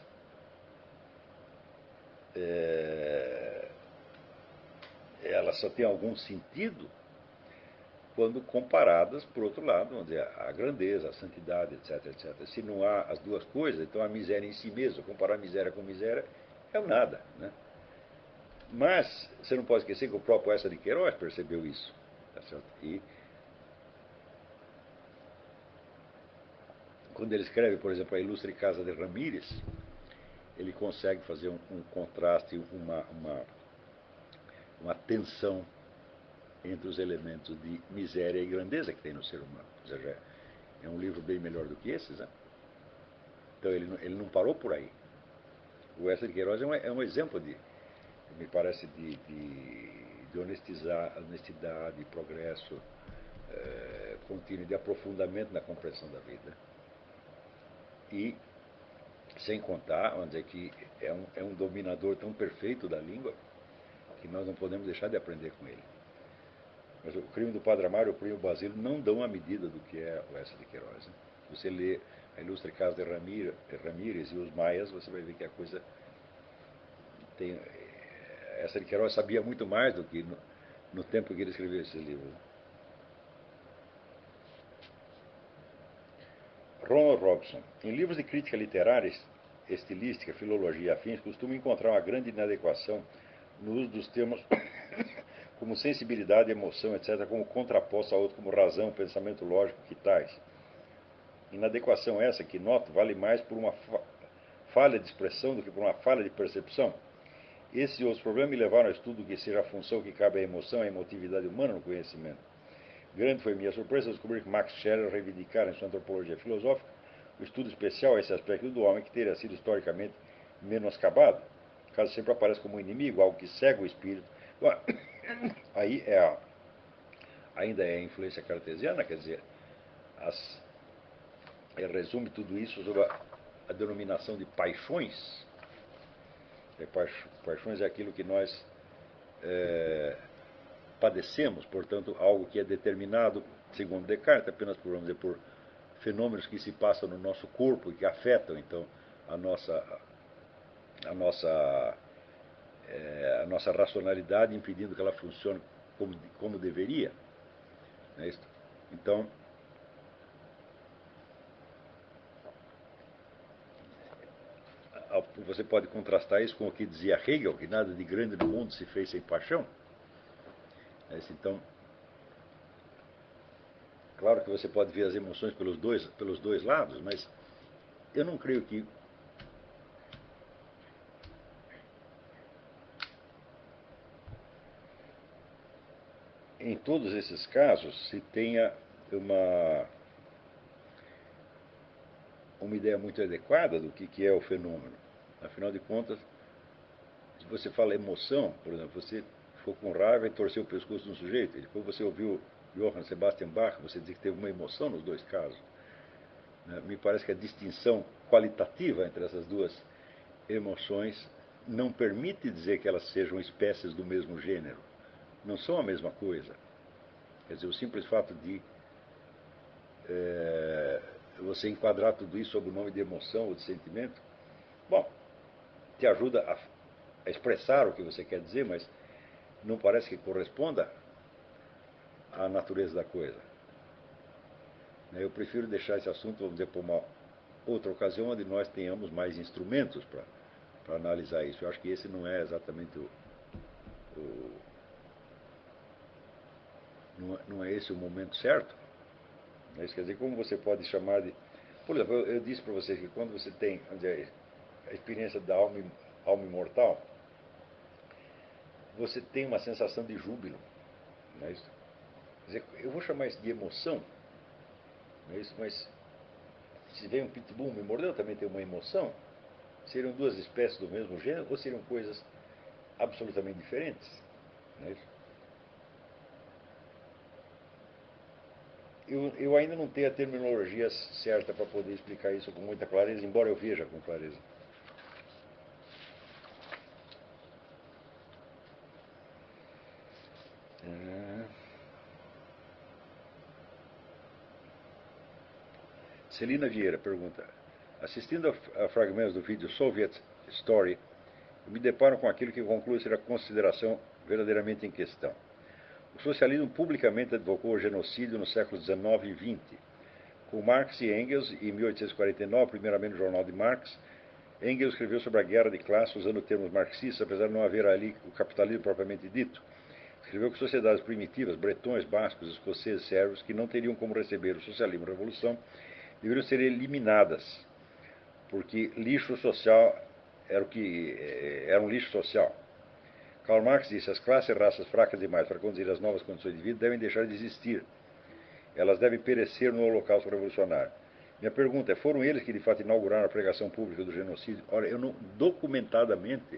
elas só têm algum sentido quando comparadas, por outro lado, vamos dizer, a grandeza, a santidade, etc, etc. Se não há as duas coisas, então a miséria em si mesma, comparar miséria com miséria, é o nada. Né? Mas você não pode esquecer que o próprio Essa de Queiroz percebeu isso. Tá certo? E quando ele escreve, por exemplo, A Ilustre Casa de Ramírez, ele consegue fazer um contraste, uma tensão entre os elementos de miséria e grandeza que tem no ser humano. Ou seja, É um livro bem melhor do que esses, né? Então ele não parou por aí. O Eça de Queiroz é um exemplo me parece, de honestidade, progresso contínuo, de aprofundamento na compreensão da vida. E, sem contar, vamos dizer que é um dominador tão perfeito da língua que nós não podemos deixar de aprender com ele. Mas o Crime do Padre Amaro e o Primo Basílio não dão a medida do que é o Eça de Queiroz. Né? Se você lê a Ilustre Casa de Ramírez e os Maias, você vai ver que a coisa tem... Eça de Queiroz sabia muito mais do que no tempo que ele escreveu esses livros. Ronald Robson. Em livros de crítica literária, estilística, filologia e afins, costuma encontrar uma grande inadequação no uso dos termos como sensibilidade, emoção, etc., como contraposto a outro como razão, pensamento lógico, que tais. Inadequação essa que noto vale mais por uma falha de expressão do que por uma falha de percepção. Esses e outros problemas me levaram ao estudo do que seja a função que cabe à emoção e à emotividade humana no conhecimento. Grande foi minha surpresa descobrir que Max Scherer reivindicara em sua antropologia filosófica o estudo especial a esse aspecto do homem que teria sido historicamente menoscabado, caso sempre apareça como inimigo, algo que cega o espírito. Aí ainda é a influência cartesiana, quer dizer, resume tudo isso sobre a denominação de paixões. Paixões é aquilo que nós padecemos, portanto, algo que é determinado, segundo Descartes, apenas por, vamos dizer, por fenômenos que se passam no nosso corpo e que afetam, então, a nossa racionalidade, impedindo que ela funcione como deveria. Não é isso? Então, você pode contrastar isso com o que dizia Hegel, que nada de grande no mundo se fez sem paixão. Não é isso? Então, claro que você pode ver as emoções pelos dois lados, mas eu não creio que em todos esses casos se tenha uma ideia muito adequada do que é o fenômeno. Afinal de contas, se você fala emoção, por exemplo, você ficou com raiva e torceu o pescoço de um sujeito, e depois você ouviu Johann Sebastian Bach, você diz que teve uma emoção nos dois casos. Me parece que a distinção qualitativa entre essas duas emoções não permite dizer que elas sejam espécies do mesmo gênero. Não são a mesma coisa. Quer dizer, o simples fato de você enquadrar tudo isso sob o nome de emoção ou de sentimento, bom, te ajuda a expressar o que você quer dizer, mas não parece que corresponda à natureza da coisa. Eu prefiro deixar esse assunto, vamos dizer, para uma outra ocasião onde nós tenhamos mais instrumentos para analisar isso. Eu acho que esse não é exatamente não é esse o momento certo. Isso quer dizer, como você pode chamar de... Por exemplo, eu disse para vocês que quando você tem, vamos dizer, a experiência da alma imortal, você tem uma sensação de júbilo. Não é isso? Quer dizer, eu vou chamar isso de emoção, não é isso? Mas se vem um pitbull me mordeu, eu também tenho uma emoção. Seriam duas espécies do mesmo gênero ou seriam coisas absolutamente diferentes? Não é isso? Eu ainda não tenho a terminologia certa para poder explicar isso com muita clareza, embora eu veja com clareza. Celina Vieira pergunta: assistindo a fragmentos do vídeo Soviet Story, eu me deparo com aquilo que conclui ser a consideração verdadeiramente em questão. O socialismo publicamente advocou o genocídio no século XIX e XX. Com Marx e Engels, em 1849, primeiramente no jornal de Marx, Engels escreveu sobre a guerra de classes usando termos marxistas, apesar de não haver ali o capitalismo propriamente dito. Escreveu que sociedades primitivas, bretões, bascos, escoceses, sérvios, que não teriam como receber o socialismo e a revolução, deveriam ser eliminadas, porque lixo social era um lixo social. Karl Marx disse: as classes e raças fracas demais para conduzir as novas condições de vida devem deixar de existir. Elas devem perecer no holocausto revolucionário. Minha pergunta é, foram eles que de fato inauguraram a pregação pública do genocídio? Olha, eu não, documentadamente,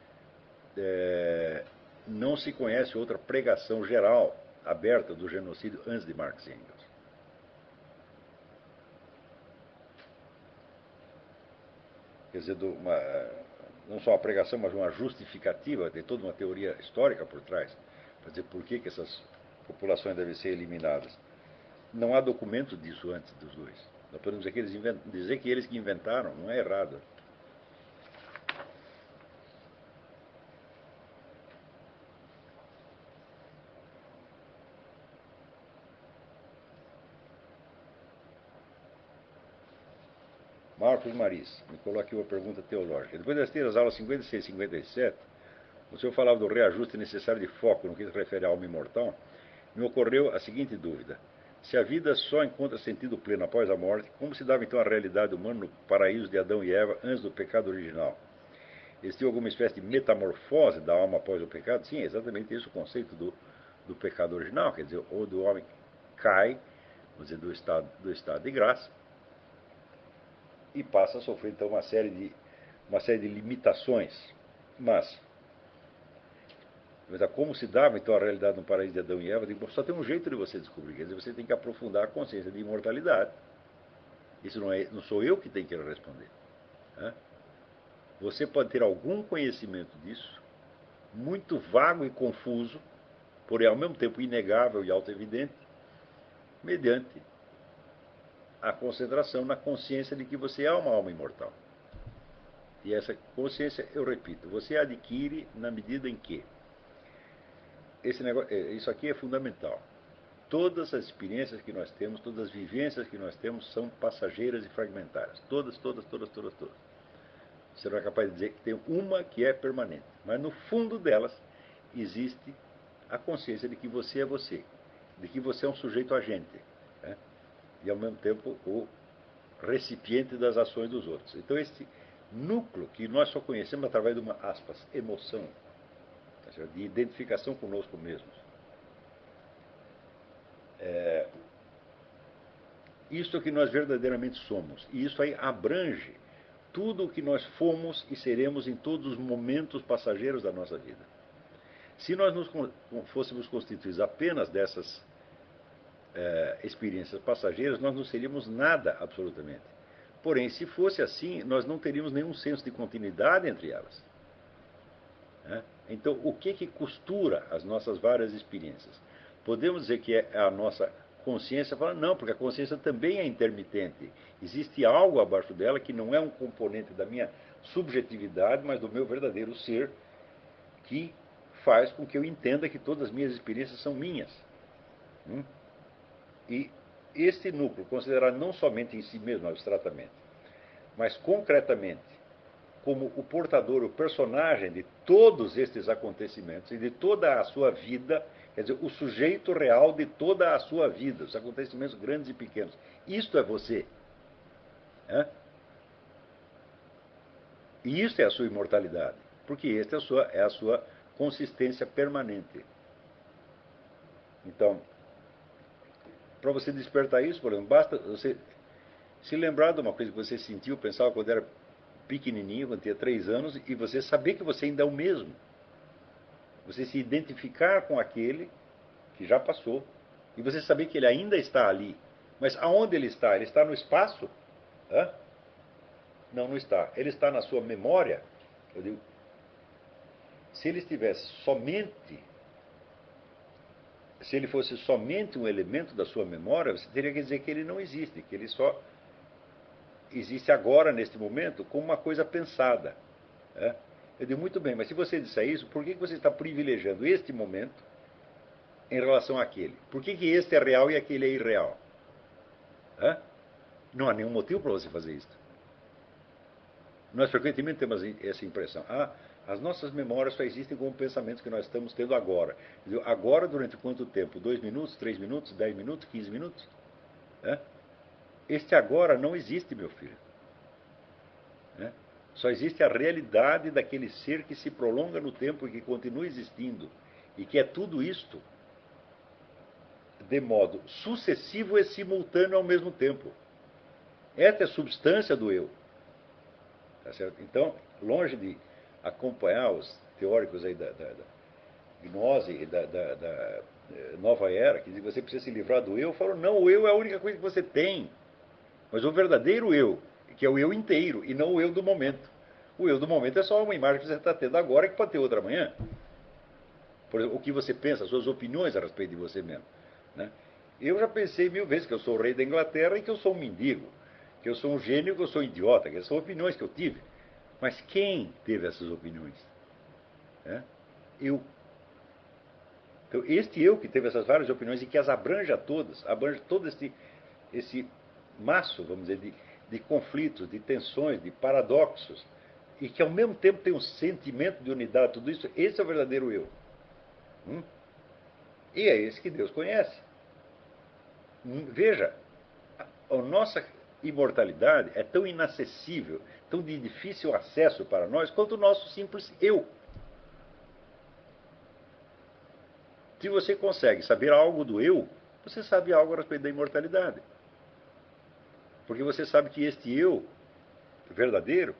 não se conhece outra pregação geral, aberta do genocídio antes de Marx e Engels. Quer dizer, não só uma pregação, mas uma justificativa, tem toda uma teoria histórica por trás, para dizer por que essas populações devem ser eliminadas. Não há documento disso antes dos dois. Nós podemos dizer que eles que inventaram, não é errado. Marcos Maris, me coloque uma pergunta teológica. Depois de ter as aulas 56 e 57, o senhor falava do reajuste necessário de foco no que se refere à alma imortal, me ocorreu a seguinte dúvida. Se a vida só encontra sentido pleno após a morte, como se dava então a realidade humana no paraíso de Adão e Eva antes do pecado original? Existiu alguma espécie de metamorfose da alma após o pecado? Sim, é exatamente esse o conceito do pecado original, quer dizer, ou do homem cai, vamos dizer, do estado de graça, e passa a sofrer então uma série de limitações. Mas como se dava então a realidade no paraíso de Adão e Eva, digo, só tem um jeito de você descobrir, quer dizer, você tem que aprofundar a consciência de imortalidade. Isso não sou eu que tenho que responder. Né? Você pode ter algum conhecimento disso, muito vago e confuso, porém ao mesmo tempo inegável e auto-evidente, mediante a concentração na consciência de que você é uma alma imortal. E essa consciência, eu repito, você adquire na medida em que isso aqui é fundamental. Todas as experiências que nós temos, todas as vivências que nós temos são passageiras e fragmentárias. Todas. Você não é capaz de dizer que tem uma que é permanente. Mas no fundo delas existe a consciência de que você é você, de que você é um sujeito agente, né? E ao mesmo tempo o recipiente das ações dos outros. Então este núcleo que nós só conhecemos através de uma, aspas, emoção, de identificação conosco mesmos. Isso é o que nós verdadeiramente somos. E isso aí abrange tudo o que nós fomos e seremos em todos os momentos passageiros da nossa vida. Se nós fôssemos constituídos apenas dessas experiências passageiras, nós não seríamos nada absolutamente. Porém, se fosse assim, nós não teríamos nenhum senso de continuidade entre elas. Né? Então, o que costura as nossas várias experiências? Podemos dizer que é a nossa consciência? Não, porque a consciência também é intermitente. Existe algo abaixo dela que não é um componente da minha subjetividade, mas do meu verdadeiro ser, que faz com que eu entenda que todas as minhas experiências são minhas. E este núcleo, considerado não somente em si mesmo, abstratamente, mas concretamente, como o portador, o personagem de todos estes acontecimentos e de toda a sua vida, quer dizer, o sujeito real de toda a sua vida, os acontecimentos grandes e pequenos. Isto é você. E isto é a sua imortalidade, porque esta é a sua consistência permanente. Então, para você despertar isso, por exemplo, basta você se lembrar de uma coisa que você sentiu, pensava quando era pequenininho, quando tinha 3 anos, e você saber que você ainda é o mesmo. Você se identificar com aquele que já passou, e você saber que ele ainda está ali. Mas aonde ele está? Ele está no espaço? Hã? Não, não está. Ele está na sua memória? Eu digo, se ele estivesse somente, se ele fosse somente um elemento da sua memória, você teria que dizer que ele não existe, que ele só existe agora, neste momento, como uma coisa pensada. Eu digo, muito bem, mas se você disser isso, por que você está privilegiando este momento em relação àquele? Por que este é real e aquele é irreal? Não há nenhum motivo para você fazer isso. Nós frequentemente temos essa impressão. As nossas memórias só existem como pensamentos que nós estamos tendo agora. Agora, durante quanto tempo? 2 minutos, 3 minutos, 10 minutos, 15 minutos? Este agora não existe, meu filho. Só existe a realidade daquele ser que se prolonga no tempo e que continua existindo. E que é tudo isto. de modo sucessivo e simultâneo ao mesmo tempo. Esta é a substância do eu. Tá certo? Então, longe de acompanhar os teóricos aí da gnose e da nova era, que dizem que você precisa se livrar do eu, falam, não, o eu é a única coisa que você tem. Mas o verdadeiro eu, que é o eu inteiro, e não o eu do momento. O eu do momento é só uma imagem que você está tendo agora que pode ter outra amanhã. Por exemplo, o que você pensa, as suas opiniões a respeito de você mesmo. Né? Eu já pensei 1000 vezes que eu sou o rei da Inglaterra e que eu sou um mendigo, que eu sou um gênio, que eu sou um idiota, que essas são opiniões que eu tive. Mas quem teve essas opiniões? Né? Eu. Então, este eu que teve essas várias opiniões e que as abrange a todas, abrange todo esse maço, vamos dizer, de conflitos, de tensões, de paradoxos, e que ao mesmo tempo tem um sentimento de unidade, tudo isso, esse é o verdadeiro eu. E é esse que Deus conhece. Veja, a nossa imortalidade é tão inacessível, tão de difícil acesso para nós, quanto o nosso simples eu. Se você consegue saber algo do eu, você sabe algo a respeito da imortalidade. Porque você sabe que este eu verdadeiro,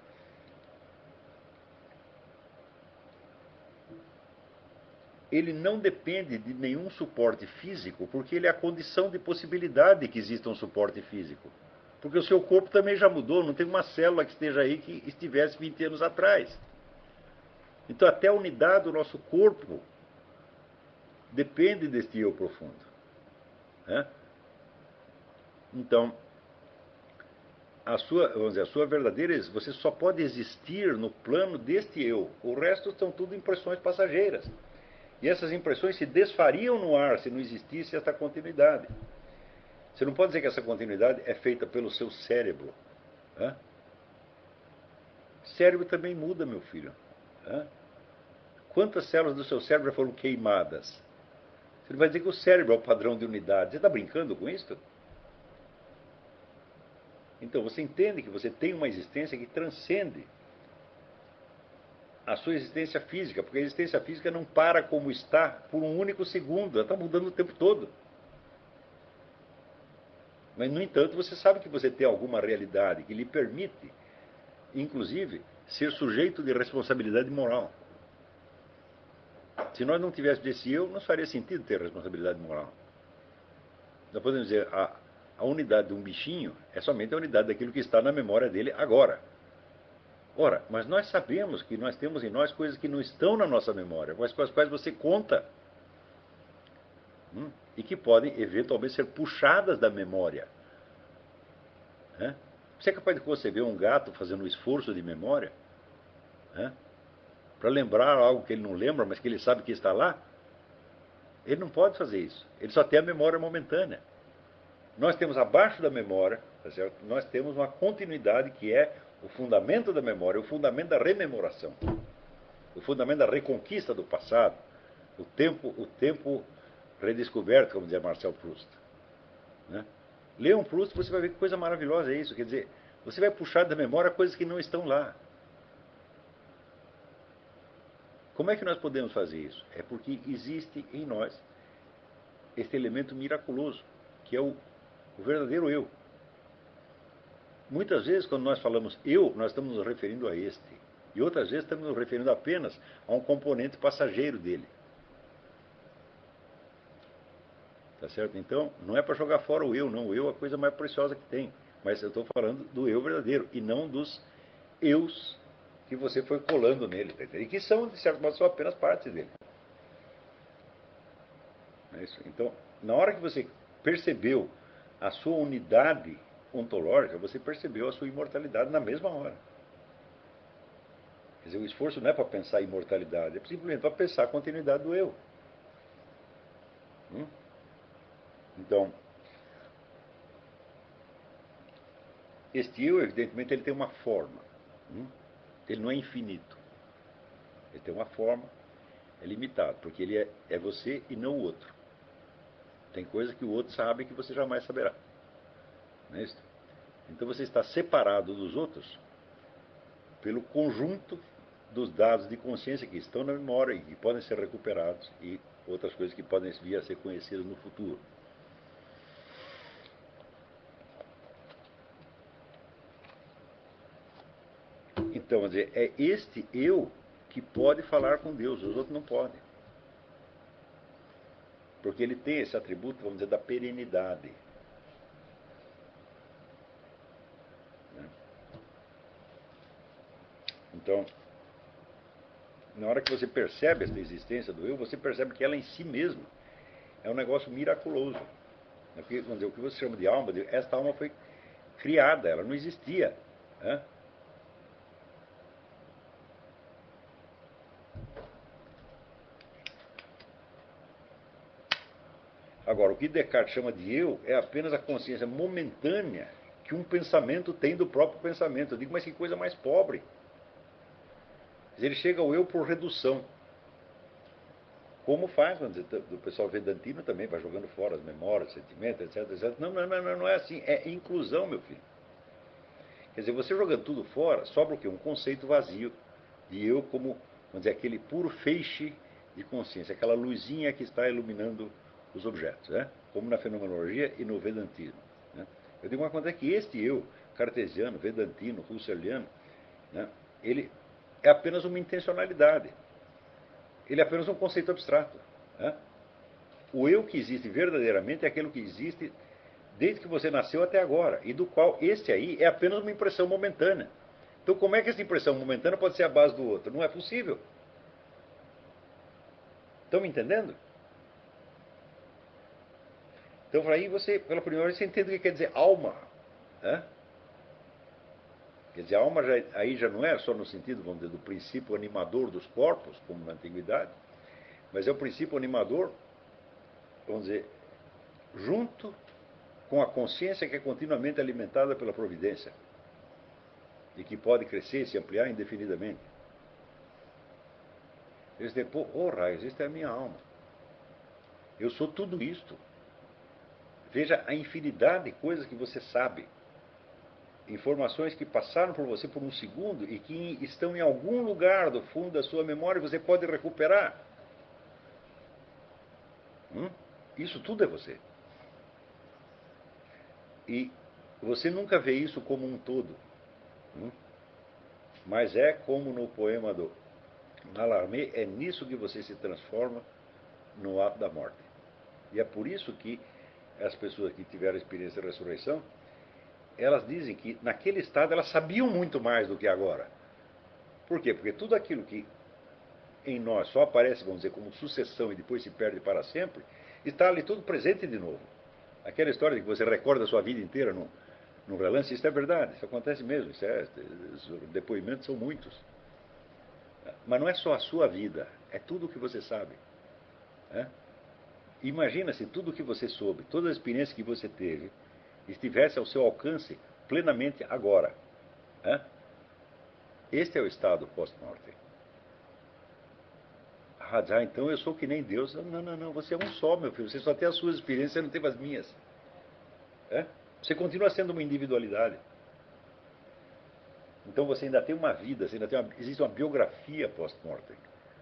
ele não depende de nenhum suporte físico, porque ele é a condição de possibilidade que exista um suporte físico. Porque o seu corpo também já mudou, não tem uma célula que esteja aí que estivesse 20 anos atrás. Então, até a unidade do nosso corpo depende deste eu profundo. Né? Então, vamos dizer, a sua verdadeira, você só pode existir no plano deste eu. O resto são tudo impressões passageiras. E essas impressões se desfariam no ar se não existisse esta continuidade. Você não pode dizer que essa continuidade é feita pelo seu cérebro. Né? Cérebro também muda, meu filho. Né? Quantas células do seu cérebro foram queimadas? Você não vai dizer que o cérebro é o padrão de unidade. Você está brincando com isso? Então, você entende que você tem uma existência que transcende a sua existência física, porque a existência física não para como está por um único segundo, ela está mudando o tempo todo. Mas, no entanto, você sabe que você tem alguma realidade que lhe permite, inclusive, ser sujeito de responsabilidade moral. Se nós não tivéssemos esse eu, não faria sentido ter responsabilidade moral. Nós podemos dizer, a unidade de um bichinho é somente a unidade daquilo que está na memória dele agora. Ora, mas nós sabemos que nós temos em nós coisas que não estão na nossa memória, mas com as quais você conta. E que podem, eventualmente, ser puxadas da memória. Né? Você é capaz de conceber um gato fazendo um esforço de memória? Né? Para lembrar algo que ele não lembra, mas que ele sabe que está lá? Ele não pode fazer isso. Ele só tem a memória momentânea. Nós temos abaixo da memória, tá certo? Nós temos uma continuidade que é o fundamento da memória, o fundamento da rememoração, o fundamento da reconquista do passado, o tempo redescoberto, como dizia Marcel Proust. Né? Leia Proust, você vai ver que coisa maravilhosa é isso. Quer dizer, você vai puxar da memória coisas que não estão lá. Como é que nós podemos fazer isso? É porque existe em nós este elemento miraculoso, que é o verdadeiro eu. Muitas vezes, quando nós falamos eu, nós estamos nos referindo a este. E outras vezes estamos nos referindo apenas a um componente passageiro dele. Tá certo? Então, não é para jogar fora o eu, não. O eu é a coisa mais preciosa que tem. Mas eu estou falando do eu verdadeiro e não dos eus que você foi colando nele. Tá? E que são, de certo modo, são apenas partes dele. É isso. Então, na hora que você percebeu a sua unidade ontológica, você percebeu a sua imortalidade na mesma hora. Quer dizer, o esforço não é para pensar em imortalidade, é simplesmente para pensar a continuidade do eu. Então, este eu, evidentemente, ele tem uma forma. Ele não é infinito. Ele tem uma forma, é limitado, porque ele é você e não o outro. Tem coisa que o outro sabe que você jamais saberá. Não é isso? Então você está separado dos outros pelo conjunto dos dados de consciência que estão na memória e que podem ser recuperados e outras coisas que podem vir a ser conhecidas no futuro. Então, quer dizer, é este eu que pode falar com Deus, os outros não podem. Porque ele tem esse atributo, vamos dizer, da perenidade. Então, na hora que você percebe essa existência do eu, você percebe que ela em si mesma é um negócio miraculoso. Vamos dizer, o que você chama de alma, esta alma foi criada, ela não existia. Né? Agora, o que Descartes chama de eu é apenas a consciência momentânea que um pensamento tem do próprio pensamento. Eu digo, mas que coisa mais pobre. Ele chega ao eu por redução. Como faz, vamos dizer, do pessoal vedantino também, vai jogando fora as memórias, sentimentos, etc, etc. Não é assim. É inclusão, meu filho. Quer dizer, você jogando tudo fora, sobra o quê? Um conceito vazio de eu como, vamos dizer, aquele puro feixe de consciência, aquela luzinha que está iluminando os objetos, né? Como na fenomenologia e no vedantismo. Né? Eu digo uma coisa, é que este eu, cartesiano, vedantino, husserliano, né? Ele é apenas uma intencionalidade. Ele é apenas um conceito abstrato. Né? O eu que existe verdadeiramente é aquele que existe desde que você nasceu até agora, e do qual este aí é apenas uma impressão momentânea. Então, como é que essa impressão momentânea pode ser a base do outro? Não é possível. Estão me entendendo? Então, aí você, pela primeira vez, você entende o que quer dizer alma. Né? Quer dizer, a alma aí já não é só no sentido, vamos dizer, do princípio animador dos corpos, como na antiguidade, mas é o princípio animador, vamos dizer, junto com a consciência que é continuamente alimentada pela providência e que pode crescer e se ampliar indefinidamente. Eles dizem, pô, oh, raios, esta é a minha alma. Eu sou tudo isto. Veja a infinidade de coisas que você sabe. Informações que passaram por você por um segundo e que estão em algum lugar do fundo da sua memória e você pode recuperar. Isso tudo é você. E você nunca vê isso como um todo. Mas é como no poema do Mallarmé, é nisso que você se transforma no ato da morte. E é por isso que as pessoas que tiveram a experiência da ressurreição, elas dizem que naquele estado elas sabiam muito mais do que agora. Por quê? Porque tudo aquilo que em nós só aparece, vamos dizer, como sucessão e depois se perde para sempre, está ali tudo presente de novo. Aquela história de que você recorda a sua vida inteira num relance, isso é verdade, isso acontece mesmo, os depoimentos são muitos. Mas não é só a sua vida, é tudo o que você sabe. Né? Imagina se tudo o que você soube, toda a experiência que você teve, estivesse ao seu alcance plenamente agora. Né? Este é o estado pós-morte. Ah, então eu sou que nem Deus. Não, você é um só, meu filho. Você só tem as suas experiências, você não tem as minhas. É? Você continua sendo uma individualidade. Então você ainda tem uma vida, você ainda tem existe uma biografia pós-mortem.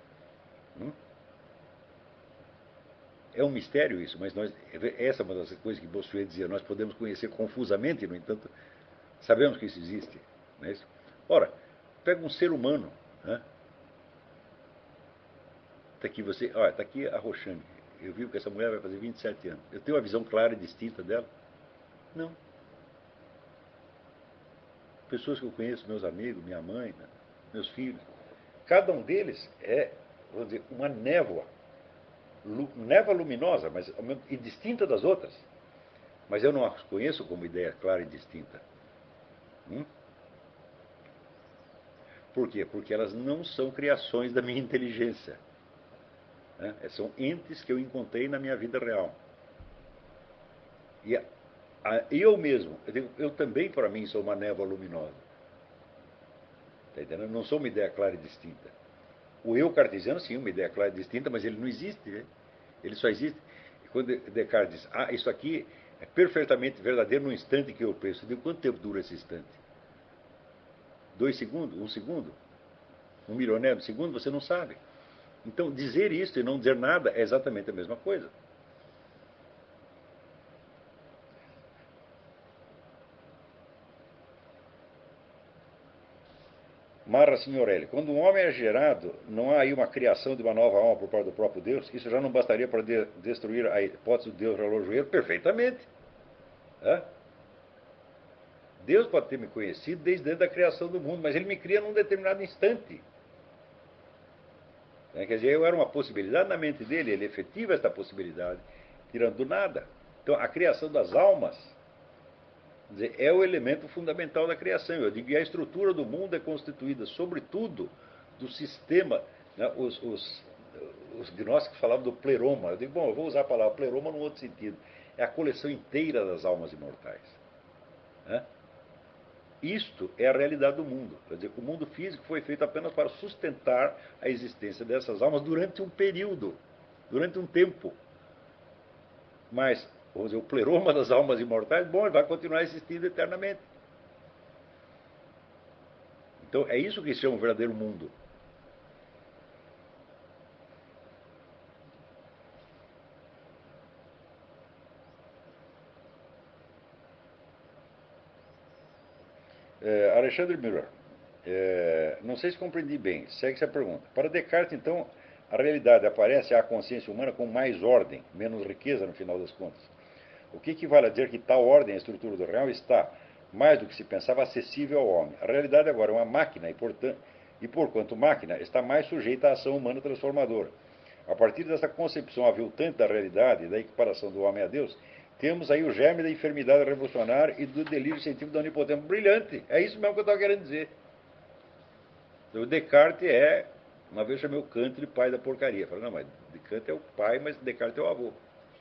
É um mistério isso, mas essa é uma das coisas que Bossuet dizia, nós podemos conhecer confusamente, no entanto, sabemos que isso existe. Não é isso? Ora, pega um ser humano, né? Está aqui você, olha, está aqui a Roxane. Eu vi que essa mulher vai fazer 27 anos. Eu tenho uma visão clara e distinta dela? Não. Pessoas que eu conheço, meus amigos, minha mãe, né? Meus filhos. Cada um deles é, vamos dizer, uma névoa. Névoa luminosa, mas e distinta das outras. Mas eu não as conheço como ideia clara e distinta. Por quê? Porque elas não são criações da minha inteligência. Né? São entes que eu encontrei na minha vida real. E eu mesmo, eu também para mim sou uma névoa luminosa. Tá entendendo? Não sou uma ideia clara e distinta. O eu cartesiano, sim, uma ideia clara e distinta, mas ele não existe. Né? Ele só existe. E quando Descartes diz, isso aqui é perfeitamente verdadeiro no instante que eu penso. Eu digo, quanto tempo dura esse instante? 2 segundos? 1 segundo? 1 milionésimo de segundo? Você não sabe. Então, dizer isso e não dizer nada é exatamente a mesma coisa. Marra Signorelli, quando um homem é gerado, não há aí uma criação de uma nova alma por parte do próprio Deus? Isso já não bastaria para destruir a hipótese do Deus relojoeiro? Perfeitamente. É? Deus pode ter me conhecido desde antes da criação do mundo, mas ele me cria num determinado instante. Quer dizer, eu era uma possibilidade na mente dele, ele efetiva esta possibilidade, tirando do nada. Então, a criação das almas, quer dizer, é o elemento fundamental da criação. Eu digo que a estrutura do mundo é constituída, sobretudo, do sistema. Né, os gnósticos falavam do pleroma. Eu digo, bom, eu vou usar a palavra pleroma num outro sentido. É a coleção inteira das almas imortais. Né? Isto é a realidade do mundo. Quer dizer, o mundo físico foi feito apenas para sustentar a existência dessas almas durante um período, durante um tempo. Mas, vamos dizer, o pleroma das almas imortais, bom, ele vai continuar existindo eternamente. Então, é isso que se chama o verdadeiro mundo. Alexandre Miller, não sei se compreendi bem, segue-se a pergunta. Para Descartes, então, a realidade aparece à consciência humana com mais ordem, menos riqueza no final das contas. O que equivale a dizer que tal ordem, a estrutura do real, está, mais do que se pensava, acessível ao homem. A realidade agora é uma máquina e porquanto máquina, está mais sujeita à ação humana transformadora. A partir dessa concepção aviltante da realidade e da equiparação do homem a Deus, temos aí o germe da enfermidade revolucionária e do delírio científico da onipotência. Brilhante! É isso mesmo que eu estava querendo dizer. O Descartes é, uma vez chamei o Kant de pai da porcaria. Falei, não, mas Kant é o pai, mas Descartes é o avô.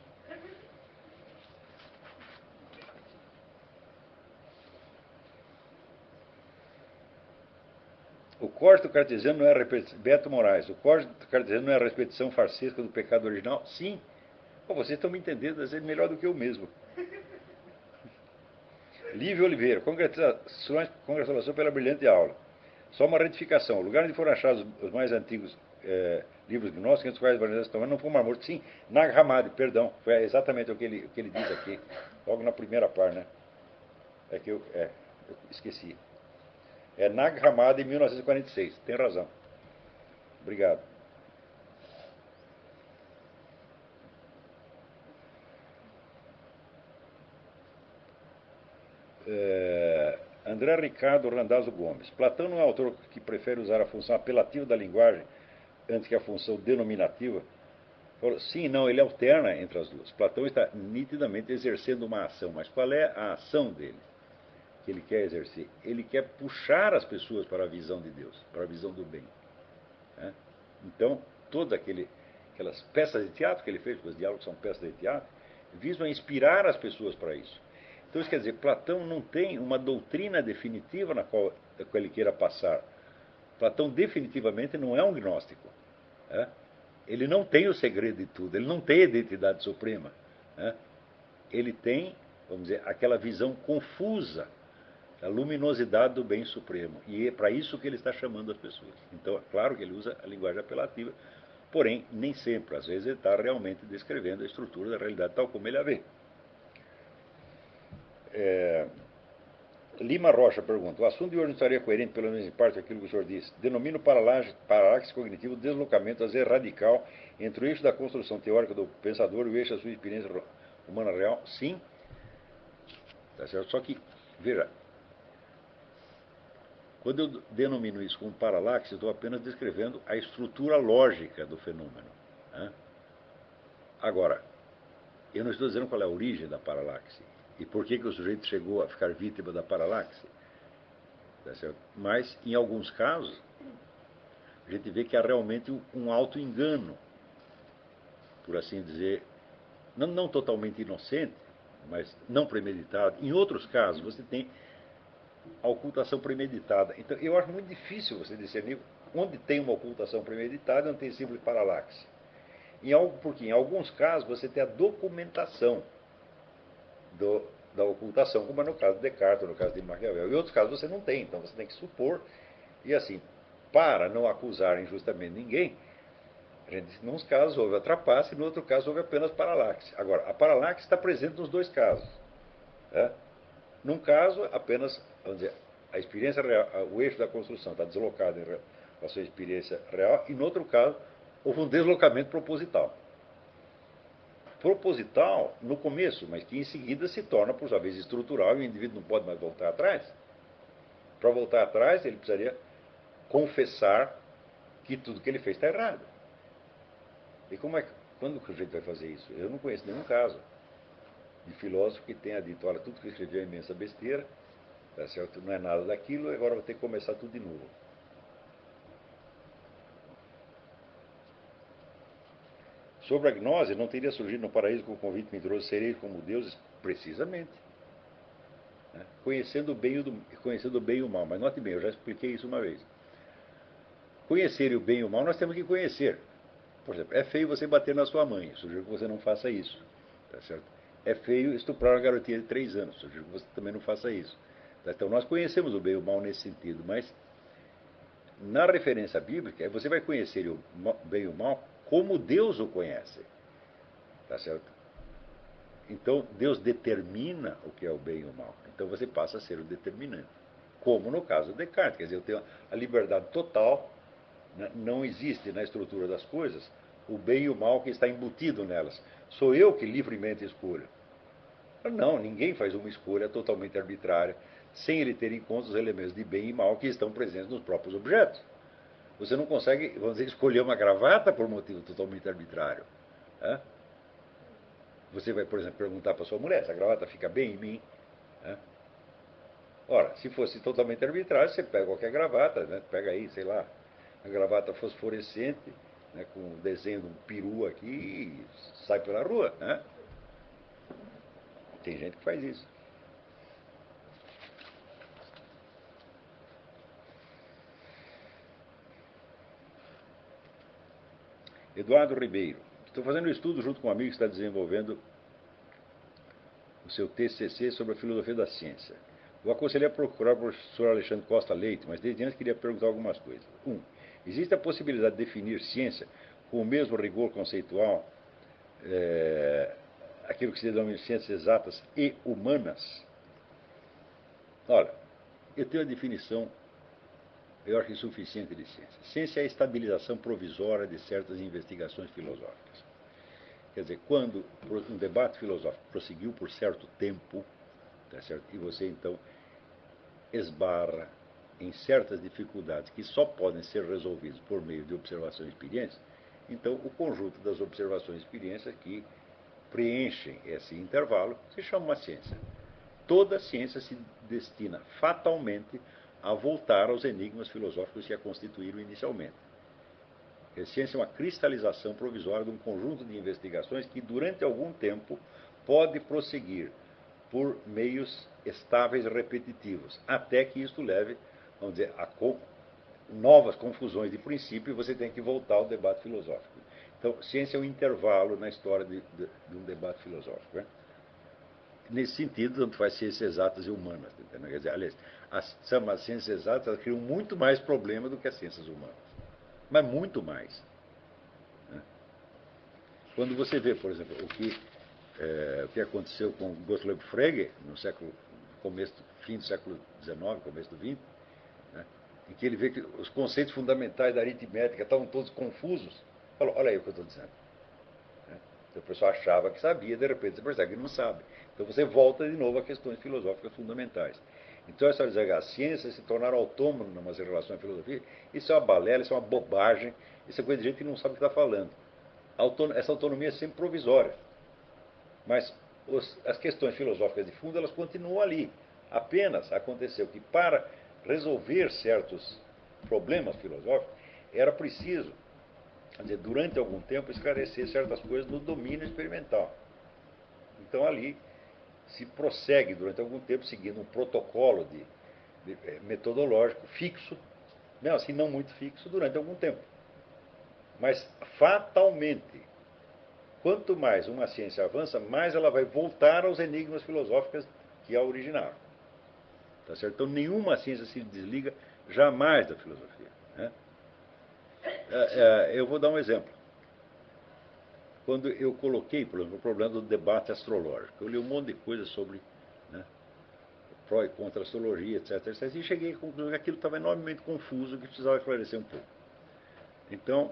O código cartesiano não é Beto Moraes, o código cartesiano não é a repetição farsesca do pecado original? Sim. Pô, vocês estão me entendendo, às vezes melhor do que eu mesmo. Lívia Oliveira, congratulação pela brilhante aula. Só uma retificação. O lugar onde foram achados os mais antigos livros gnósticos, entre os quais Varnese tomando, não foi o Mar Morto. Sim, Nag Hammadi, perdão. Foi exatamente o que ele diz aqui, logo na primeira parte, né? Eu esqueci. É Nag Hammadi, 1946. Tem razão. Obrigado. André Ricardo Randazzo Gomes. Platão não é autor que prefere usar a função apelativa da linguagem antes que a função denominativa? Sim e não, ele alterna entre as duas. Platão está nitidamente exercendo uma ação, mas qual é a ação dele que ele quer exercer? Ele quer puxar as pessoas para a visão de Deus, para a visão do bem. Né? Então, todas aquelas peças de teatro que ele fez, os diálogos são peças de teatro, visam inspirar as pessoas para isso. Então, isso quer dizer, Platão não tem uma doutrina definitiva na qual ele queira passar. Platão definitivamente não é um gnóstico. Né? Ele não tem o segredo de tudo, ele não tem a identidade suprema. Né? Ele tem, vamos dizer, aquela visão confusa da luminosidade do bem supremo. E é para isso que ele está chamando as pessoas. Então, é claro que ele usa a linguagem apelativa, porém, nem sempre. Às vezes ele está realmente descrevendo a estrutura da realidade tal como ele a vê. Lima Rocha pergunta: o assunto de hoje não estaria coerente, pelo menos em parte, com aquilo que o senhor disse? Denomina o paralaxe cognitivo o deslocamento, às vezes radical, entre o eixo da construção teórica do pensador e o eixo da sua experiência humana real? Sim. Tá certo? Só que, veja, quando eu denomino isso como paralaxe, eu estou apenas descrevendo a estrutura lógica do fenômeno. Né? Agora, eu não estou dizendo qual é a origem da paralaxe e por que o sujeito chegou a ficar vítima da paralaxe. Tá certo? Mas, em alguns casos, a gente vê que há realmente um auto-engano, por assim dizer, não totalmente inocente, mas não premeditado. Em outros casos, você tem a ocultação premeditada. Então, eu acho muito difícil você discernir onde tem uma ocultação premeditada e onde tem simples paralaxe. Porque em alguns casos você tem a documentação da ocultação, como é no caso de Descartes, ou no caso de Maquiavel. Em outros casos você não tem, então você tem que supor. E assim, para não acusar injustamente ninguém, a gente diz que num casos houve a trapaça e no outro caso houve apenas paralaxe. Agora, a paralaxe está presente nos dois casos. Né? Num caso, apenas, vamos dizer, a experiência real, o eixo da construção está deslocado em relação à experiência real, e no outro caso, houve um deslocamento proposital. Proposital no começo, mas que em seguida se torna, por sua vez, estrutural e o indivíduo não pode mais voltar atrás. Para voltar atrás, ele precisaria confessar que tudo que ele fez está errado. E quando que o sujeito vai fazer isso? Eu não conheço nenhum caso de filósofo que tenha dito, olha, tudo que eu escrevi é imensa besteira, tá certo? Não é nada daquilo, agora vou ter que começar tudo de novo. Sobre a gnose, não teria surgido no paraíso com o convite mentiroso, serei como deuses? Precisamente. Né? Conhecendo o bem e o mal. Mas note bem, eu já expliquei isso uma vez. Conhecer o bem e o mal, nós temos que conhecer. Por exemplo, é feio você bater na sua mãe, sugiro que você não faça isso. Tá certo? É feio estuprar uma garotinha de 3 anos, sugiro que você também não faça isso. Tá? Então nós conhecemos o bem e o mal nesse sentido, mas na referência bíblica, você vai conhecer o bem e o mal como Deus o conhece. Tá certo? Então Deus determina o que é o bem e o mal. Então você passa a ser o determinante. Como no caso de Descartes, quer dizer, eu tenho a liberdade total, não existe na estrutura das coisas o bem e o mal que está embutido nelas. Sou eu que livremente escolho. Não, ninguém faz uma escolha totalmente arbitrária, sem ele ter em conta os elementos de bem e mal que estão presentes nos próprios objetos. Você não consegue, vamos dizer, escolher uma gravata por motivo totalmente arbitrário. Né? Você vai, por exemplo, perguntar para sua mulher se a gravata fica bem em mim. Né? Ora, se fosse totalmente arbitrário, você pega qualquer gravata, né? Pega aí, sei lá, a gravata fosforescente, né, com o desenho de um peru aqui e sai pela rua. Né? Tem gente que faz isso. Eduardo Ribeiro. Estou fazendo um estudo junto com um amigo que está desenvolvendo o seu TCC sobre a filosofia da ciência. Eu aconselhei a procurar o professor Alexandre Costa Leite, mas desde antes queria perguntar algumas coisas. Existe a possibilidade de definir ciência com o mesmo rigor conceitual, aquilo que se denomina ciências exatas e humanas? Olha, eu tenho a definição, eu acho insuficiente de ciência. Ciência é a estabilização provisória de certas investigações filosóficas. Quer dizer, quando um debate filosófico prosseguiu por certo tempo, tá certo? E você então esbarra em certas dificuldades que só podem ser resolvidas por meio de observação e experiência, então o conjunto das observações e experiências que preenchem esse intervalo se chama uma ciência. Toda ciência se destina fatalmente a voltar aos enigmas filosóficos que a constituíram inicialmente. A ciência é uma cristalização provisória de um conjunto de investigações que, durante algum tempo, pode prosseguir por meios estáveis e repetitivos, até que isto leve, vamos dizer, a novas confusões de princípio e você tem que voltar ao debate filosófico. Então, ciência é um intervalo na história de um debate filosófico. Né? Nesse sentido, tanto faz ciências exatas e humanas. Entendeu? Quer dizer, aliás, as ciências exatas elas criam muito mais problema do que as ciências humanas. Mas muito mais. Né? Quando você vê, por exemplo, o que aconteceu com Gottlob Frege no fim do século XIX, começo do XX, né, em que ele vê que os conceitos fundamentais da aritmética estavam todos confusos, falou, olha aí o que eu estou dizendo. Né? Então, o pessoal achava que sabia, de repente você percebe que não sabe. Então você volta de novo a questões filosóficas fundamentais. Então essa dizer, as ciências se tornaram autônomas em relação à filosofia, isso é uma balela, isso é uma bobagem, isso é coisa de gente que não sabe o que está falando. Essa autonomia é sempre provisória. Mas as questões filosóficas de fundo, elas continuam ali. Apenas aconteceu que para resolver certos problemas filosóficos, era preciso, dizer, durante algum tempo, esclarecer certas coisas no domínio experimental. Então ali se prossegue durante algum tempo seguindo um protocolo metodológico fixo, mesmo assim não muito fixo, durante algum tempo. Mas fatalmente, quanto mais uma ciência avança, mais ela vai voltar aos enigmas filosóficos que a originaram. Tá certo? Então, nenhuma ciência se desliga jamais da filosofia. Né? Eu vou dar um exemplo. Quando eu coloquei, por exemplo, o problema do debate astrológico, eu li um monte de coisa sobre, né, pró e contra a astrologia, etc, etc. E cheguei à conclusão que aquilo estava enormemente confuso, que precisava esclarecer um pouco. Então,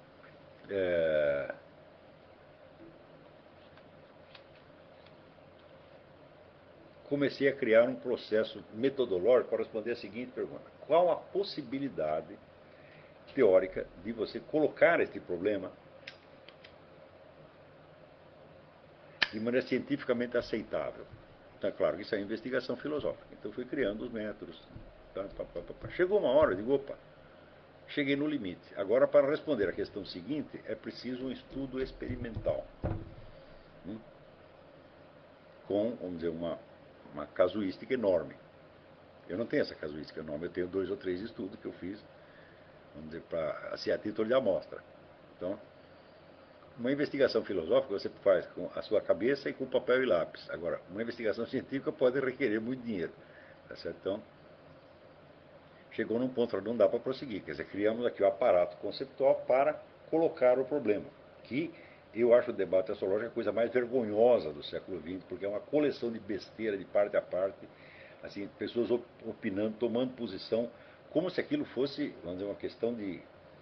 comecei a criar um processo metodológico para responder a seguinte pergunta: qual a possibilidade teórica de você colocar este problema de maneira cientificamente aceitável? Então, é claro que isso é investigação filosófica. Então, fui criando os métodos. Chegou uma hora, eu digo, opa, cheguei no limite. Agora, para responder a questão seguinte, é preciso um estudo experimental. Com, vamos dizer, uma casuística enorme. Eu não tenho essa casuística enorme, eu tenho 2 ou 3 estudos que eu fiz, vamos dizer, assim, a título de amostra. Então, uma investigação filosófica você faz com a sua cabeça e com papel e lápis. Agora, uma investigação científica pode requerer muito dinheiro. Tá certo? Então, chegou num ponto onde não dá para prosseguir. Quer dizer, criamos aqui o aparato conceptual para colocar o problema, que eu acho o debate astrológico a coisa mais vergonhosa do século XX, porque é uma coleção de besteira de parte a parte, assim, pessoas opinando, tomando posição, como se aquilo fosse, vamos dizer, uma questão de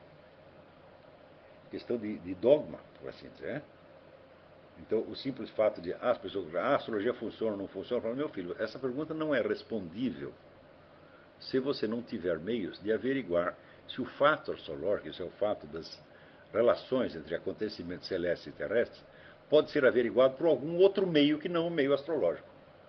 dogma, por assim dizer. Então, o simples fato de as pessoas, a astrologia funciona ou não funciona, para meu filho, essa pergunta não é respondível se você não tiver meios de averiguar se o fato astrológico, isso é o fato das relações entre acontecimentos celestes e terrestres, pode ser averiguado por algum outro meio que não o meio astrológico.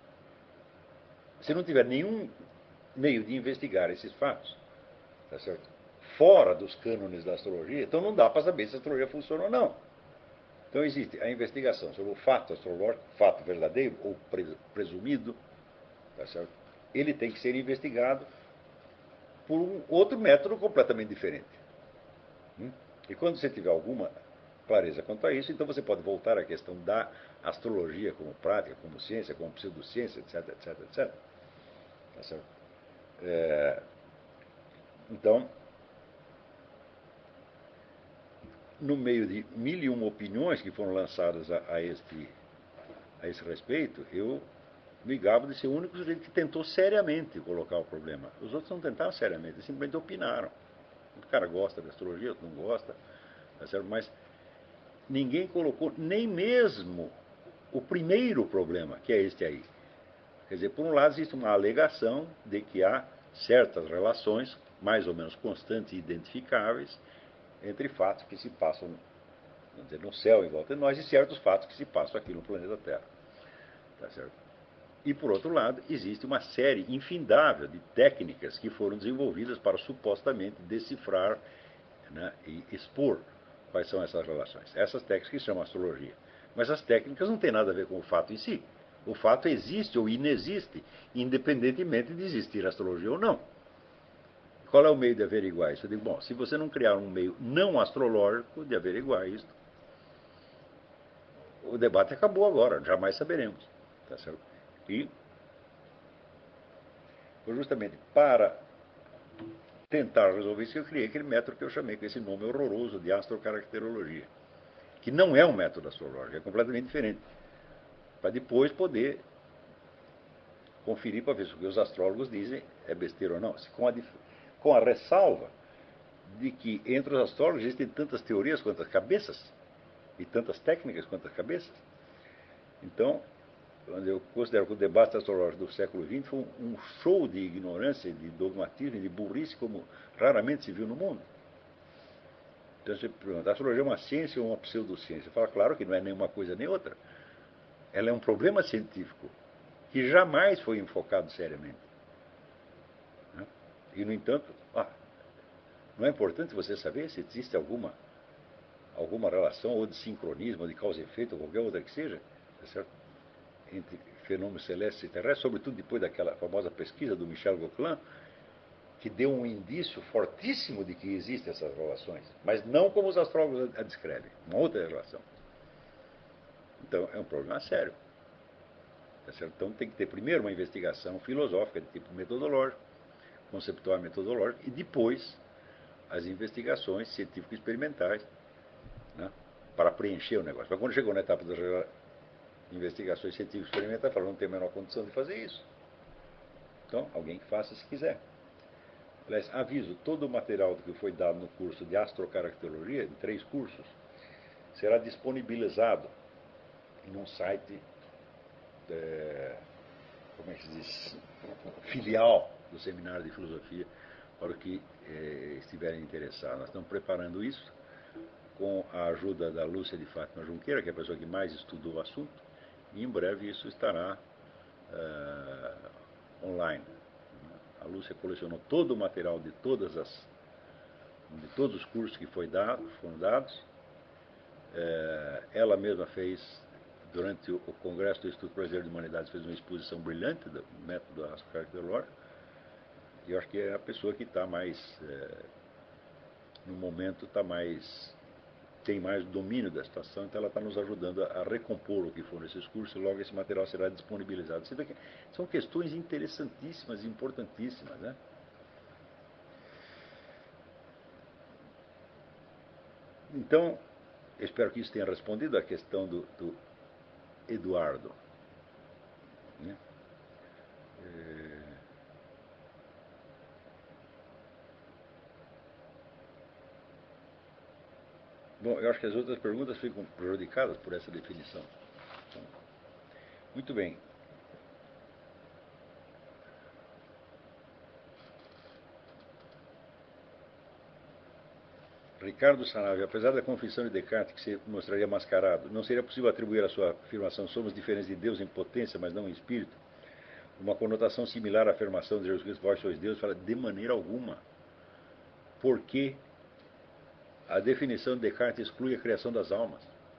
Se não tiver nenhum meio de investigar esses fatos, tá certo? Fora dos cânones da astrologia, então não dá para saber se a astrologia funciona ou não. Então existe a investigação sobre o fato astrológico, fato verdadeiro ou presumido, tá certo? Ele tem que ser investigado por um outro método completamente diferente. E quando você tiver alguma clareza quanto a isso, então você pode voltar à questão da astrologia como prática, como ciência, como pseudociência, etc, etc, etc. Tá certo? Então, no meio de 1001 opiniões que foram lançadas a esse respeito, eu me gabo de ser o único sujeito que tentou seriamente colocar o problema. Os outros não tentaram seriamente, eles simplesmente opinaram. O cara gosta de astrologia, outro não gosta, tá certo? Mas ninguém colocou nem mesmo o primeiro problema, que é este aí. Quer dizer, por um lado existe uma alegação de que há certas relações, mais ou menos constantes e identificáveis, entre fatos que se passam, vamos dizer, no céu em volta de nós e certos fatos que se passam aqui no planeta Terra. Tá certo? E, por outro lado, existe uma série infindável de técnicas que foram desenvolvidas para supostamente decifrar, né, e expor quais são essas relações. Essas técnicas que se chamam astrologia. Mas as técnicas não têm nada a ver com o fato em si. O fato existe ou inexiste, independentemente de existir astrologia ou não. Qual é o meio de averiguar isso? Eu digo, bom, se você não criar um meio não astrológico de averiguar isso, o debate acabou agora, jamais saberemos. Tá certo? E foi justamente para tentar resolver isso que eu criei aquele método que eu chamei com esse nome horroroso de astrocaracterologia, que não é um método astrológico, é completamente diferente, para depois poder conferir para ver se o que os astrólogos dizem é besteira ou não, com a ressalva de que entre os astrólogos existem tantas teorias quanto as cabeças, e tantas técnicas quanto as cabeças. Então, eu considero que o debate astrológico do século XX foi um show de ignorância, de dogmatismo, de burrice, como raramente se viu no mundo. Então você pergunta, a astrologia é uma ciência ou uma pseudociência? Fala, claro que não é nem uma coisa nem outra. Ela é um problema científico que jamais foi enfocado seriamente. E, no entanto, não é importante você saber se existe alguma relação, ou de sincronismo, ou de causa e efeito, ou qualquer outra que seja, tá certo? Entre fenômenos celestes e terrestres, sobretudo depois daquela famosa pesquisa do Michel Gauquelin, que deu um indício fortíssimo de que existem essas relações, mas não como os astrólogos a descrevem, uma outra relação. Então, é um problema sério. Tá certo? Então, tem que ter primeiro uma investigação filosófica de tipo metodológico, conceptual e metodológico, e depois as investigações científico-experimentais, né, para preencher o negócio. Mas quando chegou na etapa das investigações científico-experimentais, falou, não tem a menor condição de fazer isso. Então, alguém que faça se quiser. Aliás, aviso, todo o material que foi dado no curso de astrocaracterologia, em 3 cursos, será disponibilizado em um site, como é que se diz, filial do Seminário de Filosofia, para os que estiverem interessados. Nós estamos preparando isso com a ajuda da Lúcia de Fátima Junqueira, que é a pessoa que mais estudou o assunto, e em breve isso estará online. A Lúcia colecionou todo o material de todos os cursos que foram dados. Ela mesma fez, durante o Congresso do Instituto Brasileiro de Humanidades, fez uma exposição brilhante do método astrocaracterológico. E eu acho que é a pessoa que está mais, no momento, tem mais domínio da situação, então ela está nos ajudando a recompor o que foram esses cursos, e logo esse material será disponibilizado. São questões interessantíssimas e importantíssimas, né? Então, espero que isso tenha respondido à questão do Eduardo. Né? Bom, eu acho que as outras perguntas ficam prejudicadas por essa definição. Então, muito bem. Ricardo Sanave, apesar da confissão de Descartes que se mostraria mascarado, não seria possível atribuir à sua afirmação somos diferentes de Deus em potência, mas não em espírito? Uma conotação similar à afirmação de Jesus Cristo, vós sois Deus, fala de maneira alguma. Porque a definição de Descartes exclui a criação das almas.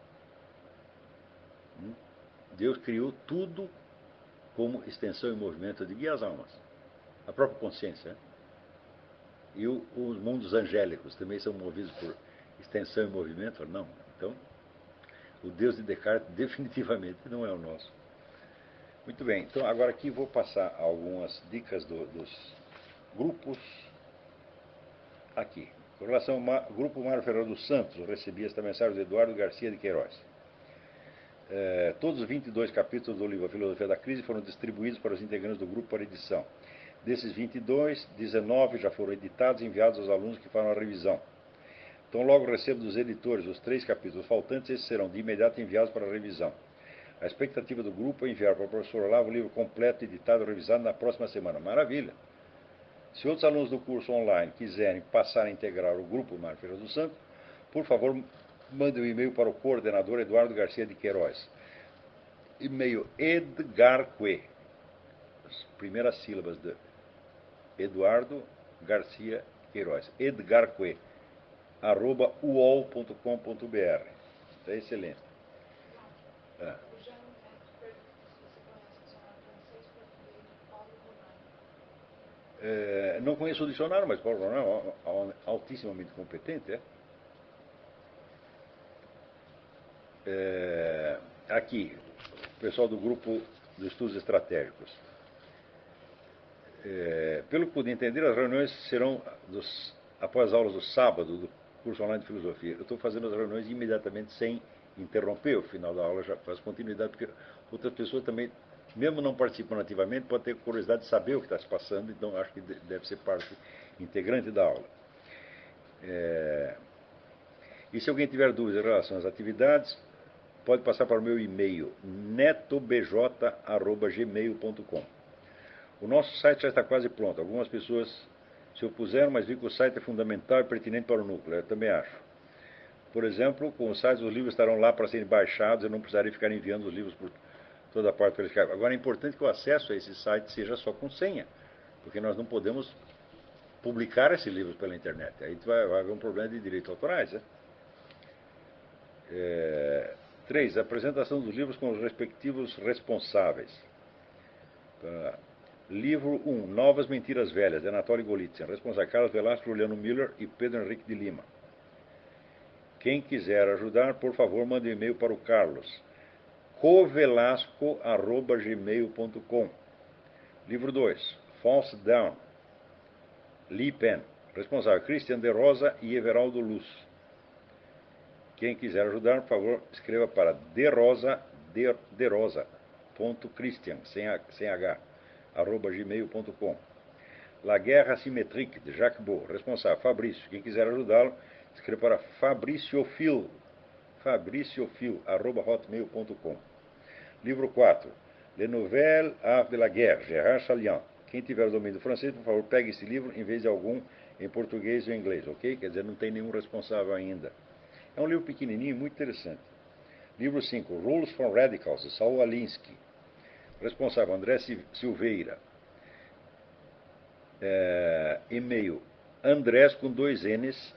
Deus criou tudo como extensão e movimento de as almas. A própria consciência. Né? E os mundos angélicos também são movidos por extensão e movimento? Não. Então, o Deus de Descartes definitivamente não é o nosso. Muito bem, então agora aqui vou passar algumas dicas dos grupos. Aqui, com relação ao grupo Mário Ferreira dos Santos, eu recebi esta mensagem do Eduardo Garcia de Queiroz. Todos os 22 capítulos do livro A Filosofia da Crise foram distribuídos para os integrantes do grupo para edição. Desses 22, 19 já foram editados e enviados aos alunos que farão a revisão. Então, logo recebo dos editores os 3 capítulos faltantes, esses serão de imediato enviados para a revisão. A expectativa do grupo é enviar para o professor Olavo o livro completo, editado e revisado na próxima semana. Maravilha! Se outros alunos do curso online quiserem passar a integrar o grupo Mário Ferreira dos Santos, por favor, mande um e-mail para o coordenador Eduardo Garcia de Queiroz. E-mail edgarque, as primeiras sílabas de Eduardo Garcia Queiroz, edgarque, @uol.com.br. É excelente. Não conheço o dicionário, mas Paulo Ronald é altissimamente competente. Aqui, o pessoal do grupo de estudos estratégicos. Pelo que pude entender, as reuniões serão após as aulas do sábado do curso online de filosofia. Eu estou fazendo as reuniões imediatamente sem interromper o final da aula, já faz continuidade, porque outras pessoas também, mesmo não participando ativamente, podem ter curiosidade de saber o que está se passando, então acho que deve ser parte integrante da aula. E se alguém tiver dúvidas em relação às atividades, pode passar para o meu e-mail, netobj@gmail.com. O nosso site já está quase pronto. Algumas pessoas se opuseram, mas vi que o site é fundamental e pertinente para o núcleo. Eu também acho. Por exemplo, com o site, os livros estarão lá para serem baixados, eu não precisaria ficar enviando os livros por toda parte pelo Skype. Agora é importante que o acesso a esse site seja só com senha, porque nós não podemos publicar esses livros pela internet. Aí vai haver um problema de direitos autorais. 3. Apresentação dos livros com os respectivos responsáveis. Livro 1, Novas Mentiras Velhas, de Anatoly Golitsyn. Responsável Carlos Velasco, Juliano Miller e Pedro Henrique de Lima. Quem quiser ajudar, por favor, mande um e-mail para o Carlos. covelasco@gmail.com. Livro 2, False Down. Lee Penn. Responsável Christian de Rosa e Everaldo Luz. Quem quiser ajudar, por favor, escreva para derosa.christian, sem H, gmail.com. La Guerre Asymétrique, de Jacques Beau. Responsável, Fabrício. Quem quiser ajudá-lo, escreva para fabriciofil@hotmail.com. Livro 4. Les Nouvelles Arts de la Guerre, Gérard Chaliand. Quem tiver o domínio do francês, por favor, pegue esse livro em vez de algum em português ou inglês, ok? Quer dizer, não tem nenhum responsável ainda. É um livro pequenininho, muito interessante. Livro 5, Rules for Radicals, de Saul Alinsky. Responsável, André Silveira. E-mail, Andrés com 2 N's,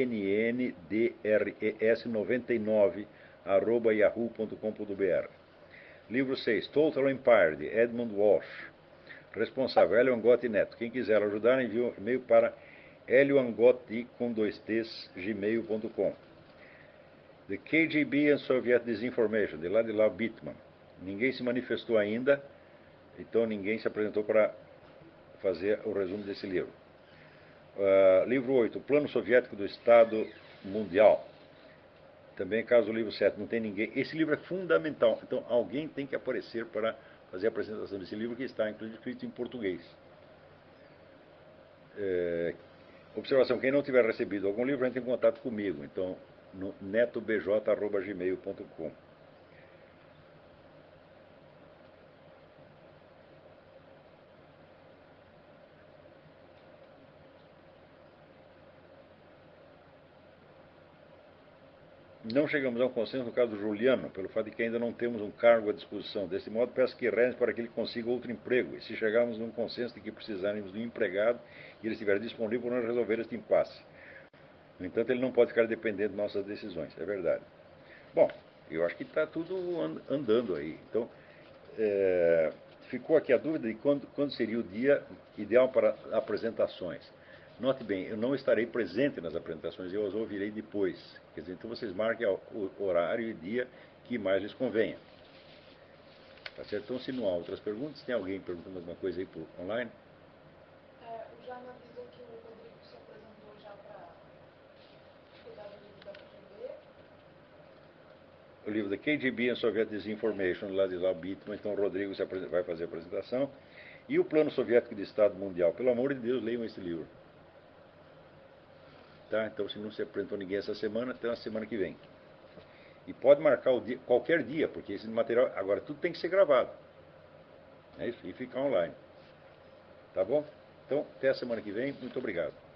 ANNDRES99, @yahoo.com.br. Livro 6, Total Empire, de Edmund Walsh. Responsável, Eliongotti Neto. Quem quiser ajudar, envie um e-mail para eliongotti com 2 T's, gmail.com. The KGB and Soviet Disinformation, de Ladislav Bittman. Ninguém se manifestou ainda, então ninguém se apresentou para fazer o resumo desse livro. Livro 8, o Plano Soviético do Estado Mundial. Também, caso o livro 7 não tem ninguém. Esse livro é fundamental, então alguém tem que aparecer para fazer a apresentação desse livro, que está inclusive escrito em português. Observação, quem não tiver recebido algum livro, entre em contato comigo, então no netobj@gmail.com. Não chegamos a um consenso no caso do Juliano, pelo fato de que ainda não temos um cargo à disposição. Desse modo, peço que rezem para que ele consiga outro emprego. E se chegarmos a um consenso de que precisarmos de um empregado e ele estiver disponível, nós resolver este impasse. No entanto, ele não pode ficar dependendo de nossas decisões, é verdade. Bom, eu acho que está tudo andando aí. Então, ficou aqui a dúvida de quando seria o dia ideal para apresentações. Note bem, eu não estarei presente nas apresentações, eu as ouvirei depois. Quer dizer, então vocês marquem o horário e dia que mais lhes convenha. Tá certo? Então, se não há outras perguntas, tem alguém perguntando alguma coisa aí por online? O Jaime avisou que o Rodrigo se apresentou já para cuidar do livro da KGB. O livro da KGB and Soviet Disinformation, lá de Ladislav Bittman, então o Rodrigo vai fazer a apresentação. E o Plano Soviético de Estado Mundial. Pelo amor de Deus, leiam esse livro. Tá? Então, se não se apresentou ninguém essa semana, até a semana que vem. E pode marcar o dia, qualquer dia, porque esse material, agora tudo tem que ser gravado. É isso? E ficar online. Tá bom? Então, até a semana que vem. Muito obrigado.